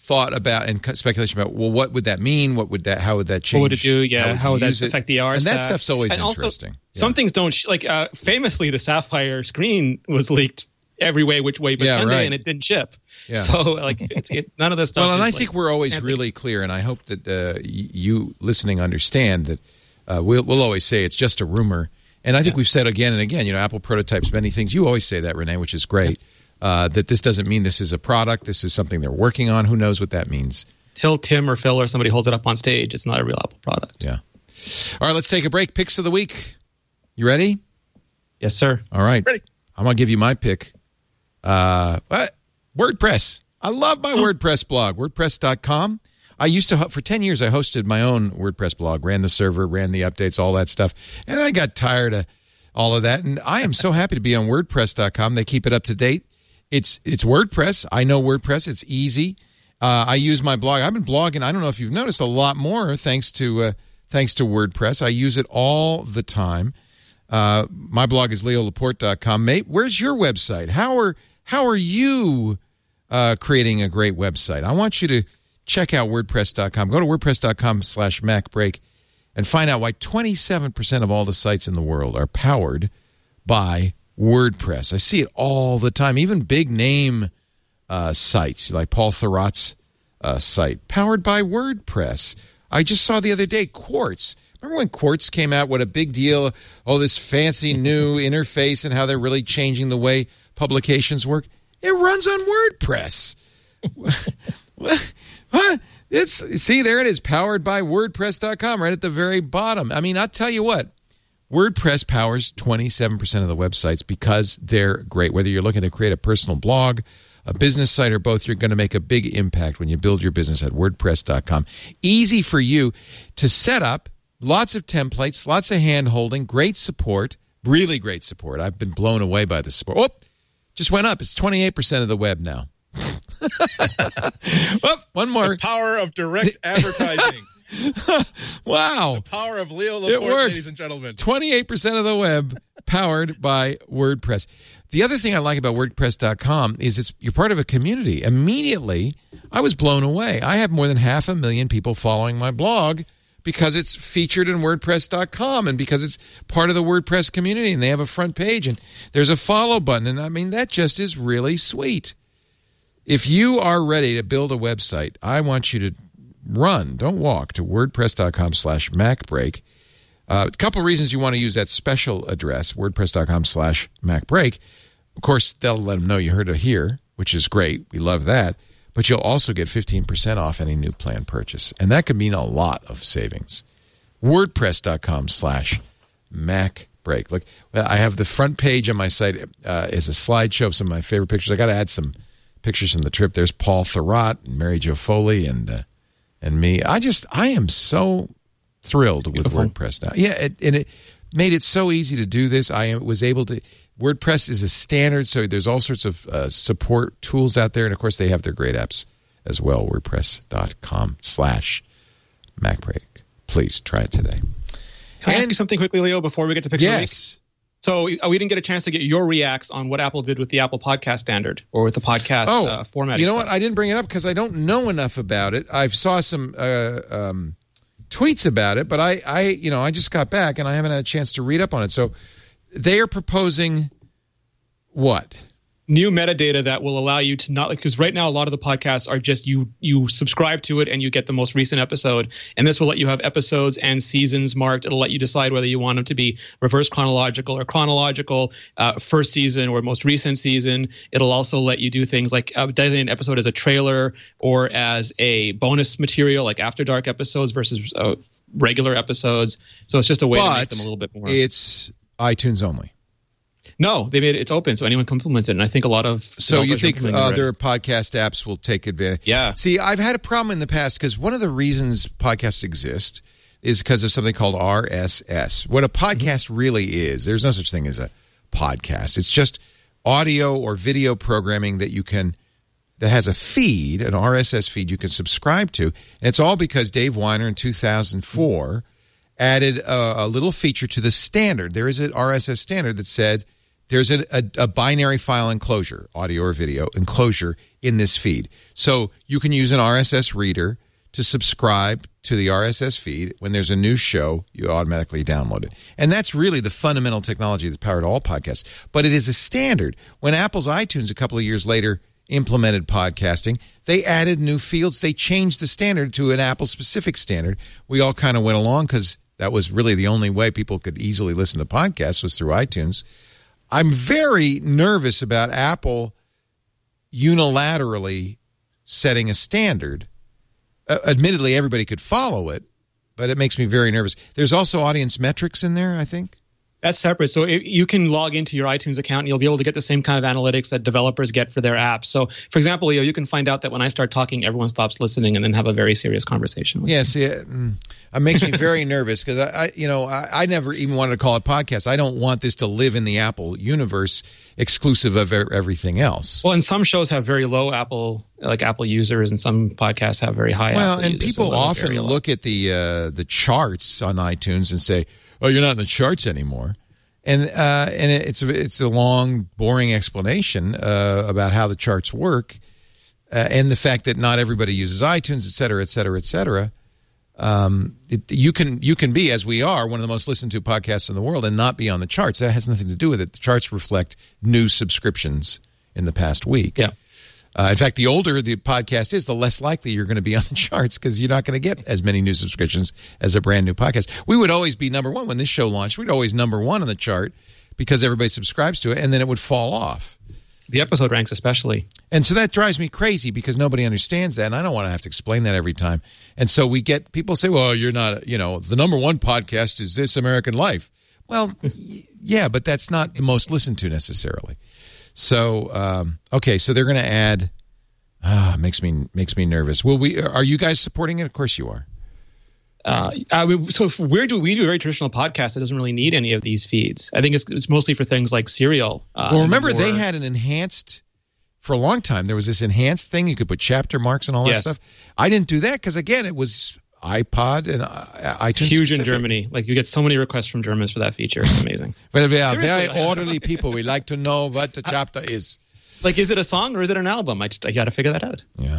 thought about and speculation about, well, what would that mean? What would that? How would that change? What would it do? Yeah, how would, how would that it? affect the R And stack? that stuff's always and interesting. Also, yeah. Some things don't sh- like. Uh, famously, the Sapphire screen was leaked every way, which way but yeah, Sunday, right. and it didn't ship. Yeah. So, like, it's it, none of this stuff. Well, and is, I like, think we're always really clear, and I hope that uh, y- you listening understand that uh, we'll, we'll always say it's just a rumor. And I think yeah. we've said again and again, you know, Apple prototypes many things. You always say that, Renee, which is great. Uh, that this doesn't mean this is a product. This is something they're working on. Who knows what that means? Till Tim or Phil or somebody holds it up on stage, it's not a real Apple product. Yeah. All right, let's take a break. Picks of the week. You ready? Yes, sir. All right. Ready. I'm going to give you my pick. Uh, what? WordPress. I love my WordPress blog, WordPress dot com. I used to, for ten years, I hosted my own WordPress blog, ran the server, ran the updates, all that stuff. And I got tired of all of that. And I am so happy to be on WordPress dot com. They keep it up to date. It's it's WordPress. I know WordPress. It's easy. Uh, I use my blog. I've been blogging. I don't know if you've noticed a lot more thanks to uh, thanks to WordPress. I use it all the time. Uh, my blog is leo laporte dot com. Mate, where's your website? How are how are you uh, creating a great website? I want you to check out WordPress dot com. Go to WordPress dot com slash MacBreak and find out why twenty-seven percent of all the sites in the world are powered by WordPress. I see it all the time. Even big name uh, sites like Paul Thurrott's uh, site, powered by WordPress. I just saw the other day Quartz. Remember when Quartz came out? What a big deal. Oh, this fancy new interface and how they're really changing the way publications work. It runs on WordPress. What? It's see, there it is, powered by WordPress dot com, right at the very bottom. I mean, I'll tell you what, WordPress powers twenty-seven percent of the websites because they're great. Whether you're looking to create a personal blog, a business site, or both, you're going to make a big impact when you build your business at WordPress dot com. Easy for you to set up, lots of templates, lots of hand-holding, great support, really great support. I've been blown away by the support. Oh, just went up. It's twenty-eight percent of the web now. Well, one more. The power of direct advertising. Wow. The power of Leo It Laporte, works. ladies and gentlemen. twenty-eight percent of the web powered by WordPress. The other thing I like about WordPress dot com is it's you're part of a community. Immediately, I was blown away. I have more than half a million people following my blog because it's featured in WordPress dot com and because it's part of the WordPress community and they have a front page and there's a follow button. And I mean, that just is really sweet. If you are ready to build a website, I want you to run, don't walk, to WordPress dot com slash MacBreak. Uh, a couple of reasons you want to use that special address, WordPress dot com slash MacBreak. Of course, they'll let them know you heard it here, which is great. We love that. But you'll also get fifteen percent off any new plan purchase. And that could mean a lot of savings. WordPress dot com slash MacBreak. Look, I have the front page on my site uh, is a slideshow of some of my favorite pictures. I got to add some pictures from the trip. There's Paul Thurrott and Mary Jo Foley and uh, and me. I just, I am so thrilled with Beautiful. WordPress now. Yeah, it, and it made it so easy to do this. I was able to, WordPress is a standard, so there's all sorts of uh, support tools out there. And, of course, they have their great apps as well, WordPress dot com slash MacBreak. Please try it today. Can I And- ask you something quickly, Leo, before we get to picture of the week? Yes. So uh, we didn't get a chance to get your reacts on what Apple did with the Apple Podcast Standard or with the podcast Oh, uh, formatting. you know stuff. what? I didn't bring it up because I don't know enough about it. I've saw some uh, um, tweets about it, but I, I, you know, I just got back and I haven't had a chance to read up on it. So they are proposing what? New metadata that will allow you to not, because right now a lot of the podcasts are just you you subscribe to it and you get the most recent episode, and this will let you have episodes and seasons marked. It'll let you decide whether you want them to be reverse chronological or chronological, uh, first season or most recent season. It'll also let you do things like uh, designate an episode as a trailer or as a bonus material, like After Dark episodes versus uh, regular episodes. So it's just a way to make But them a little bit more. it's iTunes only. No, they made it. It's open, so anyone can implement it. And I think a lot of So you developers are think implementing it already. other podcast apps will take advantage? Yeah. See, I've had a problem in the past because one of the reasons podcasts exist is because of something called R S S. What a podcast really is, there's no such thing as a podcast. It's just audio or video programming that you can that has a feed, an R S S feed you can subscribe to. And it's all because Dave Weiner in two thousand four added a, a little feature to the standard. There is an R S S standard that said there's a, a, a binary file enclosure, audio or video enclosure in this feed. So you can use an R S S reader to subscribe to the R S S feed. When there's a new show, you automatically download it. And that's really the fundamental technology that's powered all podcasts. But it is a standard. When Apple's iTunes a couple of years later implemented podcasting, they added new fields. They changed the standard to an Apple-specific standard. We all kind of went along because that was really the only way people could easily listen to podcasts was through iTunes. I'm very nervous about Apple unilaterally setting a standard. Uh, admittedly, everybody could follow it, but it makes me very nervous. There's also audience metrics in there, I think. That's separate. So it, you can log into your iTunes account and you'll be able to get the same kind of analytics that developers get for their apps. So, for example, Leo, you can find out that when I start talking, everyone stops listening and then have a very serious conversation with yes, me. Yeah, it makes me very nervous because I, I, you know, I, I never even wanted to call it podcast. I don't want this to live in the Apple universe, exclusive of everything else. Well, and some shows have very low Apple, like Apple users, and some podcasts have very high. Well, Apple and users, people so often look at the uh, the charts on iTunes and say, "Oh, you're not in the charts anymore." And uh, and it's a, it's a long, boring explanation uh, about how the charts work, uh, and the fact that not everybody uses iTunes, et cetera, et cetera, et cetera. Um, it, you can you can be, as we are, one of the most listened to podcasts in the world, and not be on the charts. That has nothing to do with it. The charts reflect new subscriptions in the past week. Yeah. Uh, in fact, the older the podcast is, the less likely you're going to be on the charts because you're not going to get as many new subscriptions as a brand new podcast. We would always be number one when this show launched. We'd always number one on the chart because everybody subscribes to it, and then it would fall off. The episode ranks especially. And so that drives me crazy because nobody understands that, and I don't want to have to explain that every time. And so we get people say, well, you're not, you know, the number one podcast is This American Life. Well, yeah, but that's not the most listened to necessarily. So, um, okay, so they're going to add. Ah, makes me makes me nervous. Will we? Are you guys supporting it? Of course you are. Uh, I mean, so if we're do we do a very traditional podcast that doesn't really need any of these feeds. I think it's, it's mostly for things like Serial. Uh, well, remember more, they had an enhanced for a long time. There was this enhanced thing you could put chapter marks and all yes. that stuff. I didn't do that because again, it was iPod and iTunes. It's huge specific. in Germany. Like you get so many requests from Germans for that feature. It's amazing. Well, we are Seriously, very orderly people. We like to know what the chapter is. Like, is it a song or is it an album? I just I got to figure that out. Yeah,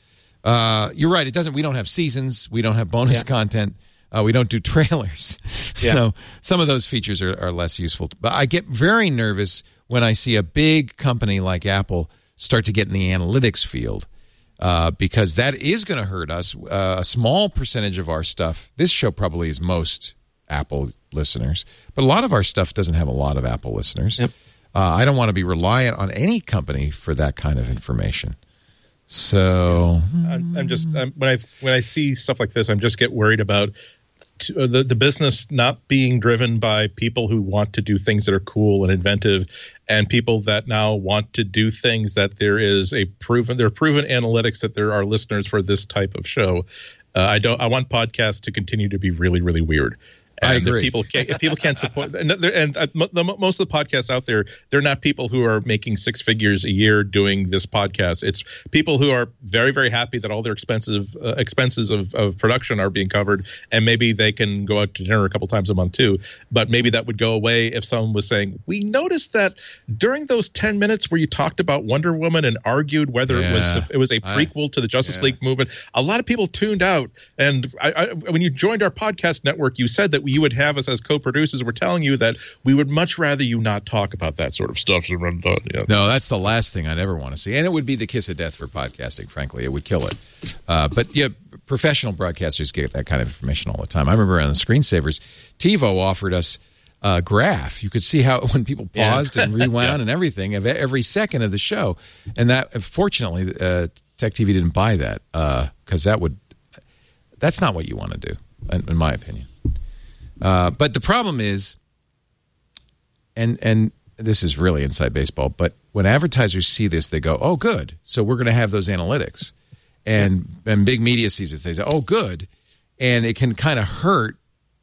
uh, you're right. It doesn't. We don't have seasons. We don't have bonus yeah. content. Uh, we don't do trailers. Yeah. So some of those features are, are less useful. But I get very nervous when I see a big company like Apple start to get in the analytics field uh, because that is going to hurt us. Uh, a small percentage of our stuff. This show probably is most Apple listeners, but a lot of our stuff doesn't have a lot of Apple listeners. Yep. Uh, I don't want to be reliant on any company for that kind of information. So I'm, I'm just I'm, when I when I see stuff like this, I'm just get worried about t- uh, the the business not being driven by people who want to do things that are cool and inventive, and people that now want to do things that there is a proven there are proven analytics that there are listeners for this type of show. Uh, I don't. I want podcasts to continue to be really really weird. And I agree. If people can't, if people can't support, and, and uh, the, most of the podcasts out there, they're not people who are making six figures a year doing this podcast. It's people who are very, very happy that all their expensive uh, expenses of, of production are being covered, and maybe they can go out to dinner a couple times a month too. But maybe that would go away if someone was saying, "We noticed that during those ten minutes where you talked about Wonder Woman and argued whether yeah. it was it was a prequel I, to the Justice yeah. League movement, a lot of people tuned out." And I, I, when you joined our podcast network, you said that you would have us as co-producers. We're telling you that we would much rather you not talk about that sort of stuff. No, that's the last thing I'd ever want to see. And it would be the kiss of death for podcasting, frankly. It would kill it. Uh, but yeah, professional broadcasters get that kind of information all the time. I remember on the Screensavers, TiVo offered us a graph. You could see how when people paused yeah. and rewound yeah. and everything of every second of the show. And that, fortunately, uh, Tech T V didn't buy that because uh, that would, that's not what you want to do, in, in my opinion. Uh, but the problem is, and and this is really inside baseball, but when advertisers see this, they go, oh, good. So we're going to have those analytics. And and big media sees it, they say, oh, good. And it can kind of hurt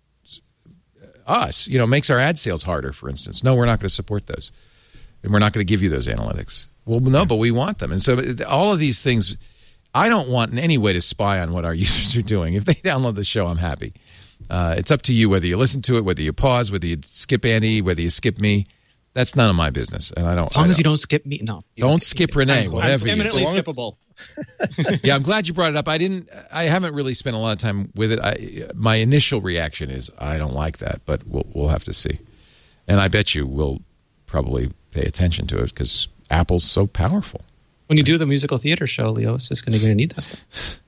us. You know, makes our ad sales harder, for instance. No, we're not going to support those. And we're not going to give you those analytics. Well, no, but we want them. And so all of these things, I don't want in any way to spy on what our users are doing. If they download the show, I'm happy. Uh, it's up to you whether you listen to it, whether you pause, whether you skip Andy, whether you skip me. That's none of my business, and I don't. As long I as don't, you don't skip me, no. Don't, don't skip, skip Renee. I'm, whatever. I'm you eminently do. skippable. Yeah, I'm glad you brought it up. I didn't. I haven't really spent a lot of time with it. I, my initial reaction is I don't like that, but we'll we'll have to see. And I bet you we'll probably pay attention to it because Apple's so powerful. When you do the musical theater show, Leo, it's just going to need that stuff.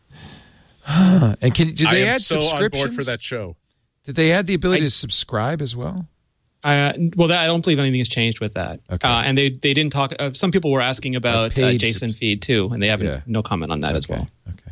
And can did they I am add so subscriptions? on board for that show. Did they add the ability I, to subscribe as well? Uh, well, that, I don't believe anything has changed with that. Okay. Uh, and they, they didn't talk. Uh, some people were asking about uh, paid JSON subs- feed too, and they have Yeah. no comment on that okay. as well. Okay.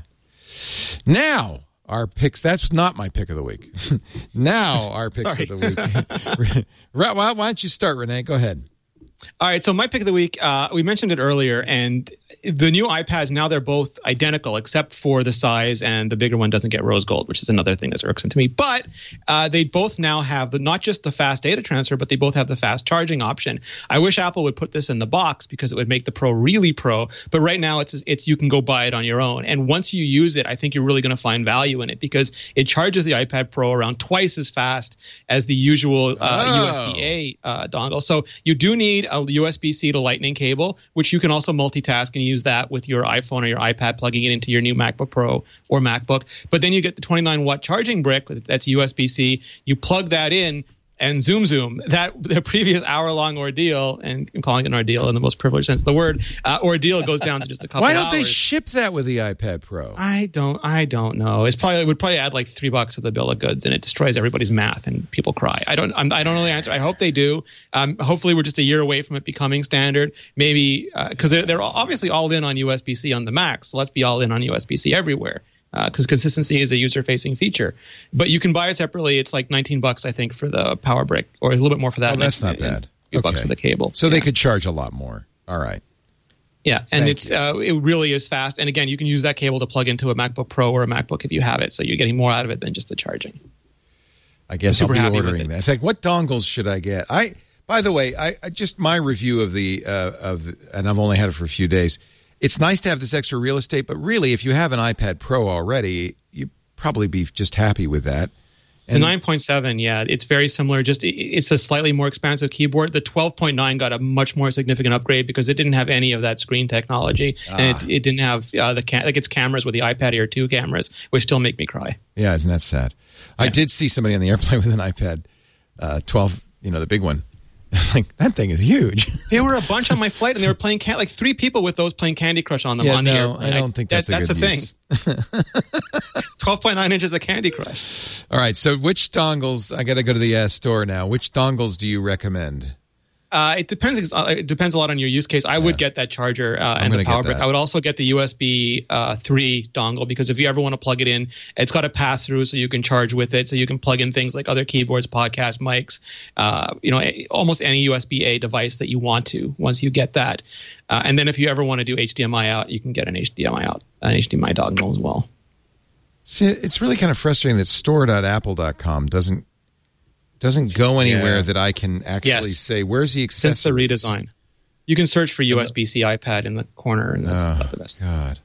Now our picks. That's not my pick of the week. Now our picks of the week. why, why don't you start, Renee? Go ahead. All right, so my pick of the week, uh, we mentioned it earlier, and the new iPads, now they're both identical except for the size, and the bigger one doesn't get rose gold, which is another thing that's irksome to me. But uh, they both now have the not just the fast data transfer, but they both have the fast charging option. I wish Apple would put this in the box because it would make the Pro really pro, but right now it's it's you can go buy it on your own. And once you use it, I think you're really going to find value in it because it charges the iPad Pro around twice as fast as the usual uh, Oh. U S B A uh, dongle. So you do need a U S B C to Lightning cable, which you can also multitask and use that with your iPhone or your iPad, plugging it into your new MacBook Pro or MacBook. But then you get the twenty-nine watt charging brick that's U S B C. You plug that in, and zoom zoom, that the previous hour-long ordeal, and I'm calling it an ordeal in the most privileged sense of the word, uh, ordeal goes down to just a couple Why don't hours. they ship that with the iPad Pro? I don't I don't know. It's probably it would probably add like three bucks to the bill of goods, and it destroys everybody's math, and people cry. I don't I'm, I don't know the answer. I hope they do. Um, hopefully, we're just a year away from it becoming standard. Maybe because uh, they're, they're obviously all in on U S B C on the Mac, so let's be all in on U S B C everywhere. Because uh, consistency is a user-facing feature, but you can buy it separately. It's like nineteen bucks, I think, for the power brick, or a little bit more for that. Oh, that's and, not bad. And a few bucks Okay. for the cable. So yeah. they could charge a lot more. All right. Yeah, and Thank it's uh, it really is fast. And again, you can use that cable to plug into a MacBook Pro or a MacBook if you have it. So you're getting more out of it than just the charging. I guess I'll super be happy with ordering it. that. In fact, what dongles should I get? I, by the way, I, I just my review of the uh, of, the, and I've only had it for a few days. It's nice to have this extra real estate, but really, if you have an iPad Pro already, you'd probably be just happy with that. The nine point seven, yeah, it's very similar. Just it- it's a slightly more expansive keyboard. The twelve point nine got a much more significant upgrade because it didn't have any of that screen technology, and Ah. it, it didn't have uh, the cam- like its cameras with the iPad Air two cameras, which still make me cry. Yeah, isn't that sad? I Yeah. did see somebody on the airplane with an iPad uh, twelve, you know, the big one. It's like, that thing is huge. There were a bunch on my flight, and they were playing can- like three people with those playing Candy Crush on them yeah, on the no, airplane. I don't think that- that's a that's good a use. thing. twelve point nine inches of Candy Crush. All right, so which dongles, I got to go to the uh, store now. Which dongles do you recommend? Uh, it depends. It depends a lot on your use case. I would get that charger uh, and gonna the power get brick. that. I would also get the U S B uh, three dongle because if you ever want to plug it in, it's got a pass through so you can charge with it. So you can plug in things like other keyboards, podcast mics, uh, you know, almost any U S B A device that you want to. Once you get that, uh, and then if you ever want to do H D M I out, you can get an H D M I out, an H D M I dongle as well. See, it's really kind of frustrating that store dot apple dot com doesn't doesn't go anywhere Yeah. that I can actually Yes. say, where's the Since the accessories? redesign, you can search for U S B C iPad in the corner, and that's Oh, about the best. God.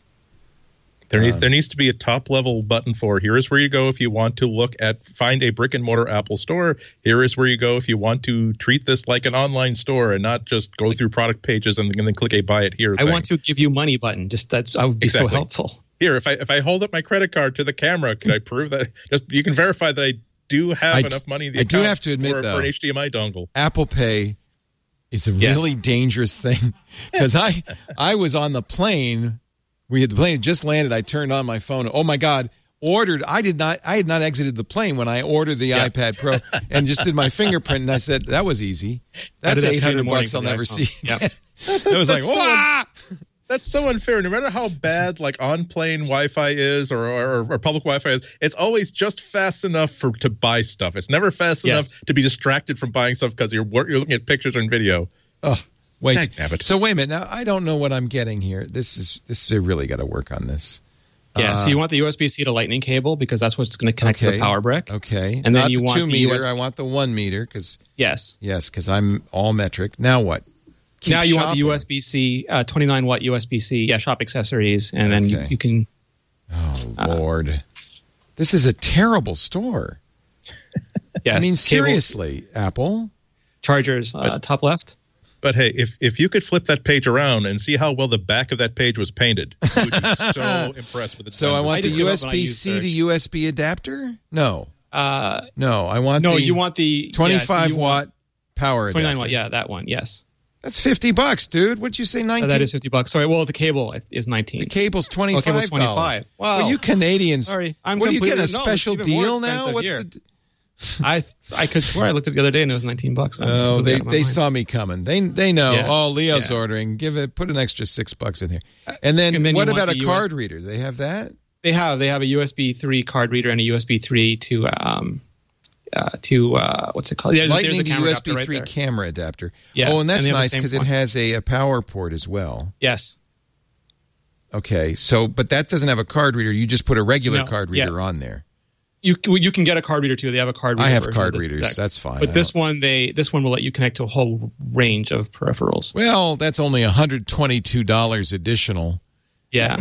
There needs there needs to be a top level button for here is where you go if you want to look at find a brick and mortar Apple store. Here is where you go if you want to treat this like an online store and not just go through product pages and then click a buy it here. I want to give you money button. Just that I would be Exactly. so helpful. Here, if I if I hold up my credit card to the camera, can I prove that? Just you can verify that I do have I d- enough money in the I do account have to admit, for, though- for an H D M I dongle. Apple Pay is a Yes. really dangerous thing because I I was on the plane. We had the plane had just landed. I turned on my phone. Oh my God! Ordered. I did not. I had not exited the plane when I ordered the Yeah. iPad Pro and just did my fingerprint. And I said that was easy. That's did that three in eight the hundred morning bucks for I'll the never iPhone. see. Yep. Again. It was like, That's so "Wah!" That's so unfair. No matter how bad like on plane Wi-Fi is or, or, or public Wi-Fi is, it's always just fast enough for to buy stuff. It's never fast Yes. enough to be distracted from buying stuff because you're wor- you're looking at pictures and video. Oh, wait. Dagnabbit. So wait a minute. Now I don't know what I'm getting here. This is this. They really got to work on this. Yeah, Uh, so you want the U S B C to Lightning cable because that's what's going to connect to Okay. the power brick. Okay. And then Not you the want two the meter. U S B I want the one meter because Yes. yes, because I'm all metric. Now what? Keep now you want the shopping. U S B C, uh, twenty-nine watt U S B C. Yeah, shop accessories, and then you, Okay. you can. Oh Lord, this is a terrible store. Yes, I mean, cable- seriously, Apple. chargers uh, top left. But hey, if if you could flip that page around and see how well the back of that page was painted, you would be so impressed with it. So I want I the just give U up S when I B use C search. to U S B adapter? No. Uh, No, I want no, the you want the twenty-five yeah, so you watt want power adapter. twenty-nine watt. Yeah, that one. Yes. That's fifty bucks, dude. What'd you say, nineteen? Uh, that is fifty bucks. Sorry. Well, the cable is nineteen. The cable's twenty-five Oh, the cable's twenty-five. Wow. Well, you Canadians. Sorry, I'm what, are you getting a completely- no, special it's even more deal now? expensive What's here. the... I I could swear I looked at it the other day and it was nineteen bucks. I'm Oh, completely they out of my they mind. saw me coming. They they know. Yeah. Oh, Leo's Yeah. ordering. Give it. Put an extra six bucks in here. And then, And then what you want about a the U S card reader? They have that. They have they have a U S B three card reader and a U S B three to um uh, to uh, what's it called? There's, Lightning there's a to camera U S B adapter three right there. camera adapter. Yeah, Oh, and that's and they have the nice same because it one. has a, a power port as well. Yes. Okay, so but that doesn't have a card reader. You just put a regular No, card yeah. reader on there. You you can get a card reader too. They have a card reader. I have version card of this readers. exact- That's fine. I But this don't- one they this one will let you connect to a whole range of peripherals. Well, that's only one hundred twenty-two dollars additional. Yeah.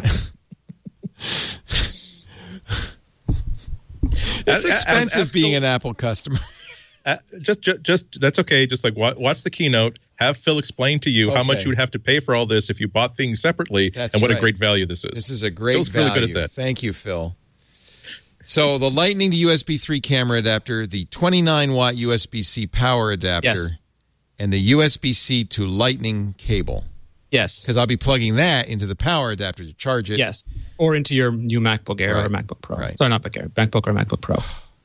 It's As- as- expensive as being Phil- an Apple customer. Uh, just, just, just that's okay. Just like wa- watch the keynote. Have Phil explain to you how much Okay. you would have to pay for all this if you bought things separately, That's and what right. a great value this is. This is a great Phil's value. really good at that. Thank you, Phil. So the Lightning to U S B three camera adapter, the twenty-nine watt U S B C power adapter, Yes. and the U S B C to Lightning cable. Yes. Because I'll be plugging that into the power adapter to charge it. Yes. Or into your new MacBook Air Right. or MacBook Pro. Right. Sorry, not MacBook Air. MacBook or MacBook Pro.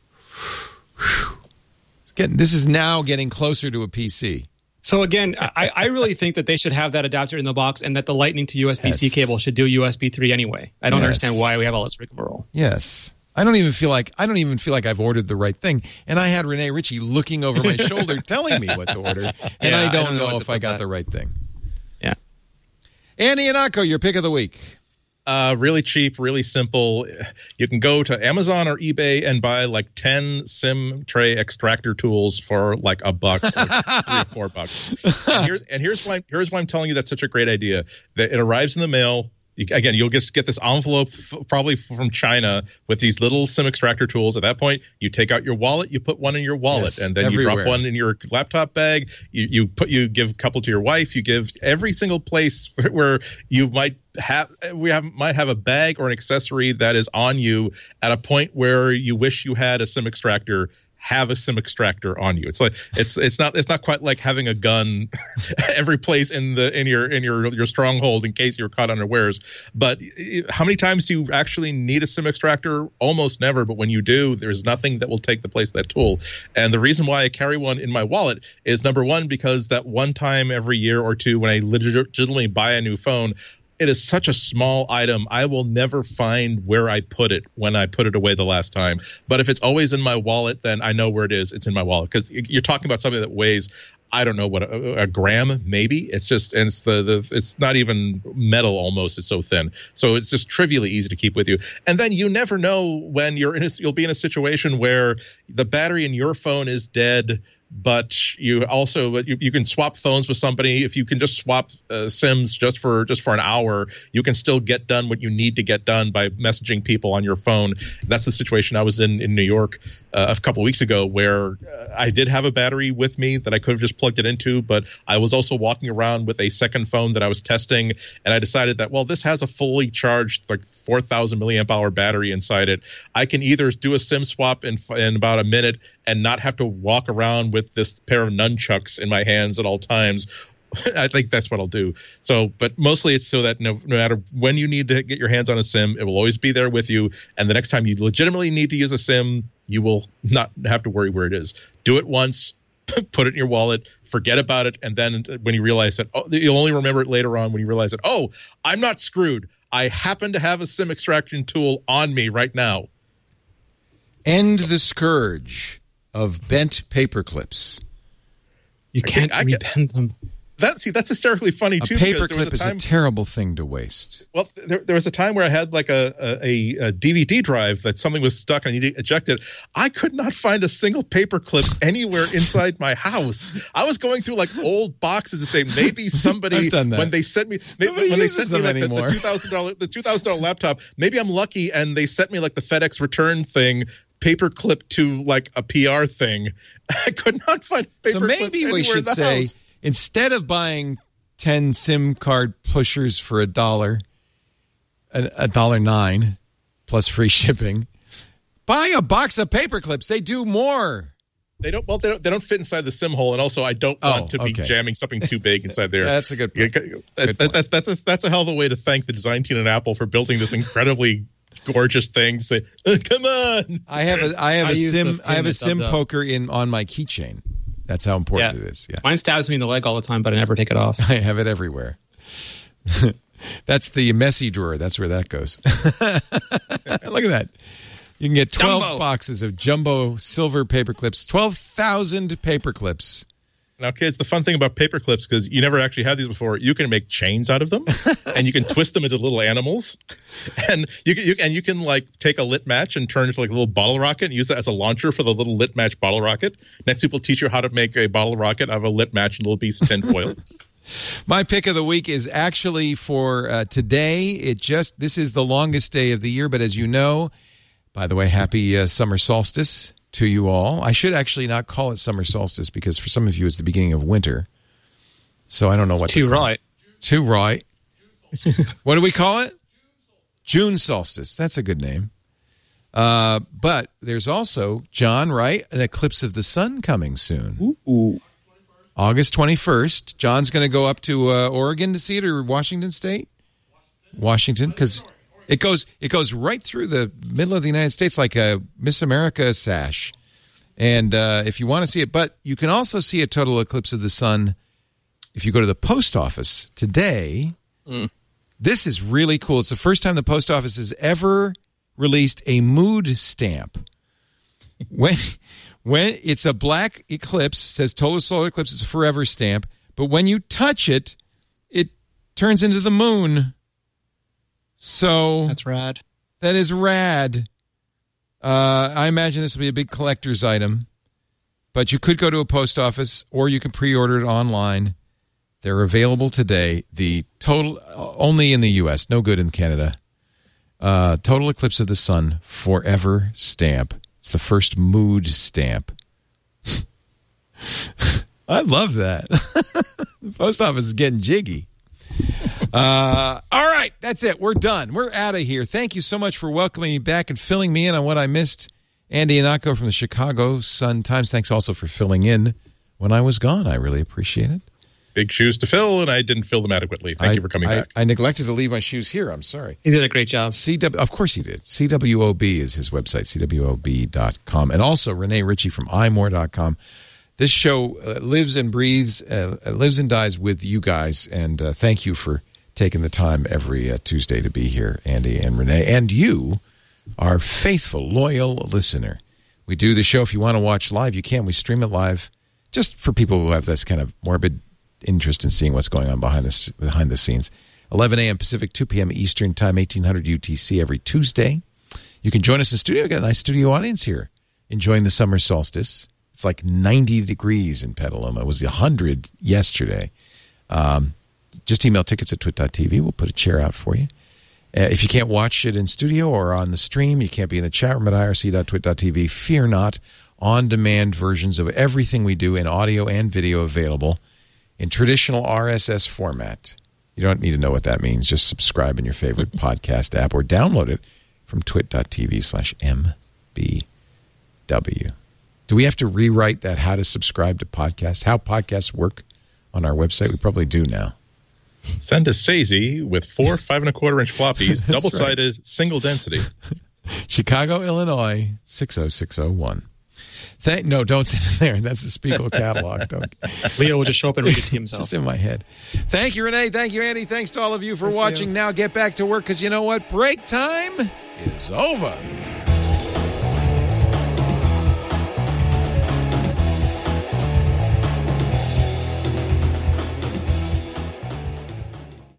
It's getting, this is now getting closer to a P C. So again, I, I really think that they should have that adapter in the box, and that the Lightning to U S B C Yes. cable should do U S B three anyway. I don't Yes. understand why we have all this rigmarole. Yes. I don't even feel like I don't even feel like I've ordered the right thing. And I had Renee Ritchie looking over my shoulder telling me what to order, and Yeah, I I don't, don't know know, what to if I put got that. the right thing. Yeah. Andy Anako, your pick of the week. Uh, really cheap, really simple. You can go to Amazon or eBay and buy like ten SIM tray extractor tools for like a buck, or three or four bucks. And here's and here's why here's why I'm telling you that's such a great idea. That it arrives in the mail. You, again, you'll just get this envelope f- probably from China with these little SIM extractor tools. At that point, you take out your wallet, you put one in your wallet, Yes, and then you everywhere. drop one in your laptop bag. You you put you give a couple to your wife. You give every single place where you might have we have might have a bag or an accessory that is on you at a point where you wish you had a SIM extractor. Have a SIM extractor on you. It's like it's it's not it's not quite like having a gun every place in the in your in your your stronghold in case you're caught unawares. But how many times do you actually need a SIM extractor? Almost never. But when you do, there's nothing that will take the place of that tool. And the reason why I carry one in my wallet is number one, because that one time every year or two when I legitimately buy a new phone, it is such a small item. I will never find where I put it when I put it away the last time. But if it's always in my wallet, then I know where it is. It's in my wallet, because you're talking about something that weighs, I don't know what, a, a gram maybe. It's just, and it's the, the it's not even metal almost. It's so thin. So it's just trivially easy to keep with you. And then you never know when you're in a, you'll be in a situation where the battery in your phone is dead. But you also you, you can swap phones with somebody. If you can just swap uh, SIMs just for just for an hour, you can still get done what you need to get done by messaging people on your phone. That's the situation I was in in New York uh, a couple weeks ago, where uh, I did have a battery with me that I could have just plugged it into, but I was also walking around with a second phone that I was testing, and I decided that, well, this has a fully charged like four thousand milliamp hour battery inside it. I can either do a SIM swap in in about a minute and not have to walk around with this pair of nunchucks in my hands at all times. I think that's what I'll do. So, but mostly it's so that no, no matter when you need to get your hands on a SIM, it will always be there with you. And the next time you legitimately need to use a SIM, you will not have to worry where it is. Do it once, put it in your wallet, forget about it. And then when you realize that, oh, you'll only remember it later on when you realize that, oh, I'm not screwed. I happen to have a SIM extraction tool on me right now. End the scourge of bent paper clips. You can't I can- rebend them. That see, that's hysterically funny A too. paper because there was clip is time, a terrible thing to waste. Well, there, there was a time where I had like a, a, a D V D drive that something was stuck and I needed to eject it. I could not find a single paper clip anywhere inside my house. I was going through like old boxes to say maybe somebody I've done that. when they sent me maybe, Nobody when they uses sent me them like the, anymore. the two thousand dollars the two thousand dollars laptop. Maybe I'm lucky and they sent me like the FedEx return thing. Paper clip to like a P R thing. I could not find paper So maybe clip we anywhere in should the say, house. instead of buying ten SIM card pushers for a dollar, a, a dollar nine plus free shipping, buy a box of paper clips. They do more. They don't. Well, they don't. They don't fit inside the SIM hole, and also I don't Oh, want to be okay. jamming something too big inside there. That's a good point. That, Good that, point. that, that's a, that's a hell of a way to thank the design team at Apple for building this incredibly gorgeous thing. Say, oh, come on! I have a I have I a use sim the I have a pin that sim does that. poker in on my keychain. That's how important Yeah. it is. Yeah, Mine stabs me in the leg all the time, but I never take it off. I have it everywhere. That's the messy drawer. That's where that goes. Look at that. You can get twelve Jumbo. boxes of jumbo silver paper clips. twelve thousand paper clips. Now, kids, the fun thing about paper clips, because you never actually had these before, you can make chains out of them, and you can twist them into little animals, and you can, you, and you can like take a lit match and turn it into like a little bottle rocket and use that as a launcher for the little lit match bottle rocket. Next week, we'll teach you how to make a bottle rocket out of a lit match and a little piece of tin foil. My pick of the week is actually for uh, today. It just this is the longest day of the year, but as you know, by the way, happy uh, summer solstice to you all. I should actually not call it summer solstice because for some of you it's the beginning of winter. So I don't know what Too to call right. it. Too right. What do we call it? June solstice. That's a good name. Uh, but there's also, John, right, an eclipse of the sun coming soon. Ooh. August twenty-first. John's going to go up to uh, Oregon to see it, or Washington State? Washington, because it goes it goes right through the middle of the United States like a Miss America sash. And uh, if you want to see it, but you can also see a total eclipse of the sun if you go to the post office today. Mm. This is really cool. It's the first time the post office has ever released a mood stamp. When when it's a black eclipse, says total solar eclipse, it's a forever stamp, but when you touch it, it turns into the moon. So That's rad. that is rad. Uh, I imagine this will be a big collector's item, but you could go to a post office or you can pre-order it online. They're available today. The total, only in the U S, no good in Canada. Uh, total eclipse of the sun forever stamp. It's the first mood stamp. I love that. The post office is getting jiggy. Uh, all right, that's it. We're done. We're out of here. Thank you so much for welcoming me back and filling me in on what I missed. Andy Anako from the Chicago Sun-Times. Thanks also for filling in when I was gone. I really appreciate it. Big shoes to fill, and I didn't fill them adequately. Thank I, you for coming I, back. I neglected to leave my shoes here. I'm sorry. He did a great job. C W, of course he did. C W O B is his website, C W O B dot com. And also Renee Ritchie from i more dot com. This show uh, lives and breathes, uh, lives and dies with you guys. And uh, thank you for taking the time every uh, Tuesday to be here, Andy and Renee. And you, our faithful, loyal listener. We do the show. If you want to watch live, you can. We stream it live just for people who have this kind of morbid interest in seeing what's going on behind the, behind the scenes. eleven a.m. Pacific, two p.m. Eastern Time, eighteen hundred U T C every Tuesday. You can join us in studio. We've got a nice studio audience here enjoying the summer solstice. It's like ninety degrees in Petaluma. It was one hundred yesterday. Um, just email tickets at twit dot t v. We'll put a chair out for you. Uh, if you can't watch it in studio or on the stream, you can't be in the chat room at I R C dot twit dot t v. Fear not. On-demand versions of everything we do in audio and video available in traditional R S S format. You don't need to know what that means. Just subscribe in your favorite podcast app or download it from twit dot t v slash m b w. Do we have to rewrite that how to subscribe to podcasts, how podcasts work on our website? We probably do now. Send a S A S I with four five and a quarter inch floppies, That's double-sided, right. Single density. Chicago, Illinois, six oh six oh one. Thank, no, don't send it there. That's the Spiegel catalog. Don't. Leo will just show up and read it to It's himself. just in my head. Thank you, Renee. Thank you, Andy. Thanks to all of you for Thank watching. you. Now get back to work because you know what? Break time is over.